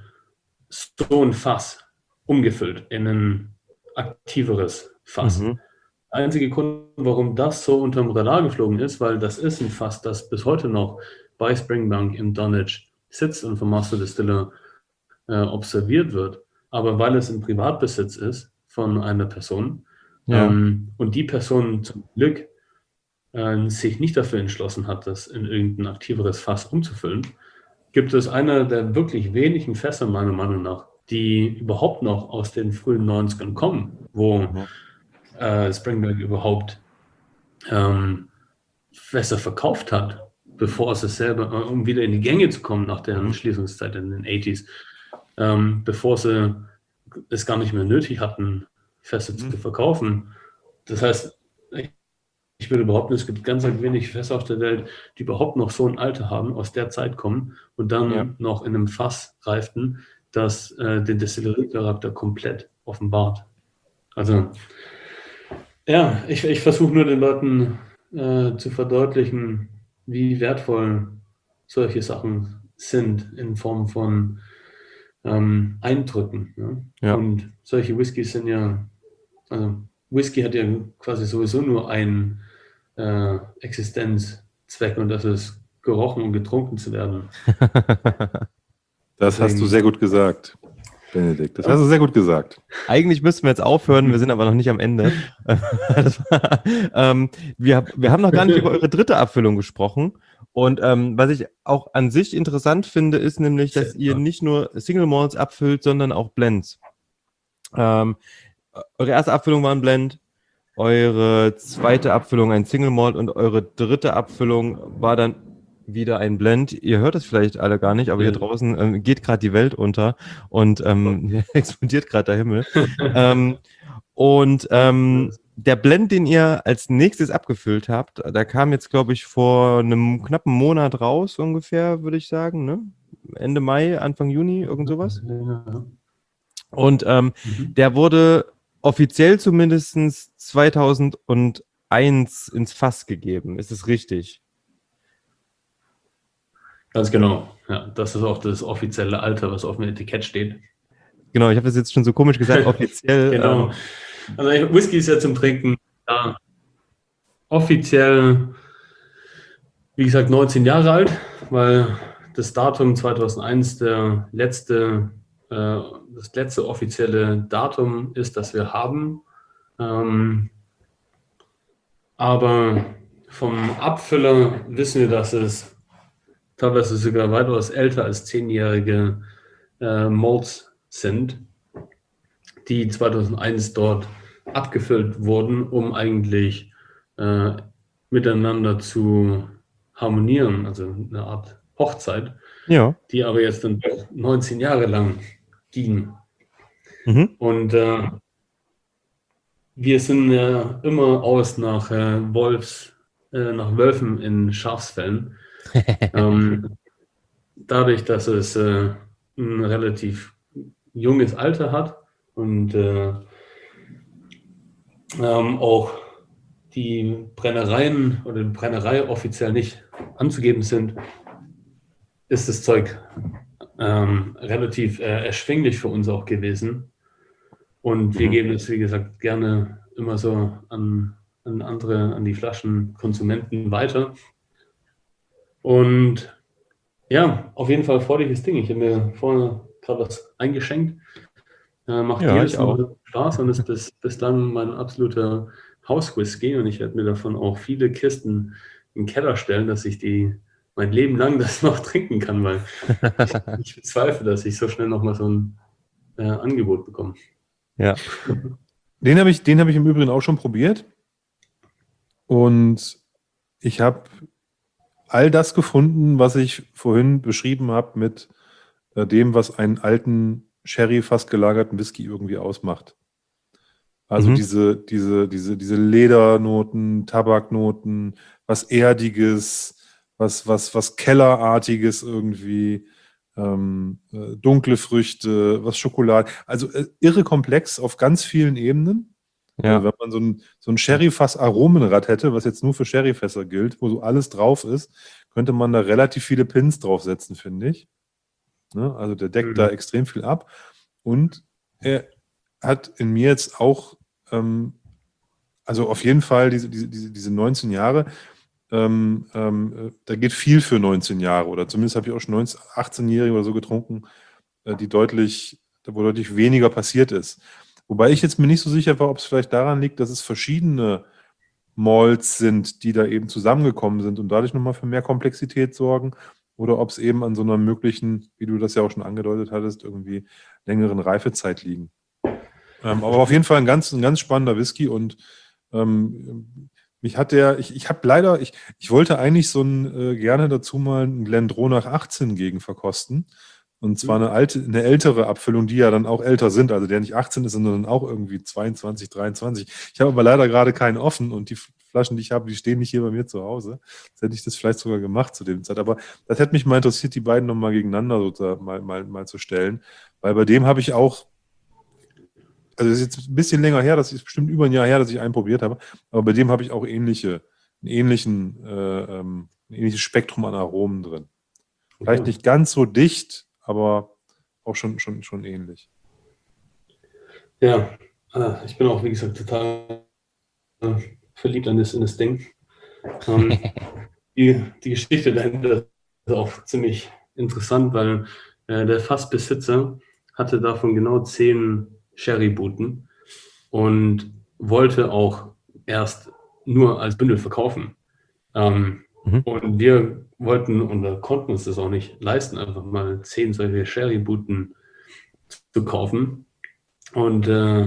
so ein Fass umgefüllt in ein aktiveres Fass. Mhm. Der einzige Grund, warum das so unterm Radar geflogen ist, weil das ist ein Fass, das bis heute noch bei Springbank im Dunnage sitzt und vom Master Distiller äh, observiert wird. Aber weil es im Privatbesitz ist von einer Person, Ja. Ähm, und die Person zum Glück äh, sich nicht dafür entschlossen hat, das in irgendein aktiveres Fass umzufüllen, gibt es einer der wirklich wenigen Fässer, meiner Meinung nach, die überhaupt noch aus den frühen neunzigern kommen, wo Mhm. äh, Springbank überhaupt ähm, Fässer verkauft hat, bevor es es selber, äh, um wieder in die Gänge zu kommen nach der Mhm. Schließungszeit in den achtziger, ähm, bevor sie es gar nicht mehr nötig hatten, Fässer Mhm. zu verkaufen. Das heißt, ich würde behaupten, es gibt ganz wenig Fässer auf der Welt, die überhaupt noch so ein Alter haben, aus der Zeit kommen und dann Ja. noch in einem Fass reiften, das äh, den Destilleriecharakter komplett offenbart. Also, ja, ich, ich versuche nur den Leuten äh, zu verdeutlichen, wie wertvoll solche Sachen sind in Form von ähm, Eindrücken. Ne? Ja. Und solche Whiskys sind ja, also Whisky hat ja quasi sowieso nur einen äh, Existenzzweck und das ist gerochen und getrunken zu werden. Das hast du sehr gut gesagt, Benedikt. Das hast du sehr gut gesagt. Eigentlich müssten wir jetzt aufhören, wir sind aber noch nicht am Ende. Das war, ähm, wir, wir haben noch gar nicht über eure dritte Abfüllung gesprochen. Und ähm, was ich auch an sich interessant finde, ist nämlich, dass ihr nicht nur Single Malts abfüllt, sondern auch Blends. Ähm, eure erste Abfüllung war ein Blend, eure zweite Abfüllung ein Single Malt und eure dritte Abfüllung war dann wieder ein Blend. Ihr hört es vielleicht alle gar nicht, aber Ja. hier draußen ähm, geht gerade die Welt unter und ähm, explodiert gerade der Himmel. ähm, und ähm, der Blend, den ihr als nächstes abgefüllt habt, da kam jetzt, glaube ich, vor einem knappen Monat raus ungefähr, würde ich sagen, ne? Ende Mai, Anfang Juni, irgend sowas. Ja. Und ähm, Mhm. der wurde offiziell zumindest zweitausendeins ins Fass gegeben. Ist es richtig? Ganz genau. Ja, das ist auch das offizielle Alter, was auf dem Etikett steht. Genau, ich habe das jetzt schon so komisch gesagt, offiziell. Genau. Ähm, Also Whisky ist ja zum Trinken ja, offiziell, wie gesagt, neunzehn Jahre alt, weil das Datum zweitausendeins der letzte, äh, das letzte offizielle Datum ist, das wir haben. Ähm, aber vom Abfüller wissen wir, dass es teilweise sogar weitaus älter als zehnjährige äh, Malts sind, die zweitausendeins dort abgefüllt wurden, um eigentlich äh, miteinander zu harmonieren, also eine Art Hochzeit, ja. die aber jetzt dann neunzehn Jahre lang ging. Mhm. Und äh, wir sind ja immer aus nach äh, Wolfs, äh, nach Wölfen in Schafsfällen. ähm, dadurch, dass es äh, ein relativ junges Alter hat und äh, ähm, auch die Brennereien oder die Brennerei offiziell nicht anzugeben sind, ist das Zeug ähm, relativ äh, erschwinglich für uns auch gewesen. Und wir Mhm. geben es, wie gesagt, gerne immer so an, an andere, an die Flaschenkonsumenten weiter. Und ja, auf jeden Fall freudiges Ding. Ich habe mir vorher gerade was eingeschenkt. Äh, macht Ja, jedes ich auch. Mal Spaß und ist bis, bislang mein absoluter Hauswhisky. Und ich werde mir davon auch viele Kisten im Keller stellen, dass ich die mein Leben lang das noch trinken kann, weil ich, ich bezweifle, dass ich so schnell nochmal so ein äh, Angebot bekomme. Ja. Den habe ich, den habe ich im Übrigen auch schon probiert. Und ich habe all das gefunden, was ich vorhin beschrieben habe mit äh, dem, was einen alten Sherry fast gelagerten Whisky irgendwie ausmacht. Also Mhm. diese, diese, diese, diese Ledernoten, Tabaknoten, was Erdiges, was, was, was Kellerartiges irgendwie, ähm, äh, dunkle Früchte, was Schokolade. Also äh, irre komplex auf ganz vielen Ebenen. Also Ja. wenn man so ein, so ein Sherryfass-Aromenrad hätte, was jetzt nur für Sherryfässer gilt, wo so alles drauf ist, könnte man da relativ viele Pins draufsetzen, finde ich. Ne? Also der deckt da Mhm. extrem viel ab. Und er hat in mir jetzt auch, ähm, also auf jeden Fall diese, diese, diese, diese neunzehn Jahre, ähm, ähm, äh, da geht viel für neunzehn Jahre. Oder zumindest habe ich auch schon neunzehn, achtzehnjährige oder so getrunken, äh, die deutlich, wo deutlich weniger passiert ist. Wobei ich jetzt mir nicht so sicher war, ob es vielleicht daran liegt, dass es verschiedene Malls sind, die da eben zusammengekommen sind und dadurch nochmal für mehr Komplexität sorgen. Oder ob es eben an so einer möglichen, wie du das ja auch schon angedeutet hattest, irgendwie längeren Reifezeit liegen. Ähm, aber auf jeden Fall ein ganz, ein ganz spannender Whisky und ähm, mich hat der, ich, ich habe leider, ich, ich wollte eigentlich so ein, äh, gerne dazu mal einen Glendronach achtzehn gegen verkosten. Und zwar eine alte, eine ältere Abfüllung, die ja dann auch älter sind, also der nicht achtzehn ist, sondern auch irgendwie zweiundzwanzig, dreiundzwanzig. Ich habe aber leider gerade keinen offen und die Flaschen, die ich habe, die stehen nicht hier bei mir zu Hause. Jetzt hätte ich das vielleicht sogar gemacht zu dem Zeit. Aber das hätte mich mal interessiert, die beiden nochmal gegeneinander sozusagen mal, mal, mal zu stellen. Weil bei dem habe ich auch, also es ist jetzt ein bisschen länger her, das ist bestimmt über ein Jahr her, dass ich einen probiert habe, aber bei dem habe ich auch ähnliche, einen ähnlichen, äh, ähm, ein ähnliches Spektrum an Aromen drin. Vielleicht Okay. nicht ganz so dicht, aber auch schon, schon, schon ähnlich. Ja, äh, ich bin auch, wie gesagt, total äh, verliebt in das, in das Ding. Ähm, die, die Geschichte dahinter ist auch ziemlich interessant, weil äh, der Fassbesitzer hatte davon genau zehn Sherry-Booten und wollte auch erst nur als Bündel verkaufen. Ähm, Mhm. und wir wollten oder konnten uns das auch nicht leisten, einfach mal zehn solche Sherry-Booten zu kaufen. Und äh,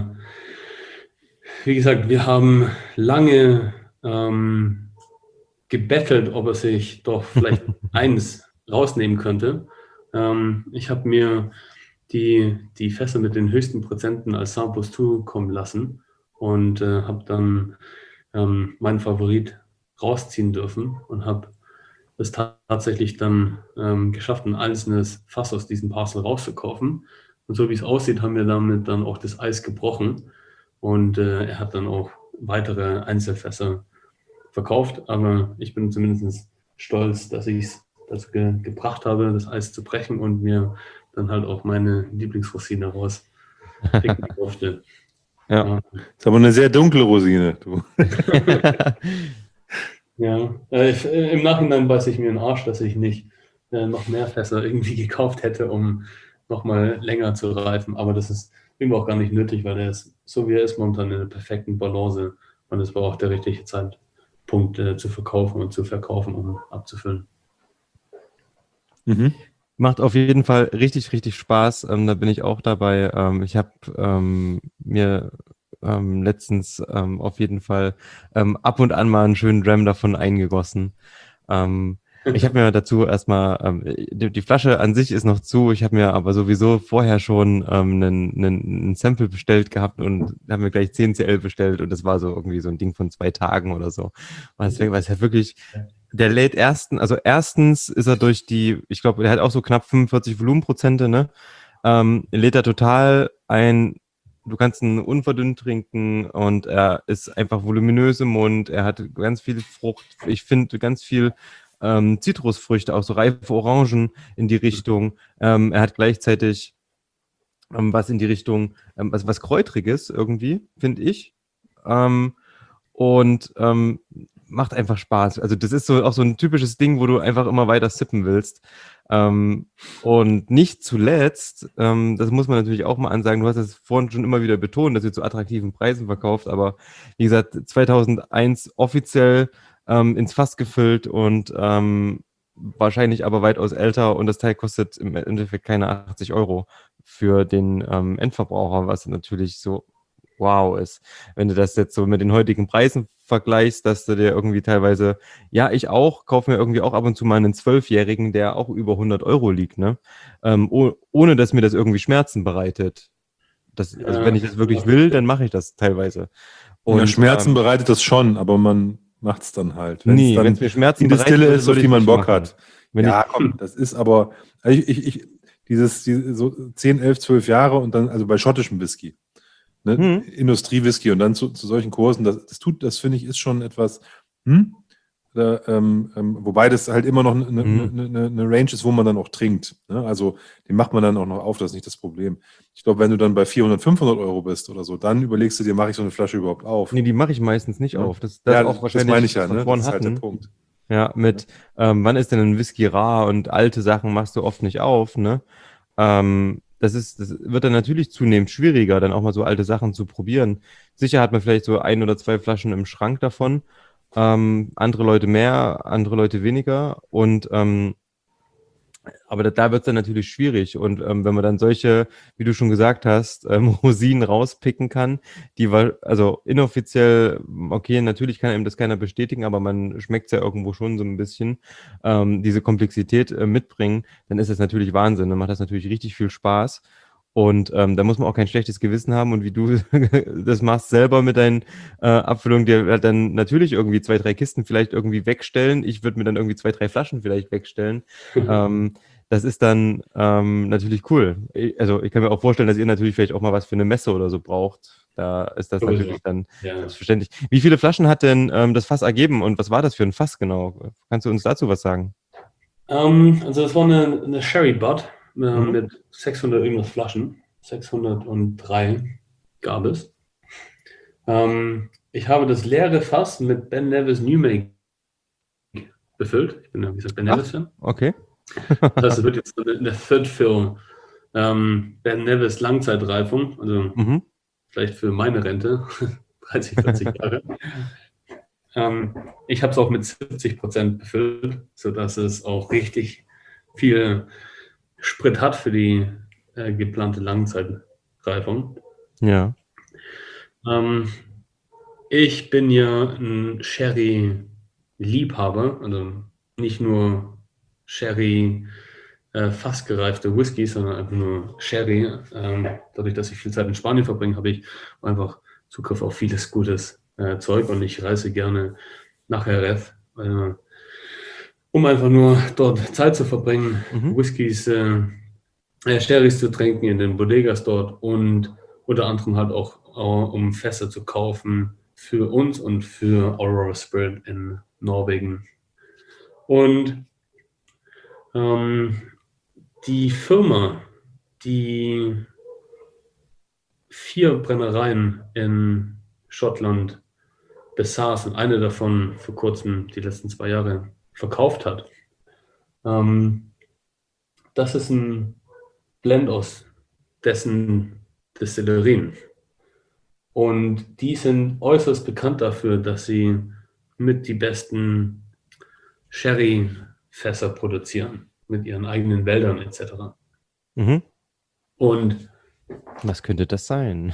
wie gesagt, wir haben lange ähm, gebettelt, ob er sich doch vielleicht eins rausnehmen könnte. Ähm, ich habe mir die, die Fässer mit den höchsten Prozenten als Samples zukommen lassen und äh, habe dann ähm, meinen Favorit rausziehen dürfen und habe es tatsächlich dann ähm, geschafft, ein einzelnes Fass aus diesem Parcel rauszukaufen. Und so wie es aussieht, haben wir damit dann auch das Eis gebrochen. Und äh, er hat dann auch weitere Einzelfässer verkauft. Aber ich bin zumindest stolz, dass ich es dazu ge gebracht habe, das Eis zu brechen und mir dann halt auch meine Lieblingsrosine rauspicken durfte. Ja. Ja. Ist aber eine sehr dunkle Rosine. Du. Ja, äh, ich, äh, im Nachhinein beiße ich mir in den Arsch, dass ich nicht äh, noch mehr Fässer irgendwie gekauft hätte, um nochmal länger zu reifen. Aber das ist irgendwie auch gar nicht nötig, weil der ist, so wie er ist, momentan in der perfekten Balance. Und es war auch der richtige Zeitpunkt äh, zu verkaufen und zu verkaufen, um abzufüllen. Mhm. Macht auf jeden Fall richtig, richtig Spaß. Ähm, da bin ich auch dabei. Ähm, ich habe ähm, mir ähm, letztens ähm, auf jeden Fall ähm, ab und an mal einen schönen Dram davon eingegossen. Ähm, ich habe mir dazu erstmal, ähm, die, die Flasche an sich ist noch zu, ich habe mir aber sowieso vorher schon ähm, einen, einen, einen Sample bestellt gehabt und habe mir gleich zehn C L bestellt und das war so irgendwie so ein Ding von zwei Tagen oder so. Und deswegen war es ja wirklich, der lädt ersten, also erstens ist er durch die, ich glaube, der hat auch so knapp fünfundvierzig Volumenprozente, ne? Ähm, lädt er total ein, du kannst ihn unverdünnt trinken und er ist einfach voluminös im Mund, er hat ganz viel Frucht, ich finde ganz viel ähm, Zitrusfrüchte, auch so reife Orangen in die Richtung. Ähm, er hat gleichzeitig ähm, was in die Richtung, ähm, was, was Kräutriges irgendwie, finde ich. Ähm, und ähm, macht einfach Spaß. Also das ist so auch so ein typisches Ding, wo du einfach immer weiter sippen willst. Ähm, und nicht zuletzt, ähm, das muss man natürlich auch mal ansagen, du hast es vorhin schon immer wieder betont, dass ihr zu attraktiven Preisen verkauft, aber wie gesagt, zweitausendeins offiziell ähm, ins Fass gefüllt und ähm, wahrscheinlich aber weitaus älter und das Teil kostet im Endeffekt keine achtzig Euro für den ähm, Endverbraucher, was natürlich so wow ist. Wenn du das jetzt so mit den heutigen Preisen vergleichst, dass du dir irgendwie teilweise, ja, ich auch, kaufe mir irgendwie auch ab und zu mal einen Zwölfjährigen, der auch über hundert Euro liegt, ne? Ähm, oh, ohne dass mir das irgendwie Schmerzen bereitet. Das, also wenn Ja, ich das wirklich will, dann mache ich das teilweise. Ja, Und Schmerzen ähm, bereitet das schon, aber man macht es dann halt. Wenn es nee, wenn dann es mir Schmerzen die bereiten Distille würde, ist, auf würde die ich es man nicht Bock machen. hat. Wenn Ja, ich, komm, das ist aber, also ich, ich, ich, dieses, die, so zehn, elf, zwölf Jahre und dann, also bei schottischem Whisky, ne, hm, Industriewhisky und dann zu, zu solchen Kursen, das, das tut, das finde ich, ist schon etwas, hm? Da, ähm, ähm, wobei das halt immer noch eine, eine, hm. eine, eine Range ist, wo man dann auch trinkt. Ne? Also den macht man dann auch noch auf, das ist nicht das Problem. Ich glaube, wenn du dann bei vierhundert, fünfhundert Euro bist oder so, dann überlegst du dir, mache ich so eine Flasche überhaupt auf? Nee, die mache ich meistens nicht Ne? auf. Das, das Ja, auch das meine ich wahrscheinlich, ja, was wir ne? Das vorhin ist halt der hatten. Punkt. Ja, Ne? mit, ähm, wann ist denn ein Whisky rar und alte Sachen machst du oft nicht auf, ne? Ähm, das ist, das wird dann natürlich zunehmend schwieriger, dann auch mal so alte Sachen zu probieren. Sicher hat man vielleicht so ein oder zwei Flaschen im Schrank davon, ähm, andere Leute mehr, andere Leute weniger und ähm, aber da, da wird es dann natürlich schwierig. Und ähm, wenn man dann solche, wie du schon gesagt hast, ähm, Rosinen rauspicken kann, die war, also inoffiziell, okay, natürlich kann einem das keiner bestätigen, aber man schmeckt es ja irgendwo schon so ein bisschen, ähm, diese Komplexität äh, mitbringen, dann ist das natürlich Wahnsinn. Dann macht das natürlich richtig viel Spaß. Und ähm, da muss man auch kein schlechtes Gewissen haben. Und wie du das machst selber mit deinen äh, Abfüllungen, dir halt dann natürlich irgendwie zwei, drei Kisten vielleicht irgendwie wegstellen. Ich würde mir dann irgendwie zwei, drei Flaschen vielleicht wegstellen. Ähm, das ist dann ähm, natürlich cool. Ich, also ich kann mir auch vorstellen, dass ihr natürlich vielleicht auch mal was für eine Messe oder so braucht. Da ist das sowieso. natürlich dann Ja. selbstverständlich. Wie viele Flaschen hat denn ähm, das Fass ergeben und was war das für ein Fass genau? Kannst du uns dazu was sagen? Ähm, also das war eine, eine Sherry Butt äh, Mhm. mit sechshundert irgendwas Flaschen. sechshundertdrei gab es. Ähm, ich habe das leere Fass mit Ben Nevis New Make befüllt. Ich bin ja, wie gesagt, Ben Nevis Ach, Fan. okay. Das heißt, es wird jetzt eine, eine Third Fill ähm, Ben Nevis Langzeitreifung, also Mhm. vielleicht für meine Rente, dreißig, vierzig Jahre. Ähm, ich habe es auch mit siebzig Prozent befüllt, sodass es auch richtig viel Sprit hat für die äh, geplante Langzeitreifung. Ja. Ähm, ich bin ja ein Sherry-Liebhaber, also nicht nur Sherry äh, fast gereifte Whisky, sondern einfach nur Sherry. Ähm, dadurch, dass ich viel Zeit in Spanien verbringe, habe ich einfach Zugriff auf vieles gutes äh, Zeug und ich reise gerne nach Jerez, äh, um einfach nur dort Zeit zu verbringen, Mhm. Whiskys, äh, äh, Sherrys zu trinken in den Bodegas dort und unter anderem halt auch, äh, um Fässer zu kaufen für uns und für Aurora Spirit in Norwegen. Und ähm, die Firma, die vier Brennereien in Schottland besaß und eine davon vor kurzem die letzten zwei Jahre verkauft hat, ähm, das ist ein Blend aus dessen Destillerien. Und die sind äußerst bekannt dafür, dass sie mit die besten Sherry-Fässer produzieren, mit ihren eigenen Wäldern et cetera. Mhm. Und Was könnte das sein?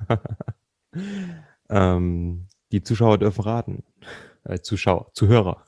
ähm, die Zuschauer dürfen raten. Äh, Zuschauer, Zuhörer.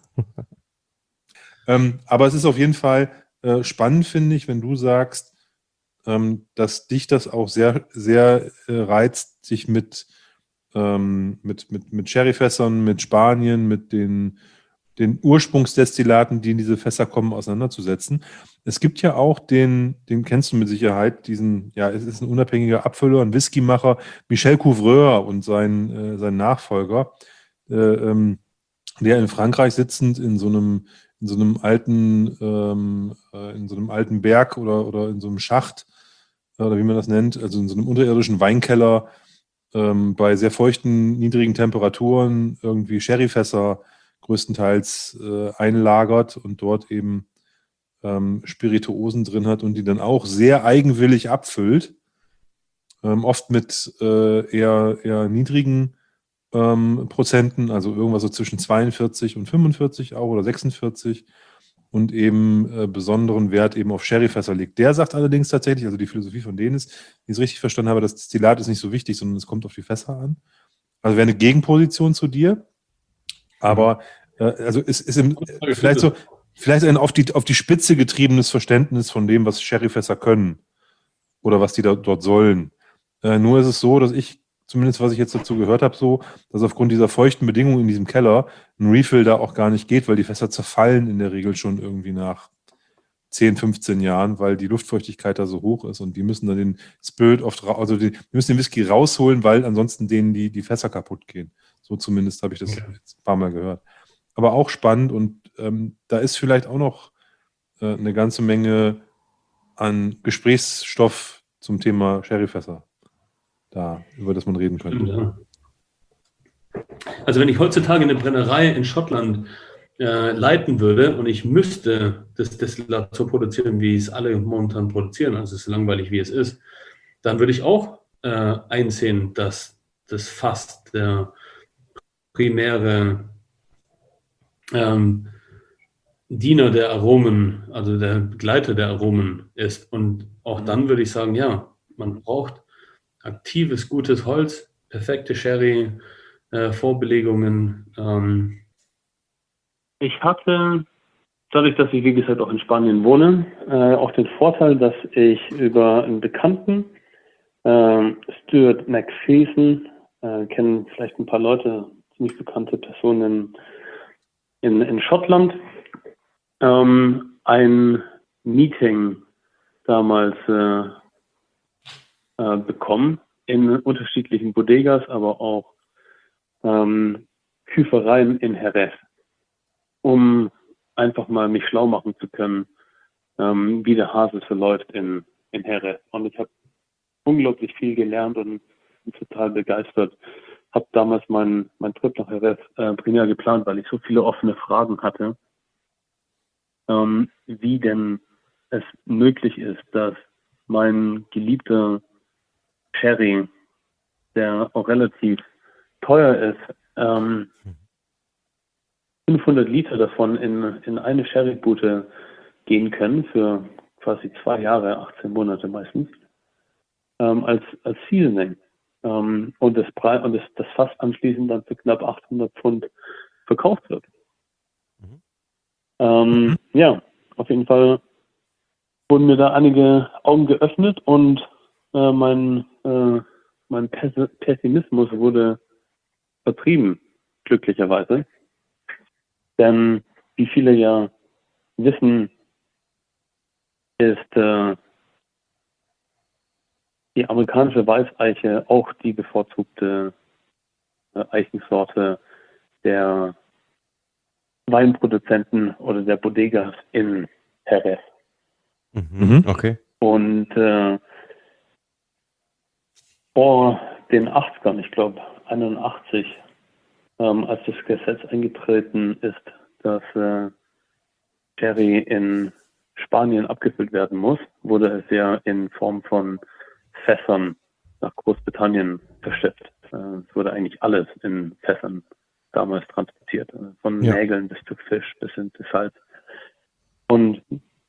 Ähm, aber es ist auf jeden Fall äh, spannend, finde ich, wenn du sagst, ähm, dass dich das auch sehr, sehr äh, reizt, sich mit, ähm, mit, mit, mit Sherryfässern, mit Spanien, mit den, den Ursprungsdestillaten, die in diese Fässer kommen, auseinanderzusetzen. Es gibt ja auch den, den kennst du mit Sicherheit, diesen, ja, es ist ein unabhängiger Abfüller, ein Whiskymacher, Michel Couvreur und sein, äh, sein Nachfolger, äh, ähm, der in Frankreich sitzend in so einem, in so einem alten, ähm, äh, in so einem alten Berg oder, oder in so einem Schacht, äh, oder wie man das nennt, also in so einem unterirdischen Weinkeller, ähm, bei sehr feuchten, niedrigen Temperaturen irgendwie Sherryfässer größtenteils äh, einlagert und dort eben ähm, Spirituosen drin hat und die dann auch sehr eigenwillig abfüllt. Ähm, oft mit äh, eher, eher niedrigen ähm, Prozenten, also irgendwas so zwischen zweiundvierzig und fünfundvierzig auch oder sechsundvierzig und eben äh, besonderen Wert eben auf Sherryfässer legt. Der sagt allerdings tatsächlich, also die Philosophie von denen ist, wie ich es richtig verstanden habe, das Destillat ist nicht so wichtig, sondern es kommt auf die Fässer an. Also wäre eine Gegenposition zu dir, aber äh, also es ist im, äh, vielleicht so, vielleicht ein auf die, auf die Spitze getriebenes Verständnis von dem, was Sherryfässer können oder was die da, dort sollen. Äh, nur ist es so, dass ich, zumindest was ich jetzt dazu gehört habe, so, dass aufgrund dieser feuchten Bedingungen in diesem Keller ein Refill da auch gar nicht geht, weil die Fässer zerfallen in der Regel schon irgendwie nach zehn, fünfzehn Jahren, weil die Luftfeuchtigkeit da so hoch ist und die müssen dann den Spirit oft, ra- also die, die müssen den Whisky rausholen, weil ansonsten denen die, die Fässer kaputt gehen. So zumindest habe ich das Okay. jetzt ein paar Mal gehört. Aber auch spannend und ähm, da ist vielleicht auch noch äh, eine ganze Menge an Gesprächsstoff zum Thema Sherryfässer da, über das man reden könnte. Stimmt, ja. Also wenn ich heutzutage eine Brennerei in Schottland äh, leiten würde und ich müsste das Destillat so produzieren, wie es alle momentan produzieren, also es ist langweilig, wie es ist, dann würde ich auch äh, einsehen, dass das Fass der primäre ähm, Diener der Aromen, also der Begleiter der Aromen ist. Und auch dann würde ich sagen, ja, man braucht aktives, gutes Holz, perfekte Sherry, äh, Vorbelegungen. Ähm. Ich hatte, dadurch, dass ich, wie gesagt, auch in Spanien wohne, äh, auch den Vorteil, dass ich über einen Bekannten, äh, Stuart McPherson, äh, kennen vielleicht ein paar Leute, ziemlich bekannte Personen in, in Schottland, ähm, ein Meeting damals äh, äh, bekommen in unterschiedlichen Bodegas, aber auch ähm, Küfereien in Jerez, um einfach mal mich schlau machen zu können, ähm, wie der Hase so läuft in, in Jerez. Und ich habe unglaublich viel gelernt und bin total begeistert. Habe damals meinen mein Trip nach Jerez äh, primär geplant, weil ich so viele offene Fragen hatte, ähm, wie denn es möglich ist, dass mein geliebter Sherry, der auch relativ teuer ist, ähm, fünfhundert Liter davon in, in eine Sherrybude gehen können für quasi zwei Jahre, achtzehn Monate meistens, ähm, als, als Seasoning. Ähm, und das, Pre und das, das Fass anschließend dann für knapp achthundert Pfund verkauft wird. Mhm. Ähm, Mhm. Ja, auf jeden Fall wurden mir da einige Augen geöffnet und äh, mein, äh, mein Pess- Pessimismus wurde vertrieben, glücklicherweise. Denn wie viele ja wissen, ist äh, die amerikanische Weißeiche auch die bevorzugte äh, Eichensorte der Weinproduzenten oder der Bodegas in Jerez. Mhm. Mhm. Okay. Und äh, vor den achtzigern, ich glaube einundachtzig, ähm, als das Gesetz eingetreten ist, dass äh, Sherry in Spanien abgefüllt werden muss, wurde es ja in Form von Fässern nach Großbritannien verschifft. Äh, es wurde eigentlich alles in Fässern damals transportiert, äh, von Ja. Nägeln bis zu Fisch bis hin zu Salz. Und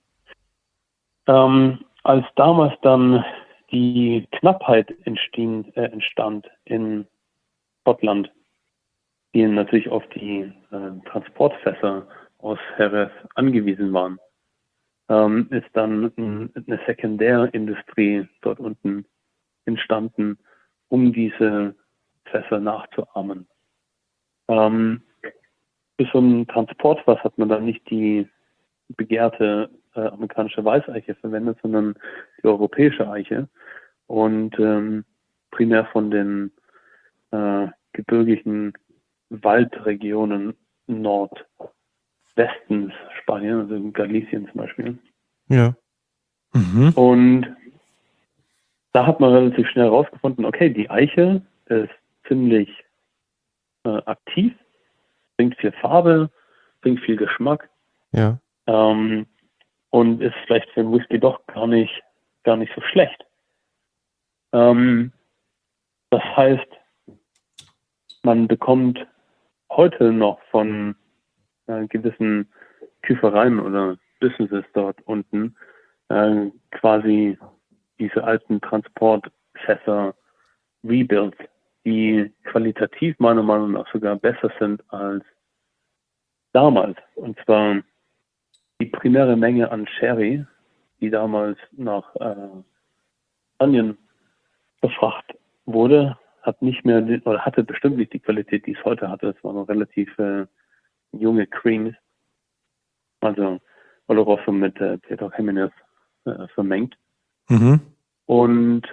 ähm, als damals dann die Knappheit entstehen, äh, entstand in Schottland, die natürlich auf die äh, Transportfässer aus Jerez angewiesen waren, ähm, ist dann ein, eine Sekundärindustrie dort unten entstanden, um diese Fässer nachzuahmen. Ähm, für so ein Transportfass hat man dann nicht die begehrte äh, amerikanische Weißeiche verwendet, sondern die europäische Eiche und ähm, primär von den äh, gebirgigen Waldregionen Nordwestens Spanien, also in Galicien zum Beispiel. Ja. Mhm. Und da hat man relativ schnell herausgefunden, okay, die Eiche ist ziemlich äh, aktiv, bringt viel Farbe, bringt viel Geschmack. Ja. Ähm, und ist vielleicht für einen Whisky doch gar nicht, gar nicht so schlecht. Ähm, das heißt, man bekommt heute noch von äh, gewissen Küfereien oder Businesses dort unten äh, quasi diese alten Transportfässer Rebuilds, die qualitativ meiner Meinung nach sogar besser sind als damals. Und zwar die primäre Menge an Sherry, die damals nach äh, Spanien befrachtet wurde, hat nicht mehr, oder hatte bestimmt nicht die Qualität, die es heute hatte. Es waren noch relativ äh, junge Creams, also Oloroso mit äh, Pedro Jimenez äh, vermengt. Mhm. Und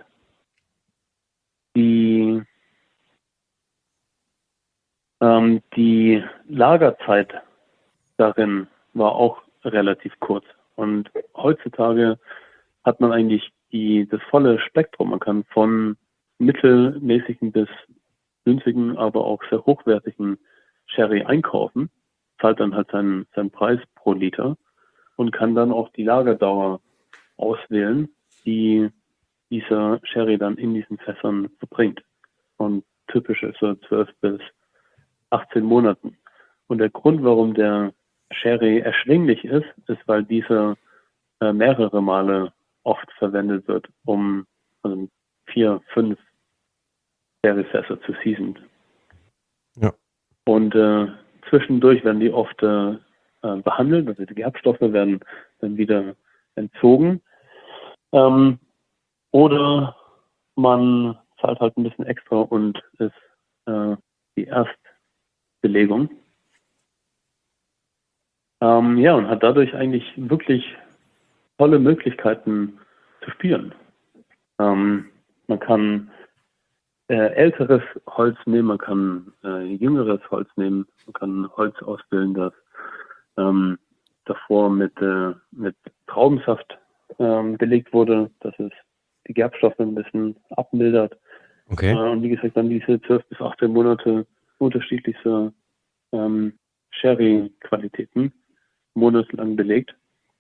die, ähm, die Lagerzeit darin war auch relativ kurz. Und heutzutage hat man eigentlich die, das volle Spektrum. Man kann von mittelmäßigen bis günstigen, aber auch sehr hochwertigen Sherry einkaufen, zahlt dann halt seinen, seinen Preis pro Liter und kann dann auch die Lagerdauer auswählen, die dieser Sherry dann in diesen Fässern verbringt. Und typisch ist so zwölf bis achtzehn Monaten. Und der Grund, warum der Sherry erschwinglich ist, ist, weil dieser äh, mehrere Male oft verwendet wird, um also vier, fünf Sherryfässer zu season. Ja. Und äh, zwischendurch werden die oft äh, behandelt, also die Gerbstoffe werden dann wieder entzogen. Ähm, oder man zahlt halt ein bisschen extra und ist äh, die Erstbelegung. Ähm, ja, und hat dadurch eigentlich wirklich tolle Möglichkeiten zu spielen. Ähm, man kann äh, älteres Holz nehmen, man kann äh, jüngeres Holz nehmen, man kann Holz auswählen, das ähm, davor mit, äh, mit Traubensaft ähm, belegt wurde, dass es die Gerbstoffe ein bisschen abmildert. Okay. Äh, und wie gesagt, dann diese zwölf bis achtzehn Monate unterschiedlichste ähm, Sherry-Qualitäten monatelang belegt.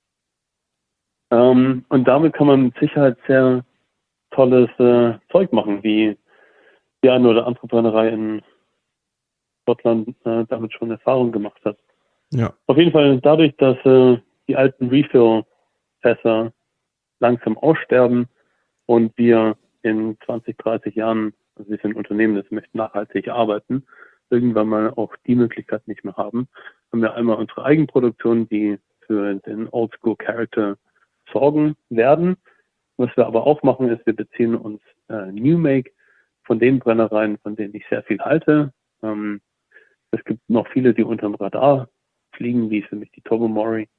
Ähm, und damit kann man mit Sicherheit sehr tolles äh, Zeug machen, wie die eine oder andere Brennerei in Schottland äh, damit schon Erfahrung gemacht hat. Ja. Auf jeden Fall dadurch, dass äh, die alten Refill-Fässer langsam aussterben und wir in zwanzig, dreißig Jahren, also wir sind ein Unternehmen, das möchte nachhaltig arbeiten, irgendwann mal auch die Möglichkeit nicht mehr haben, haben wir einmal unsere Eigenproduktion, die für den Oldschool Character sorgen werden. Was wir aber auch machen, ist, wir beziehen uns äh, New Make von den Brennereien, von denen ich sehr viel halte. Ähm, es gibt noch viele, die unter dem Radar fliegen, wie für mich die Tobermory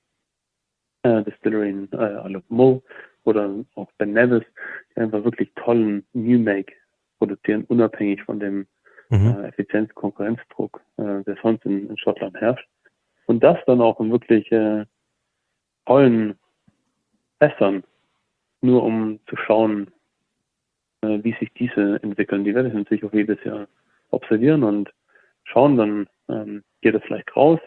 äh, Distillery in äh, Isle of Mull oder auch Ben Nevis, die einfach wirklich tollen New Make produzieren, unabhängig von dem Mhm. äh, Effizienz-Konkurrenzdruck, äh, der sonst in, in Schottland herrscht. Und das dann auch in wirklich äh, tollen Fässern, nur um zu schauen, äh, wie sich diese entwickeln. Die werde ich natürlich auch jedes Jahr observieren und schauen, dann ähm, geht es vielleicht raus.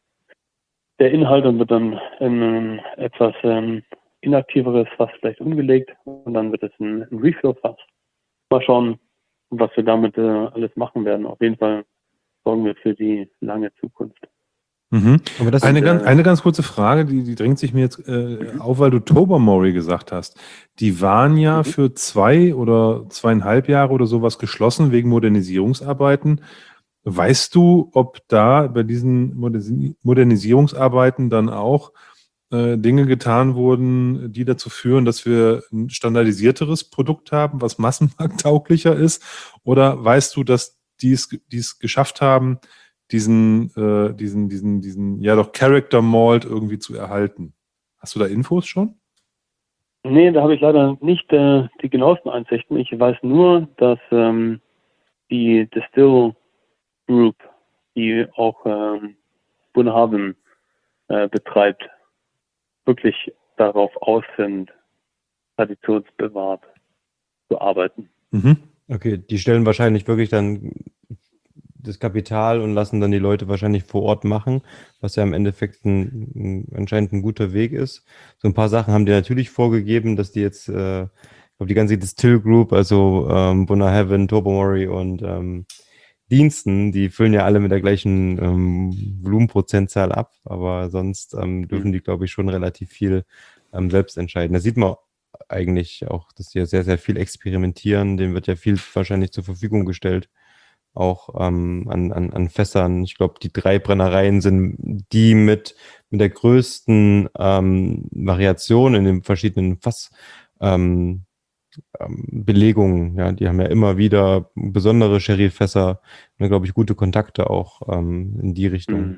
Der Inhalt dann wird dann in ein etwas ähm, inaktiveres Fass vielleicht umgelegt und dann wird es ein, ein Refill-Fass. Mal schauen, was wir damit äh, alles machen werden. Auf jeden Fall sorgen wir für die lange Zukunft. Mhm. Aber das Eine, Und, ganz, äh, eine ganz kurze Frage, die, die drängt sich mir jetzt äh, auf, weil du Tobermory gesagt hast. Die waren ja Mhm. für zwei oder zweieinhalb Jahre oder sowas geschlossen wegen Modernisierungsarbeiten. Weißt du, ob da bei diesen Modernis- Modernisierungsarbeiten dann auch äh, Dinge getan wurden, die dazu führen, dass wir ein standardisierteres Produkt haben, was massenmarkttauglicher ist? Oder weißt du, dass die es, die es geschafft haben, diesen, äh, diesen, diesen, diesen, ja doch Character Malt irgendwie zu erhalten? Hast du da Infos schon? Nee, da habe ich leider nicht äh, die genauesten Einsichten. Ich weiß nur, dass ähm, die Distill Group, die auch ähm, Bunhaven äh, betreibt, wirklich darauf aus sind, traditionsbewahrt zu arbeiten. Mhm. Okay, die stellen wahrscheinlich wirklich dann das Kapital und lassen dann die Leute wahrscheinlich vor Ort machen, was ja im Endeffekt ein, ein, anscheinend ein guter Weg ist. So ein paar Sachen haben die natürlich vorgegeben, dass die jetzt, äh, ich glaube, die ganze Distill Group, also ähm, Bunna Heaven, Tobermory und ähm, Diensten, die füllen ja alle mit der gleichen ähm, Volumenprozentzahl ab, aber sonst ähm, dürfen die, glaube ich, schon relativ viel ähm, selbst entscheiden. Da sieht man eigentlich auch, dass die ja sehr, sehr viel experimentieren. Denen wird ja viel wahrscheinlich zur Verfügung gestellt, auch ähm, an, an, an Fässern. Ich glaube, die drei Brennereien sind die mit, mit der größten ähm, Variation in den verschiedenen Fass. Ähm, ähm, Belegungen, ja, die haben ja immer wieder besondere Sherry-Fässer und, glaube ich, gute Kontakte auch ähm, in die Richtung.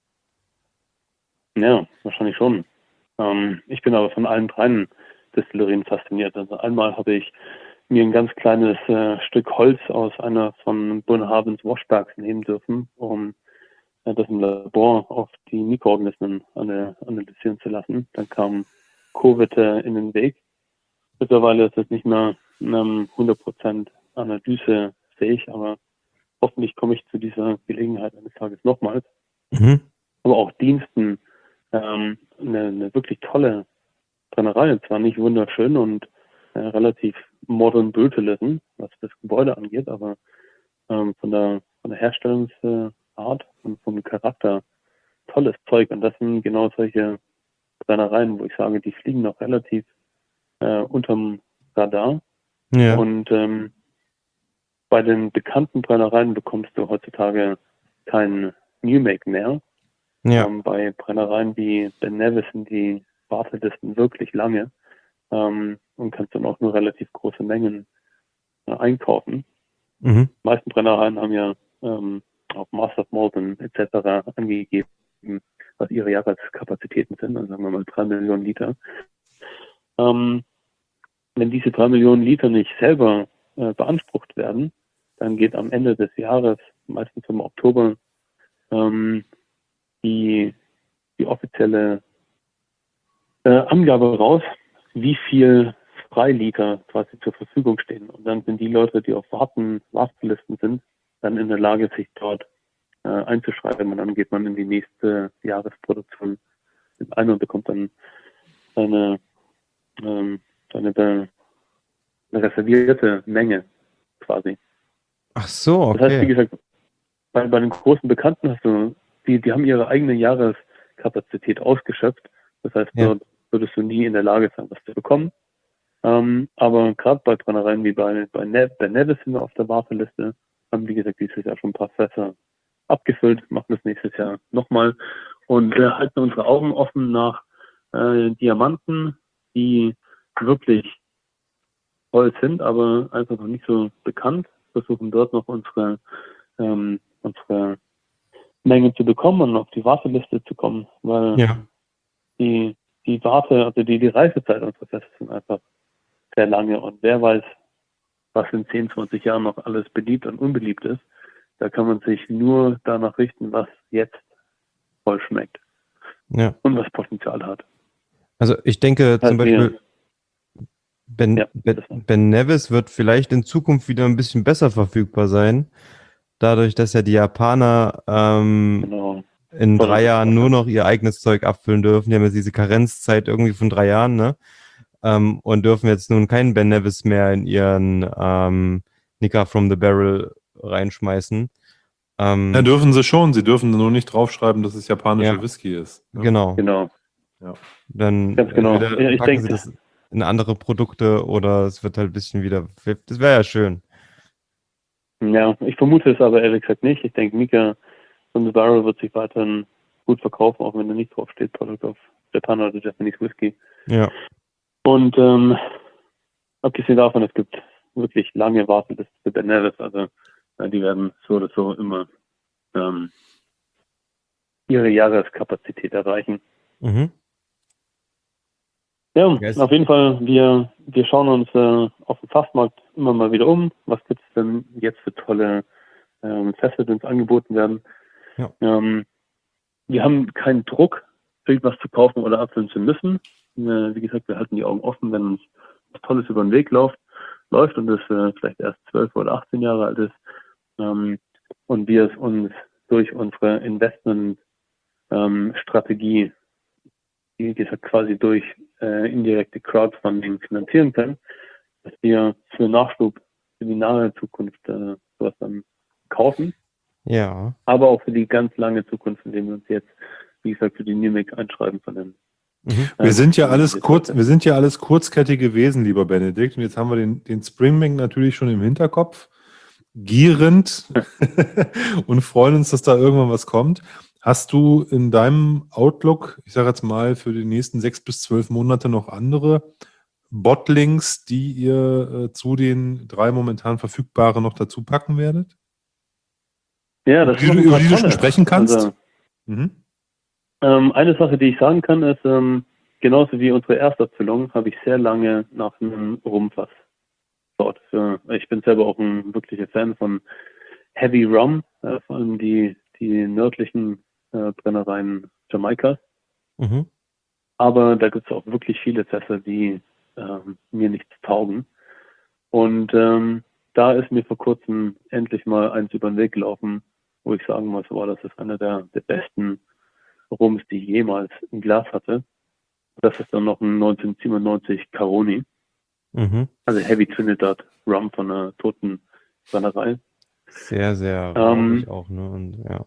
Ja, wahrscheinlich schon. Ähm, ich bin aber von allen dreien Destillerien fasziniert. Also einmal habe ich mir ein ganz kleines äh, Stück Holz aus einer von Bunnahabens Washbergs nehmen dürfen, um äh, das im Labor auf die Mikroorganismen analysieren zu lassen. Dann kam Covid äh, in den Weg. Mittlerweile ist es nicht mehr ähm, hundert Prozent analysefähig, aber hoffentlich komme ich zu dieser Gelegenheit eines Tages nochmals. Mhm. Aber auch Diensten, ähm, eine, eine wirklich tolle Brennerei, zwar nicht wunderschön und äh, relativ modern Brutalism, was das Gebäude angeht, aber ähm, von der von der Herstellungsart und vom Charakter tolles Zeug. Und das sind genau solche Brennereien, wo ich sage, die fliegen noch relativ äh, unterm Radar. Ja. Und ähm, bei den bekannten Brennereien bekommst du heutzutage kein New Make mehr. Ja. Ähm, bei Brennereien wie Ben Nevis sind die Wartelisten wirklich lange ähm, und kannst dann auch nur relativ große Mengen äh, einkaufen. Mhm. Die meisten Brennereien haben ja ähm, auf Master of Molten et cetera angegeben, was ihre Jahreskapazitäten sind, also sagen wir mal drei Millionen Liter. Ähm, wenn diese drei Millionen Liter nicht selber äh, beansprucht werden, dann geht am Ende des Jahres, meistens im Oktober, ähm, die, die offizielle äh, Angabe raus, wie viel Freiliter quasi zur Verfügung stehen. Und dann sind die Leute, die auf Warten, Wartelisten sind, dann in der Lage, sich dort äh, einzuschreiben. Und dann geht man in die nächste Jahresproduktion ein und bekommt dann eine, ähm, eine, eine reservierte Menge quasi. Ach so, Das heißt, wie okay. gesagt, bei, bei den großen Bekannten hast du, die, die haben ihre eigene Jahreskapazität ausgeschöpft. Das heißt, Ja. dort würdest du nie in der Lage sein, was zu bekommen. Ähm, aber gerade bei Brennereien wie bei, bei, ne bei Nevis sind wir auf der Warteliste, haben, wie gesagt, dieses Jahr schon ein paar Fässer abgefüllt, machen das nächstes Jahr nochmal und äh, halten unsere Augen offen nach äh, Diamanten, die wirklich toll sind, aber einfach noch nicht so bekannt. Versuchen dort noch unsere, ähm, unsere Menge zu bekommen und auf die Warteliste zu kommen, weil Ja. die, die Warte, also die, die Reifezeit unserer Fässer sind einfach sehr lange und wer weiß, was in zehn, zwanzig Jahren noch alles beliebt und unbeliebt ist. Da kann man sich nur danach richten, was jetzt voll schmeckt Ja. und was Potenzial hat. Also ich denke Das zum heißt, wir- Beispiel, Ben, Ja, ben, das war- Ben Nevis wird vielleicht in Zukunft wieder ein bisschen besser verfügbar sein, dadurch, dass ja die Japaner ähm, Genau. in Voll drei Jahren nur interessant. noch ihr eigenes Zeug abfüllen dürfen. Die haben jetzt diese Karenzzeit irgendwie von drei Jahren, ne? Ähm, und dürfen jetzt nun keinen Ben Nevis mehr in ihren ähm, Nika from the Barrel reinschmeißen. Ähm, Ja, dürfen sie schon. Sie dürfen nur nicht draufschreiben, dass es japanischer Ja. Whisky ist. Ne? genau. Genau. Ja. Dann Ganz genau. entweder Ja, ich packen denke, sie das in andere Produkte oder es wird halt ein bisschen wieder. Das wäre ja schön. ja, ich vermute es aber ehrlich gesagt nicht. Ich denke, Mika von the Barrel wird sich weiterhin gut verkaufen, auch wenn da nicht draufsteht, Product of Japan oder Japanese Whisky. Ja. Und ähm, abgesehen davon, es gibt wirklich lange Wartelisten für Ben Nevis, also äh, die werden so oder so immer ähm, ihre Jahreskapazität erreichen. Mhm. Ja, Yes. auf jeden Fall, wir, wir schauen uns äh, auf dem Fastmarkt immer mal wieder um. Was gibt es denn jetzt für tolle ähm, Feste, die uns angeboten werden? Ja. Ähm, wir haben keinen Druck, irgendwas zu kaufen oder abfüllen zu müssen. Äh, wie gesagt, wir halten die Augen offen, wenn uns was Tolles über den Weg läuft, läuft und das äh, vielleicht erst zwölf oder achtzehn Jahre alt ist. Ähm, und wir es uns durch unsere Investment-Strategie, ähm, wie gesagt, quasi durch äh, indirekte Crowdfunding finanzieren können, dass wir für Nachschub für die nahe Zukunft äh, sowas dann kaufen, Ja. aber auch für die ganz lange Zukunft, indem wir uns jetzt, wie gesagt, für die N U M I C einschreiben von den. Mhm. Wir äh, sind ja von den alles kurz, Investoren. wir sind ja alles kurzkettige Wesen, lieber Benedikt. Und jetzt haben wir den, den Springbank natürlich schon im Hinterkopf, gierend und freuen uns, dass da irgendwann was kommt. Hast du in deinem Outlook, ich sage jetzt mal, für die nächsten sechs bis zwölf Monate noch andere Botlinks, die ihr äh, zu den drei momentan verfügbaren noch dazu packen werdet? Ja, das Über sind die, noch ein du- über paar die du schon tolle. sprechen kannst? Also, Mhm. ähm, eine Sache, die ich sagen kann, ist, ähm, genauso wie unsere Erstabfüllung habe ich sehr lange nach einem Rumfass dort. Für, ich bin selber auch ein wirklicher Fan von Heavy Rum, äh, vor allem die, die nördlichen äh, Brennereien Jamaikas. Mhm. Aber da gibt es auch wirklich viele Fässer, die ähm, mir nichts taugen. Und ähm, da ist mir vor kurzem endlich mal eins über den Weg gelaufen, wo ich sagen muss, wow, das ist einer der, der besten Rums, die ich jemals im Glas hatte. Das ist dann noch ein neunzehnhundertsiebenundneunzig Caroni, Mhm. also Heavy Trinidad Rum von einer toten Brennerei. Sehr, sehr Ähm, rauchig auch, ne? Und ja.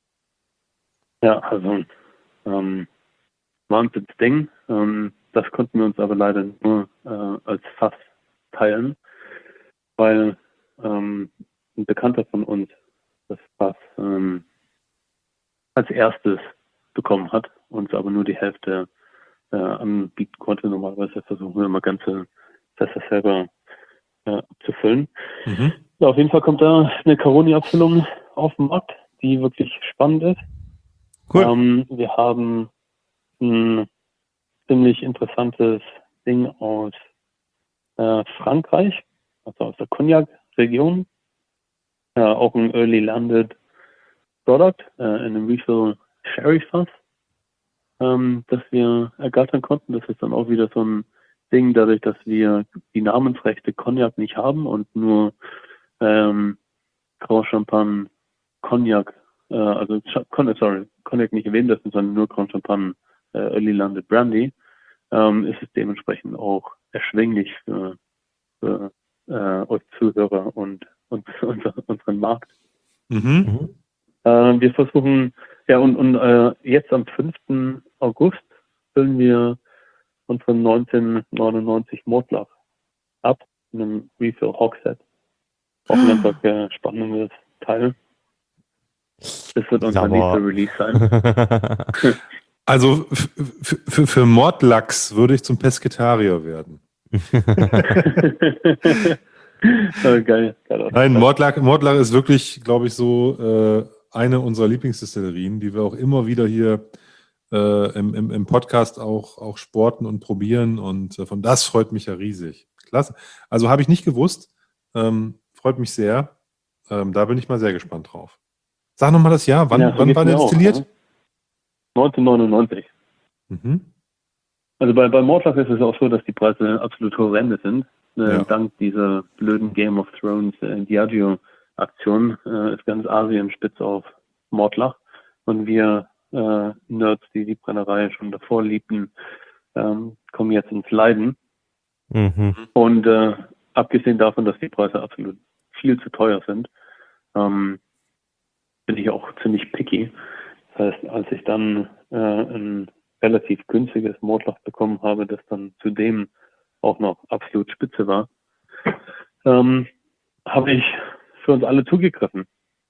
Ja, also ähm, Wahnsinnsding. Ähm, das konnten wir uns aber leider nur äh, als Fass teilen, weil ähm, ein Bekannter von uns das Fass ähm, als erstes bekommen hat, uns aber nur die Hälfte äh, anbieten konnte. Normalerweise versuchen wir immer ganze Fässer selber äh, abzufüllen. Mhm. Ja, auf jeden Fall kommt da eine Caroni-Abfüllung auf den Markt, die wirklich spannend ist. Cool. Ähm, wir haben ein ziemlich interessantes Ding aus äh, Frankreich, also aus der Cognac-Region. Äh, auch ein Early Landed Product äh, in einem Refill Sherry Fass, ähm, das wir ergattern konnten. Das ist dann auch wieder so ein Ding, dadurch, dass wir die Namensrechte Cognac nicht haben und nur ähm, Grand Champagne Cognac, äh, also Cognac, sorry, Cognac nicht erwähnt dürfen, sondern nur Grand Champagne äh, Early Landed Brandy, ähm, ist es dementsprechend auch erschwinglich für, für äh, euch Zuhörer und, und unser, unseren Markt. Mhm. Mhm. Äh, wir versuchen, ja, und, und äh, jetzt am fünften August füllen wir unseren neunzehnhundertneunundneunzig Mordlach ab, in einem Refill Hogshead. Auch ein ganz äh, spannendes Teil. Das wird unser nächster Sauber. Release sein. Also f- f- für, für Mordlachs würde ich zum Pesketarier werden. Oh, geil, geil. Nein, Mordlach, Mordlach ist wirklich, glaube ich, so äh, eine unserer Lieblingsdestillerien, die wir auch immer wieder hier äh, im, im, im Podcast auch, auch sporten und probieren. Und äh, von das freut mich ja riesig. Klasse. Also habe ich nicht gewusst. Ähm, freut mich sehr. Ähm, da bin ich mal sehr gespannt drauf. Sag nochmal das Jahr. Wann, Ja, so wann geht's war der mir auch, destilliert? ja. neunzehnhundertneunundneunzig. Mhm. Also bei, bei Mordlach ist es auch so, dass die Preise absolut horrende sind. Äh, Ja. Dank dieser blöden Game of Thrones äh, Diageo-Aktion äh, ist ganz Asien spitz auf Mordlach. Und wir äh, Nerds, die die Brennerei schon davor liebten, ähm, kommen jetzt ins Leiden. Mhm. Und äh, abgesehen davon, dass die Preise absolut viel zu teuer sind, ähm, bin ich auch ziemlich picky. Das heißt, als ich dann äh, ein relativ günstiges Mordlach bekommen habe, das dann zudem auch noch absolut spitze war, ähm, habe ich für uns alle zugegriffen.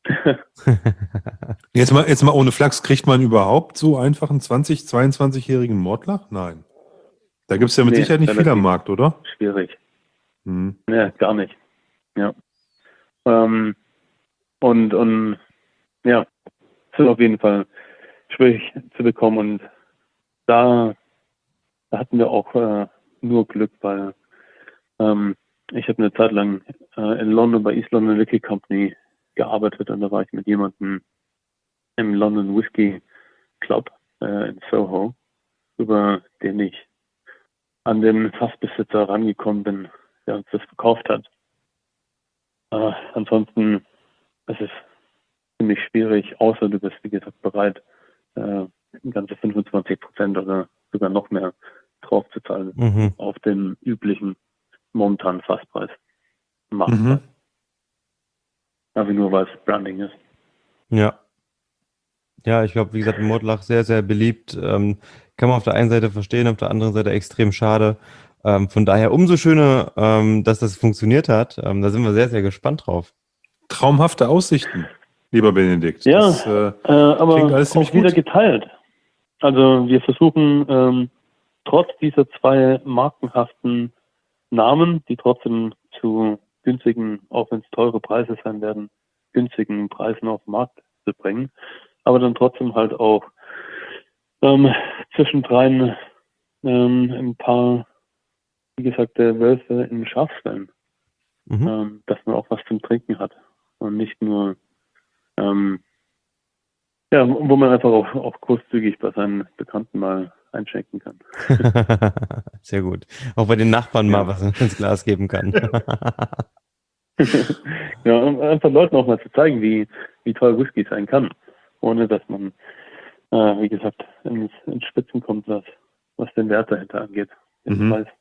Jetzt mal, jetzt mal ohne Flachs, kriegt man überhaupt so einfach einen zwanzig-, zweiundzwanzigjährigen Mordlach? Nein. Da gibt es ja mit Nee, Sicherheit nicht viel am relativ Markt, oder? schwierig. Hm. Ja, gar nicht. Ja. Ähm, und, und ja, es ist auf jeden Fall schwierig zu bekommen. Und da, da hatten wir auch äh, nur Glück, weil ähm, ich habe eine Zeit lang äh, in London bei East London Liquor Company gearbeitet und da war ich mit jemandem im London Whisky Club äh, in Soho, über den ich an den Fassbesitzer rangekommen bin, der uns das verkauft hat. Äh, ansonsten ist es ziemlich schwierig, außer du bist, wie gesagt, bereit, äh, ganze fünfundzwanzig Prozent oder sogar noch mehr drauf zu zahlen Mhm. auf den üblichen momentanen Fasspreis, Marktpreis. Mhm. Aber nur weil es Branding ist. Ja. Ja, ich glaube, wie gesagt, Mordlach sehr, sehr beliebt. Ähm, kann man auf der einen Seite verstehen, auf der anderen Seite extrem schade. Ähm, von daher umso schöner, ähm, dass das funktioniert hat. Ähm, da sind wir sehr, sehr gespannt drauf. Traumhafte Aussichten, lieber Benedikt. Ja, Das äh, äh, klingt aber alles ziemlich auch wieder gut. geteilt. Also wir versuchen ähm, trotz dieser zwei markenhaften Namen, die trotzdem zu günstigen, auch wenn es teure Preise sein werden, günstigen Preisen auf den Markt zu bringen, aber dann trotzdem halt auch ähm, zwischendrin ähm, ein paar, wie gesagt, äh, Wölfe in Schaf stellen, Mhm. ähm, dass man auch was zum Trinken hat und nicht nur, ähm, ja, wo man einfach auch, auch großzügig bei seinen Bekannten mal einschenken kann. Sehr gut. Auch bei den Nachbarn Ja. mal was ins Glas geben kann. Ja, um einfach Leuten auch mal zu zeigen, wie, wie toll Whisky sein kann, ohne dass man, äh, wie gesagt, ins, ins Spitzen kommt, was, was den Wert dahinter angeht, den Mhm. Preis.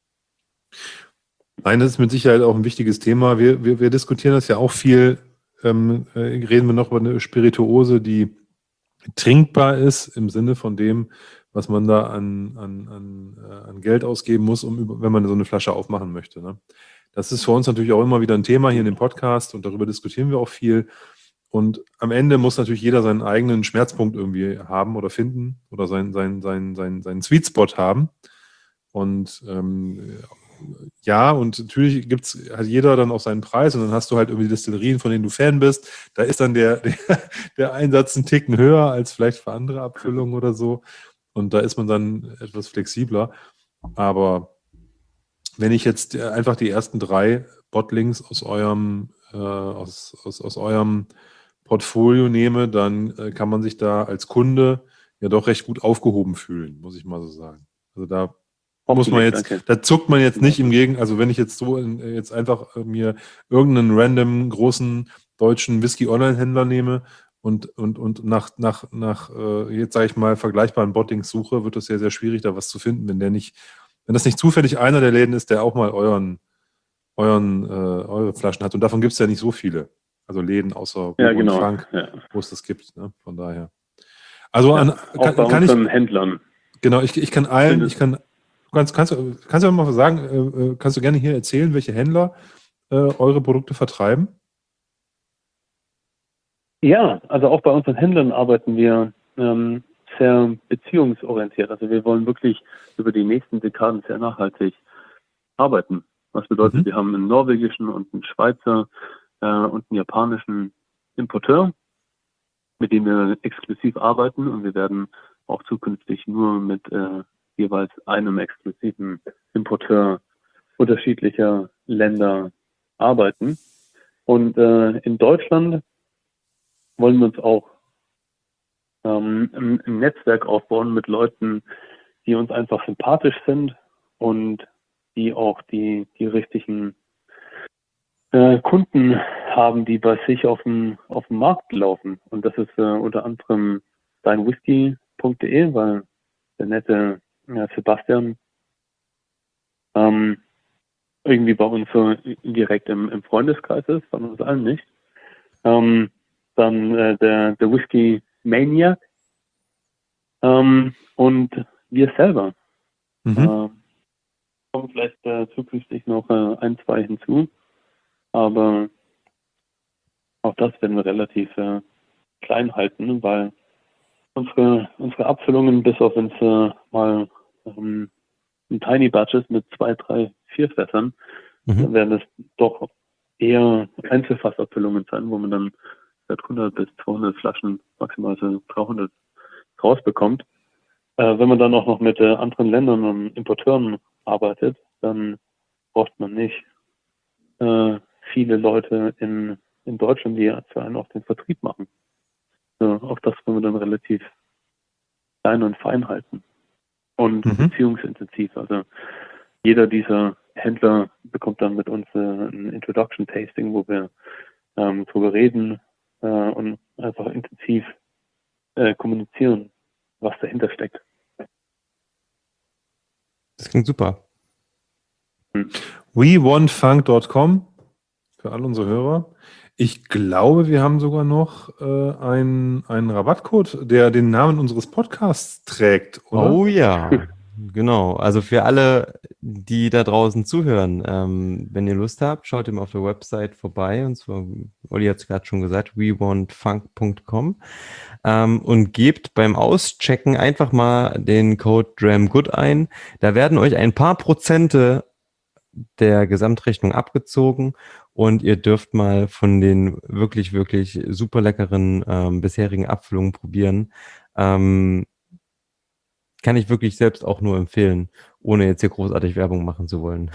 Nein, das ist mit Sicherheit auch ein wichtiges Thema. Wir, wir, wir diskutieren das ja auch viel. Ähm, äh, reden wir noch über eine Spirituose, die trinkbar ist im Sinne von dem, was man da an, an, an, äh, an Geld ausgeben muss, um über, wenn man so eine Flasche aufmachen möchte. Ne? Das ist für uns natürlich auch immer wieder ein Thema hier in dem Podcast und darüber diskutieren wir auch viel. Und am Ende muss natürlich jeder seinen eigenen Schmerzpunkt irgendwie haben oder finden oder seinen, seinen, seinen, seinen, seinen Sweet Spot haben. Und ähm, ja, und natürlich gibt's, hat jeder dann auch seinen Preis und dann hast du halt irgendwie Destillerien, von denen du Fan bist. Da ist dann der, der, der Einsatz ein Ticken höher als vielleicht für andere Abfüllungen oder so. Und da ist man dann etwas flexibler. Aber wenn ich jetzt einfach die ersten drei Bottlings aus eurem, äh, aus, aus, aus eurem Portfolio nehme, dann äh, kann man sich da als Kunde ja doch recht gut aufgehoben fühlen, muss ich mal so sagen. Also da muss man jetzt, Danke. da zuckt man jetzt nicht im Gegenteil, also wenn ich jetzt so in, jetzt einfach äh, mir irgendeinen random großen deutschen Whisky-Online-Händler nehme und, und, und nach, nach, nach äh, jetzt sage ich mal, vergleichbaren Bottings suche, wird es sehr, sehr schwierig, da was zu finden, wenn der nicht, wenn das nicht zufällig einer der Läden ist, der auch mal euren, euren, äh, eure Flaschen hat. Und davon gibt es ja nicht so viele. Also Läden außer Ja, Hugo und genau. Frank, Ja. wo es das gibt. Ne? Von daher. Also Ja, an, auch kann, bei kann ich, unseren Händlern. genau, ich, ich kann allen, Findet- ich kann, kannst, kannst, du- kannst du mal sagen, äh, äh, kannst du gerne hier erzählen, welche Händler äh, eure Produkte vertreiben? Ja, also auch bei unseren Händlern arbeiten wir ähm, sehr beziehungsorientiert. Also wir wollen wirklich über die nächsten Dekaden sehr nachhaltig arbeiten. Was bedeutet, Mhm. wir haben einen norwegischen und einen Schweizer äh, und einen japanischen Importeur, mit dem wir exklusiv arbeiten, und wir werden auch zukünftig nur mit äh, jeweils einem exklusiven Importeur unterschiedlicher Länder arbeiten. Und äh, in Deutschland wollen wir uns auch ähm, ein, ein Netzwerk aufbauen mit Leuten, die uns einfach sympathisch sind und die auch die, die richtigen äh, Kunden haben, die bei sich auf dem, auf dem Markt laufen. Und das ist äh, unter anderem deinwhisky punkt de, weil der nette äh, Sebastian ähm, irgendwie bei uns so direkt im, im Freundeskreis ist, von uns allen nicht. Ähm, dann äh, der, der Whisky Maniac ähm, und wir selber. Mhm. Äh, kommen vielleicht äh, zukünftig noch äh, ein, zwei hinzu, aber auch das werden wir relativ äh, klein halten, weil unsere, unsere Abfüllungen, bis auf wenn es äh, mal ähm, ein Tiny Batches mit zwei, drei, vier Fässern, Mhm. dann werden es doch eher Einzelfassabfüllungen sein, wo man dann seit hundert bis zweihundert Flaschen, maximal so dreihundert rausbekommt. Äh, wenn man dann auch noch mit äh, anderen Ländern und Importeuren arbeitet, dann braucht man nicht äh, viele Leute in, in Deutschland, die für einen auch den Vertrieb machen. Ja, auch das wollen wir dann relativ klein und fein halten und Mhm. beziehungsintensiv. Also jeder dieser Händler bekommt dann mit uns äh, ein Introduction Tasting, wo wir ähm, drüber reden, äh, und einfach intensiv äh, kommunizieren, was dahinter steckt. Das klingt super. we want funk dot com für all unsere Hörer. Ich glaube, wir haben sogar noch äh, einen, einen Rabattcode, der den Namen unseres Podcasts trägt, oder? Oh ja, genau. Also für alle, die da draußen zuhören, ähm, wenn ihr Lust habt, schaut immer auf der Website vorbei. Und zwar, Olli hat es gerade schon gesagt, we want funk dot com ähm, und gebt beim Auschecken einfach mal den Code DRAMGOOD ein. Da werden euch ein paar Prozente der Gesamtrechnung abgezogen und ihr dürft mal von den wirklich, wirklich super leckeren ähm, bisherigen Abfüllungen probieren. Ähm, kann ich wirklich selbst auch nur empfehlen, ohne jetzt hier großartig Werbung machen zu wollen.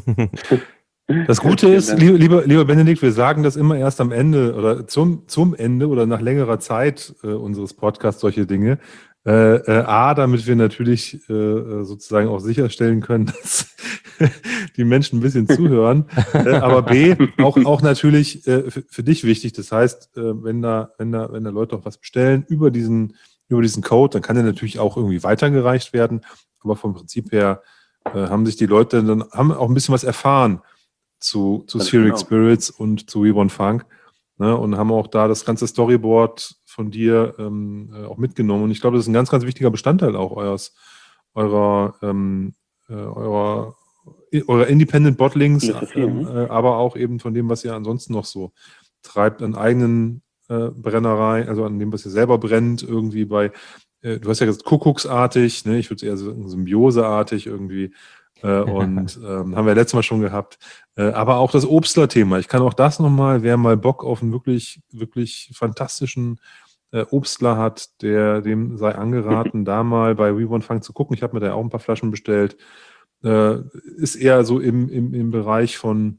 Das Gute ist, lieber, lieber, lieber Benedikt, wir sagen das immer erst am Ende oder zum, zum Ende oder nach längerer Zeit äh, unseres Podcasts solche Dinge. Äh, äh, A, damit wir natürlich äh, sozusagen auch sicherstellen können, dass die Menschen ein bisschen zuhören. äh, aber B, auch, auch natürlich äh, für, für dich wichtig. Das heißt, äh, wenn da, wenn da, wenn da Leute auch was bestellen über diesen, über diesen Code, dann kann der natürlich auch irgendwie weitergereicht werden. Aber vom Prinzip her äh, haben sich die Leute dann haben auch ein bisschen was erfahren zu, zu Spheric genau. Spirits und zu We Want Funk. Ne, und haben auch da das ganze Storyboard von dir ähm, äh, auch mitgenommen. Und ich glaube, das ist ein ganz, ganz wichtiger Bestandteil auch eures, eurer, ähm, äh, eurer, eurer Independent Bottlings, ähm, äh, aber auch eben von dem, was ihr ansonsten noch so treibt, an eigenen äh, Brennereien, also an dem, was ihr selber brennt, irgendwie bei, äh, du hast ja gesagt, Kuckucksartig, ne, ich würde es eher so symbioseartig irgendwie. Äh, und ähm, haben wir letztes Mal schon gehabt. Äh, aber auch das Obstler-Thema. Ich kann auch das nochmal, wer mal Bock auf einen wirklich, wirklich fantastischen äh, Obstler hat, der dem sei angeraten, da mal bei We Want Funk zu gucken. Ich habe mir da auch ein paar Flaschen bestellt. Äh, ist eher so im, im, im Bereich von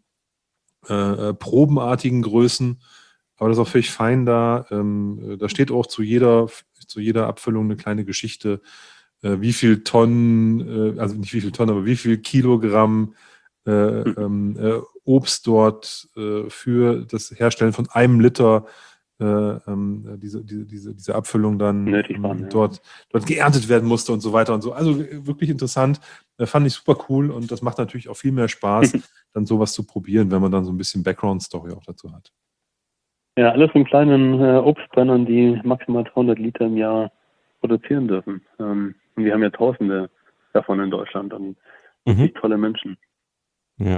äh, probenartigen Größen. Aber das ist auch völlig fein da. Ähm, da steht auch zu jeder, zu jeder Abfüllung eine kleine Geschichte. Wie viel Tonnen, also nicht wie viel Tonnen, aber wie viel Kilogramm äh, ähm, äh, Obst dort äh, für das Herstellen von einem Liter äh, ähm, diese, diese, diese, diese Abfüllung dann Nötig ähm, waren, ja. dort, dort geerntet werden musste und so weiter und so. Also wirklich interessant, äh, fand ich super cool und das macht natürlich auch viel mehr Spaß, dann sowas zu probieren, wenn man dann so ein bisschen Background-Story auch dazu hat. Ja, alles von kleinen äh, Obstbrennern, die maximal dreihundert Liter im Jahr produzieren dürfen. Ähm, und wir haben ja Tausende davon in Deutschland und wirklich Mhm. tolle Menschen. Ja.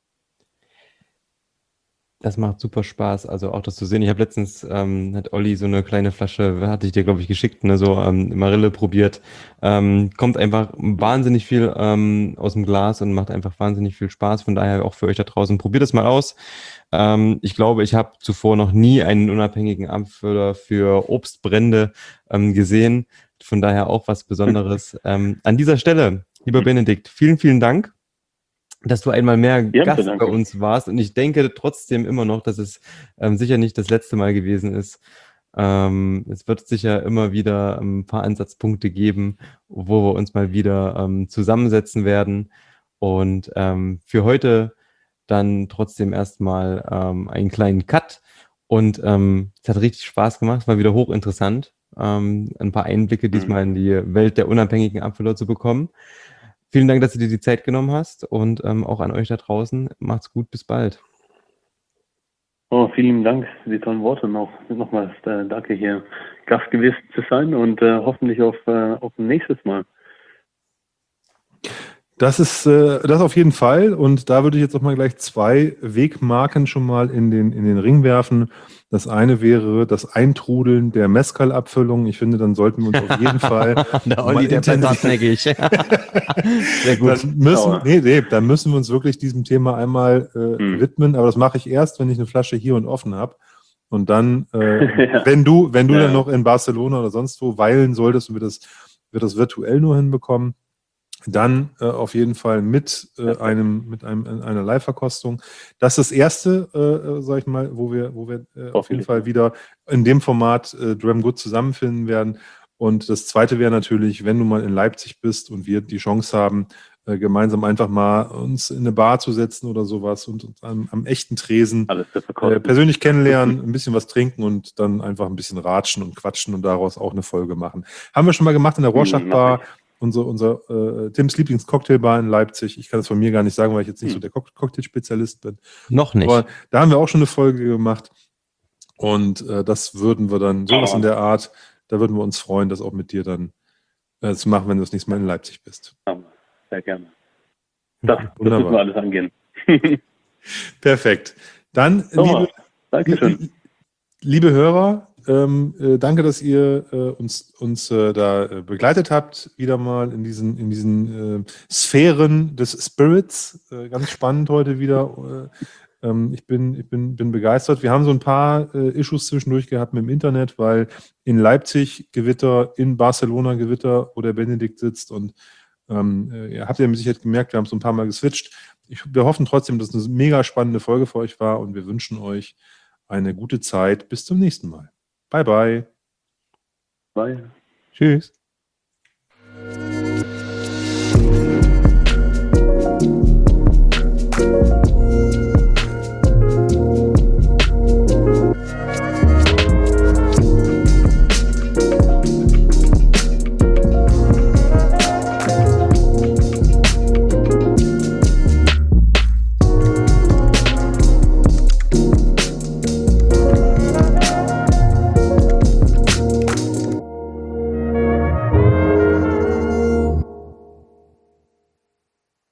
Das macht super Spaß, also auch das zu sehen. Ich habe letztens, ähm, hat Olli so eine kleine Flasche, hatte ich dir, glaube ich, geschickt, ne, so ähm, Marille probiert. Ähm, kommt einfach wahnsinnig viel ähm, aus dem Glas und macht einfach wahnsinnig viel Spaß. Von daher auch für euch da draußen, probiert es mal aus. Ähm, ich glaube, ich habe zuvor noch nie einen unabhängigen Abfüller für Obstbrände ähm, gesehen. Von daher auch was Besonderes. ähm, an dieser Stelle, lieber Benedikt, vielen, vielen Dank, dass du einmal mehr Ja, Gast danke. bei uns warst. Und ich denke trotzdem immer noch, dass es ähm, sicher nicht das letzte Mal gewesen ist. Ähm, es wird sicher immer wieder ein paar Ansatzpunkte geben, wo wir uns mal wieder ähm, zusammensetzen werden. Und ähm, für heute dann trotzdem erstmal ähm, einen kleinen Cut. Und ähm, es hat richtig Spaß gemacht, es war wieder hochinteressant, ähm, ein paar Einblicke diesmal in die Welt der unabhängigen Abfüller zu bekommen. Vielen Dank, dass du dir die Zeit genommen hast und ähm, auch an euch da draußen. Macht's gut, bis bald. Oh, vielen Dank für die tollen Worte noch. Nochmals äh, danke, hier Gast gewesen zu sein und äh, hoffentlich auf, äh, auf ein nächstes Mal. Das ist äh, das auf jeden Fall. Und da würde ich jetzt auch mal gleich zwei Wegmarken schon mal in den, in den Ring werfen. Das eine wäre das Eintrudeln der Mezcal-Abfüllung. Ich finde, dann sollten wir uns auf jeden Fall. der mal Olli, der intensiv- hartnäckig. Sehr gut. Dann müssen, Aber- nee, nee, dann müssen wir uns wirklich diesem Thema einmal äh, Hm. widmen. Aber das mache ich erst, wenn ich eine Flasche hier und offen habe. Und dann, äh, Ja. wenn du, wenn du Ja. dann noch in Barcelona oder sonst wo weilen solltest und wir das, wir das virtuell nur hinbekommen, dann äh, auf jeden Fall mit äh, einem mit einem einer Live-Verkostung. Das ist das erste, äh, sag ich mal, wo wir wo wir äh, auf jeden Fall wieder in dem Format äh, Dram Good zusammenfinden werden. Und das zweite wäre natürlich, wenn du mal in Leipzig bist und wir die Chance haben, äh, gemeinsam einfach mal uns in eine Bar zu setzen oder sowas und uns am, am echten Tresen Alles zu äh, verkosten. persönlich kennenlernen, ein bisschen was trinken und dann einfach ein bisschen ratschen und quatschen und daraus auch eine Folge machen. Haben wir schon mal gemacht in der Hm, Rorschach-Bar, mach unser, unser äh, Tims Lieblingscocktailbar in Leipzig. Ich kann das von mir gar nicht sagen, weil ich jetzt nicht Hm. so der Cock- Cocktailspezialist bin. Noch nicht. Aber da haben wir auch schon eine Folge gemacht. Und äh, das würden wir dann, sowas in der Art, da würden wir uns freuen, das auch mit dir dann äh, zu machen, wenn du das nächste Mal in Leipzig bist. Sehr gerne. Das, das müssen Wunderbar. wir alles angehen. Perfekt. Dann, Thomas, liebe, Dankeschön. liebe Hörer, ähm, äh, danke, dass ihr äh, uns, uns äh, da äh, begleitet habt, wieder mal in diesen, in diesen äh, Sphären des Spirits. Äh, ganz spannend heute wieder. Äh, ähm, ich bin, ich bin, bin begeistert. Wir haben so ein paar äh, Issues zwischendurch gehabt mit dem Internet, weil in Leipzig Gewitter, in Barcelona Gewitter, wo der Benedikt sitzt und ähm, äh, ihr habt ja mit Sicherheit gemerkt, wir haben so ein paar Mal geswitcht. Ich, wir hoffen trotzdem, dass es eine mega spannende Folge für euch war und wir wünschen euch eine gute Zeit. Bis zum nächsten Mal. Bye, bye. Bye. Tschüss.